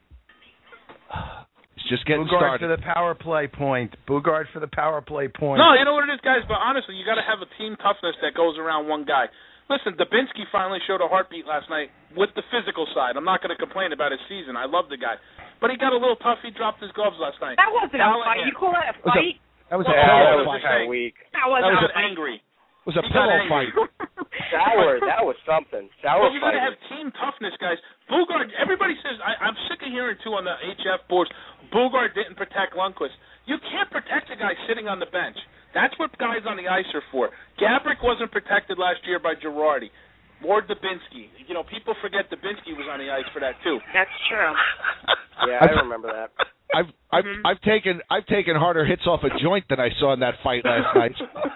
Just getting Bugard started. for the power play point. Bugard for the power play point. No, you know what it is, guys? But honestly, you got to have a team toughness that goes around one guy. Listen, Dubinsky finally showed a heartbeat last night with the physical side. I'm not going to complain about his season. I love the guy. But he got a little tough. He dropped his gloves last night. That wasn't a fight. You call that a fight? That was a pillow fight. Kind of weak. That was angry. It was a pillow fight. That was something. Well, you got to have team toughness, guys. Bugard, everybody says, I'm sick of hearing, too, on the HF boards, Bugard didn't protect Lundqvist. You can't protect a guy sitting on the bench. That's what guys on the ice are for. Gabrick wasn't protected last year by Girardi. Or Dubinsky. People forget Dubinsky was on the ice for that, too. That's true. Yeah, I remember that. I've taken harder hits off a joint than I saw in that fight last night.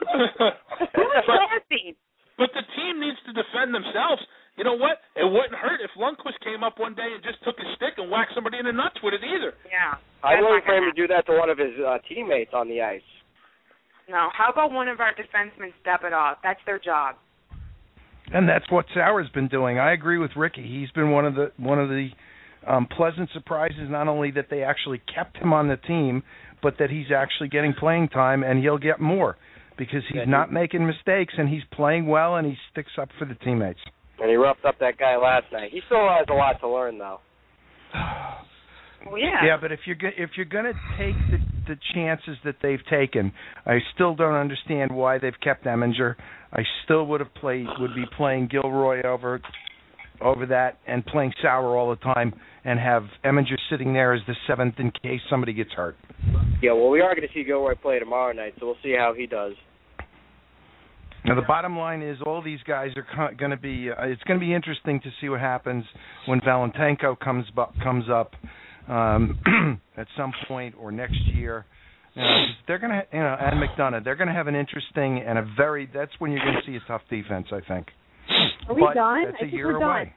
But the team needs to defend themselves. You know what? It wouldn't hurt if Lundqvist came up one day and just took his stick and whacked somebody in the nuts with it either. Yeah. I'm willing for him to do that to one of his teammates on the ice. No. How about one of our defensemen step it off? That's their job. And that's what Sauer's been doing. I agree with Ricky. He's been one of the pleasant surprises, not only that they actually kept him on the team, but that he's actually getting playing time, and he'll get more because he's not making mistakes, and he's playing well, and he sticks up for the teammates. And he roughed up that guy last night. He still has a lot to learn, though. Well, yeah. Yeah, but if you're going to take the chances that they've taken, I still don't understand why they've kept Eminger. I still would be playing Gilroy over that and playing Sauer all the time and have Eminger sitting there as the seventh in case somebody gets hurt. Yeah, well, we are going to see Gilroy play tomorrow night, so we'll see how he does. Now, the bottom line is all these guys are going to be it's going to be interesting to see what happens when Valentenko comes up at some point or next year. They're going to, and McDonough, they're going to have an interesting and that's when you're going to see a tough defense, I think. Are we but done? That's I a think year we're away.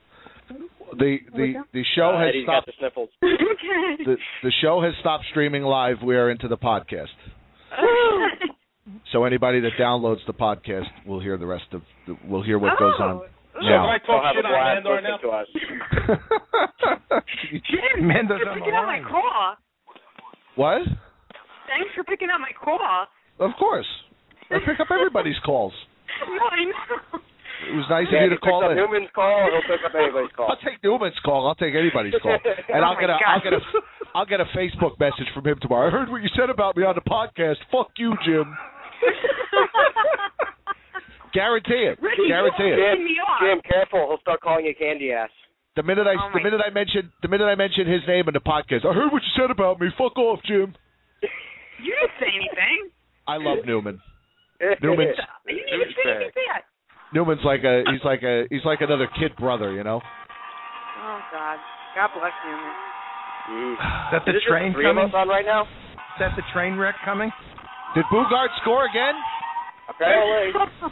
The show has Eddie's stopped. got the sniffles. The show has stopped streaming live. We are into the podcast. So anybody that downloads the podcast will hear the rest of. We'll hear what goes on. So can I talk shit on Mandor now? To us. Mandor's Thanks for on the picking up my line. call. What? Thanks for picking up my call. Of course. I pick up everybody's calls. No, I know. It was nice of you to call in. Newman's call, he'll pick up anybody's call. I'll take Newman's call. I'll take anybody's call, and I'll get a Facebook message from him tomorrow. I heard what you said about me on the podcast. Fuck you, Jim. Guarantee it. Guarantee it. Jim, careful. He'll start calling you candy ass. The minute I mention his name in the podcast, I heard what you said about me. Fuck off, Jim. You didn't say anything. I love Newman. You didn't even say anything. Newman's like another kid brother, you know. Oh God bless Newman. Is that the train coming on right now? Is that the train wreck coming? Did Bugart score again? Apparently.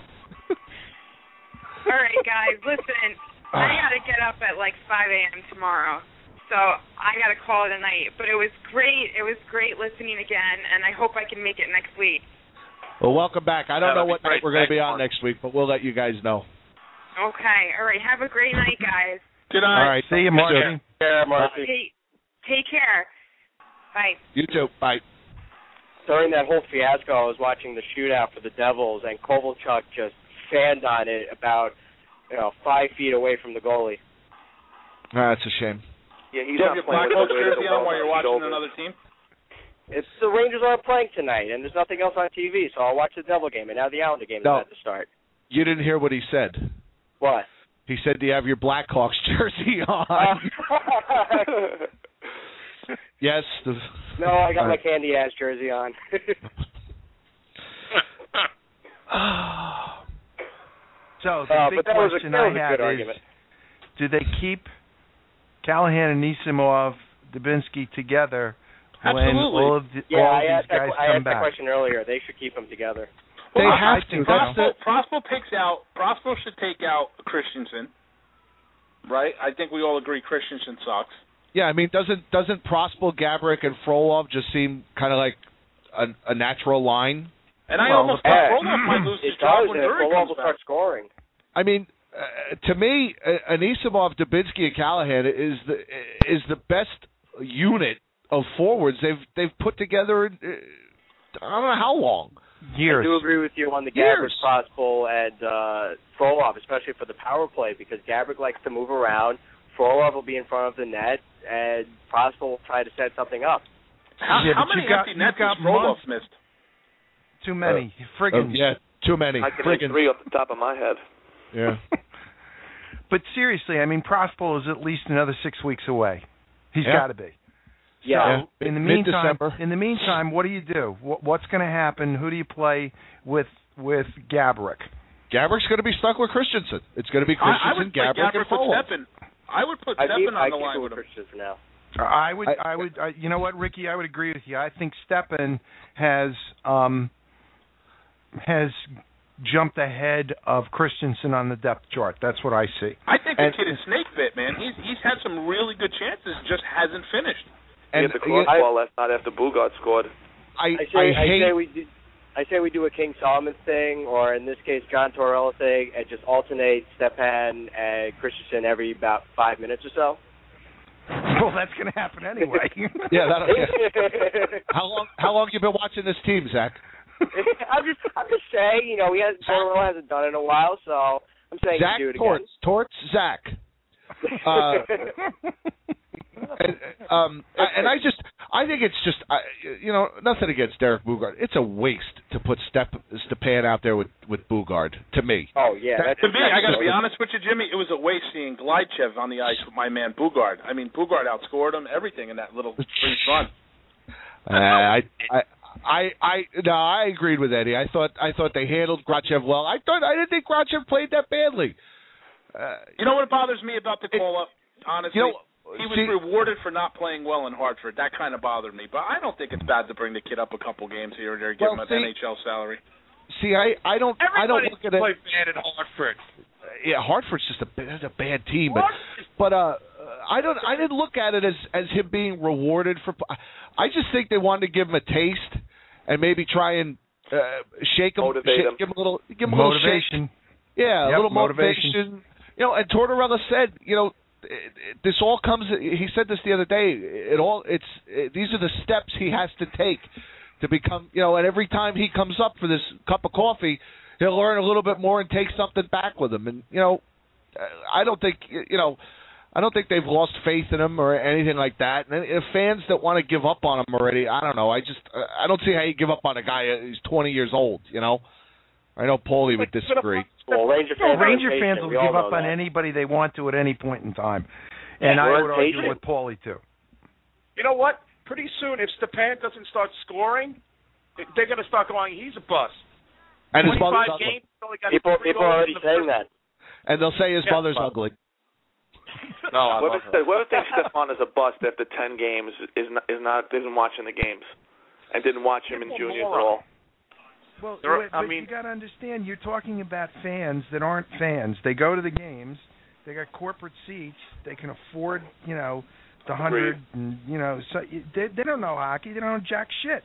All right, guys, listen. I got to get up at like 5 a.m. tomorrow, so I got to call it a night. But it was great. It was great listening again, and I hope I can make it next week. Well, welcome back. I don't know what night we're going to be on next week, but we'll let you guys know. Okay. All right. Have a great night, guys. Good night. All right. See you, Marcy. Hey, take care. Bye. You too. Bye. During that whole fiasco, I was watching the shootout for the Devils, and Kovalchuk just fanned on it about 5 feet away from the goalie. That's a shame. Yeah, he's You have not your playing Blackhawks with the jersey on while you're watching another team? It's the Rangers aren't playing tonight, and there's nothing else on TV, so I'll watch the Devil game, and now the Islander game is about to start. You didn't hear what he said. What? He said, do you have your Blackhawks jersey on? Yes. No, I got my candy ass jersey on. So the big question I have is, argument. do they keep Callahan and Nisimov, Dubinsky together when all of these guys I asked come that back? question earlier. They should keep them together. They have to. Prospo should take out Christensen, right? I think we all agree Christensen sucks. Yeah, I mean, doesn't Prospel, Gaborik, and Frolov just seem kind of like a natural line? And I almost thought Frolov might lose his job when Drury comes will back. start scoring. I mean, to me, Anisimov, Dubinsky, and Callahan is the best unit of forwards they've put together. I don't know how long. Years. I do agree with you on the Gaborik, Prospel, and Frolov, especially for the power play, because Gaborik likes to move around. Frolov will be in front of the net, and Prospel will try to set something up. How many empty nets has Frolov missed? Too many. Friggin'. Yeah, too many. I can name 3 off the top of my head. Yeah. But seriously, I mean, Prospel is at least another 6 weeks away. He's got to be. Yeah. So, in the meantime, what do you do? What's going to happen? Who do you play with Gaborik? Gaborik's going to be stuck with Christensen. It's going to be Christensen, Gaborik, and Frolov. I would put Stepan on the line with him. Christensen for now. I would. You know what, Ricky? I would agree with you. I think Stepan has jumped ahead of Christensen on the depth chart. That's what I see. I think the kid is snake bit, man. He's had some really good chances, just hasn't finished. He hit the crossbar last night after Bugard scored. I say we do a King Solomon thing, or in this case, John Tortorella thing, and just alternate Stepan and Christensen every about 5 minutes or so. Well, that's going to happen anyway. Yeah. How long you been watching this team, Zach? I'm just saying, Tortorella hasn't done it in a while, so I'm saying Zach do it again. Torts Zach. I think it's just, nothing against Derek Bugard. It's a waste to put Stepan out there with Bugard, to me. Oh, yeah. To me, I got to be honest with you, Jimmy, it was a waste seeing Glychev on the ice with my man Bugard. I mean, Bugard outscored him, everything in that little brief run. I agreed with Eddie. I thought they handled Glychev well. I didn't think Glychev played that badly. You know what bothers me about the call-up, honestly? He was rewarded for not playing well in Hartford. That kind of bothered me. But I don't think it's bad to bring the kid up a couple games here or there, give him an NHL salary. See, I don't look at it. Play bad at Hartford. Yeah, Hartford's just a bad team. But I didn't look at it as him being rewarded for. I just think they wanted to give him a taste and maybe try and shake him, give him a little motivation. Yeah, a little motivation. And Tortorella said, this all comes. He said this the other day. These are the steps he has to take to become. And every time he comes up for this cup of coffee, he'll learn a little bit more and take something back with him. And I don't think they've lost faith in him or anything like that. And if fans that want to give up on him already, I don't know. I don't see how you give up on a guy who's 20 years old. I know Paulie would disagree. Well, Ranger fans will give up on anybody they want to at any point in time. And I would argue with Paulie, too. You know what? Pretty soon, if Stepan doesn't start scoring, they're going to start going, he's a bust. And his mother's ugly. People are already saying that. And they'll say his mother's ugly. No, whoever thinks Stepan is a bust after 10 games isn't watching the games and didn't watch him in juniors at all. Well, you got to understand, you're talking about fans that aren't fans. They go to the games. They got corporate seats. They can afford, the $100, and so they don't know hockey. They don't know jack shit.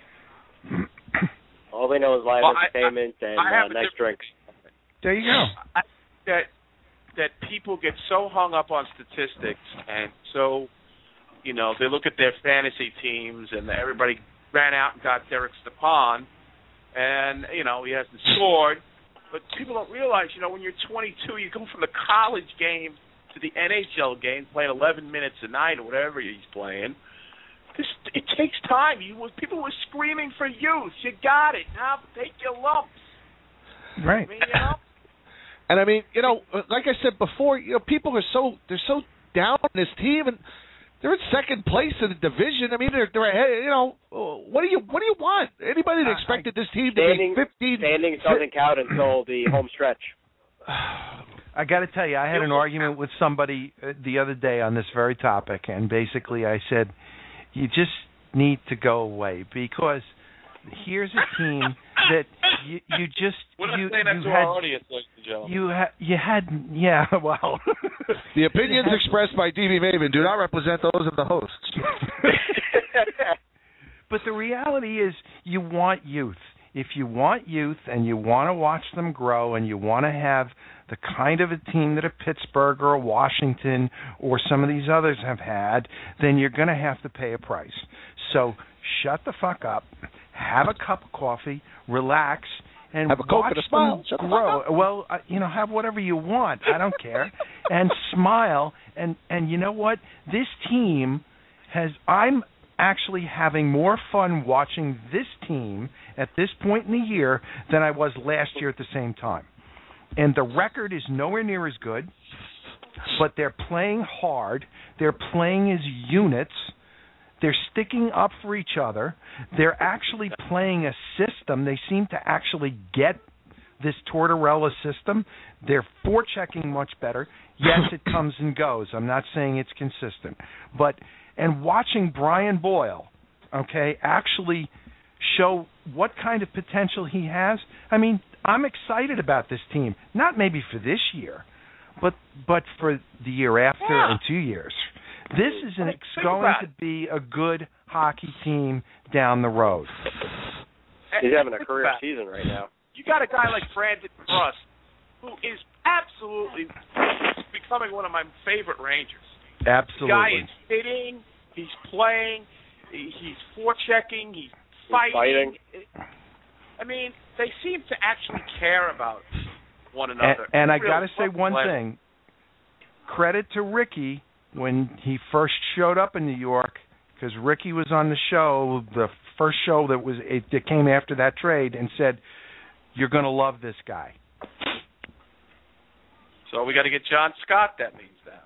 All they know is live entertainment and nice drinks. There you go. That people get so hung up on statistics and so, they look at their fantasy teams and everybody ran out and got Derek Stepan. And, he hasn't scored. But people don't realize, when you're 22, you go from the college game to the NHL game, playing 11 minutes a night or whatever he's playing. It takes time. People were screaming for youth. You got it. Now take your lumps. Right. And like I said before, people are so down on this team, and they're in second place in the division. They're ahead. What do you want? Anybody that expected this team to be 15? Standings doesn't count until the home stretch. I got to tell you, I had an argument with somebody the other day on this very topic, and basically I said, you just need to go away because here's a team that you had The opinions expressed by D.B. Maven do not represent those of the hosts. But the reality is you want youth. If you want youth and you want to watch them grow and you want to have the kind of a team that a Pittsburgh or a Washington or some of these others have had, then you're going to have to pay a price. So shut the fuck up, have a cup of coffee, relax, and have a Coke and a smile. Shut grow. Well, have whatever you want. I don't care. And smile. And you know what? This team I'm actually having more fun watching this team at this point in the year than I was last year at the same time. And the record is nowhere near as good, but they're playing hard. They're playing as units. They're sticking up for each other. They're actually playing a system. They seem to actually get this Tortorella system. They're forechecking much better. Yes, it comes and goes. I'm not saying it's consistent. But and watching Brian Boyle, okay, actually show what kind of potential he has. I mean, I'm excited about this team. Not maybe for this year, but for the year after and 2 years. This is going to be a good hockey team down the road. He's having a career season right now. You got a guy like Brandon Rust, who is absolutely becoming one of my favorite Rangers. Absolutely. The guy is hitting, he's playing, he's forechecking, he's fighting. I mean, they seem to actually care about one another. And I got to say one thing. Credit to Ricky when he first showed up in New York, because Ricky was on the show, the first show that came after that trade, and said, "You're going to love this guy." So we got to get John Scott. That means now.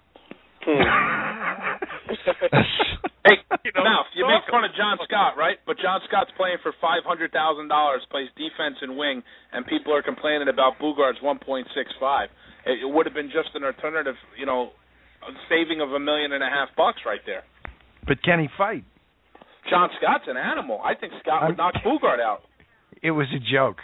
Hey, Mouth, you make fun of John Scott, right? But John Scott's playing for $500,000, plays defense and wing, and people are complaining about Bugard's 1.65. It would have been just an alternative, saving of $1.5 million right there. But can he fight? John Scott's an animal. I think Scott would knock Bugard out. It was a joke.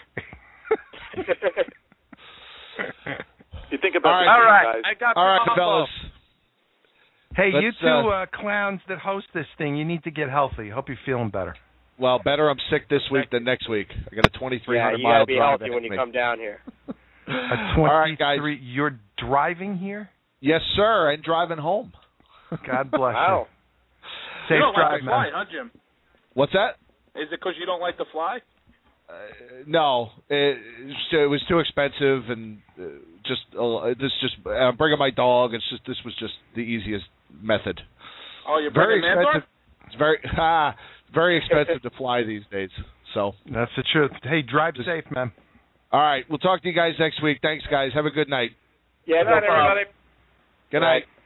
You think about all right, guys. All right, fellas. Hey, you two clowns that host this thing, you need to get healthy. Hope you're feeling better. Well, better I'm sick this week than next week. I got a 2,300 you mile gotta be drive healthy when you come down here. A 23. All right, guys. You're driving here? Yes, sir, and driving home. God bless Wow. you. Safe You don't drive, like to fly, man. huh, Jim? What's that? Is it because you don't like to fly? No, it was too expensive, and I'm bringing my dog. This was just the easiest method. Oh, you're very bringing Mandor? It's very expensive to fly these days. So that's the truth. Hey, drive safe, man. All right, we'll talk to you guys next week. Thanks, guys. Have a good night. Yeah, Good night, everybody. Good night.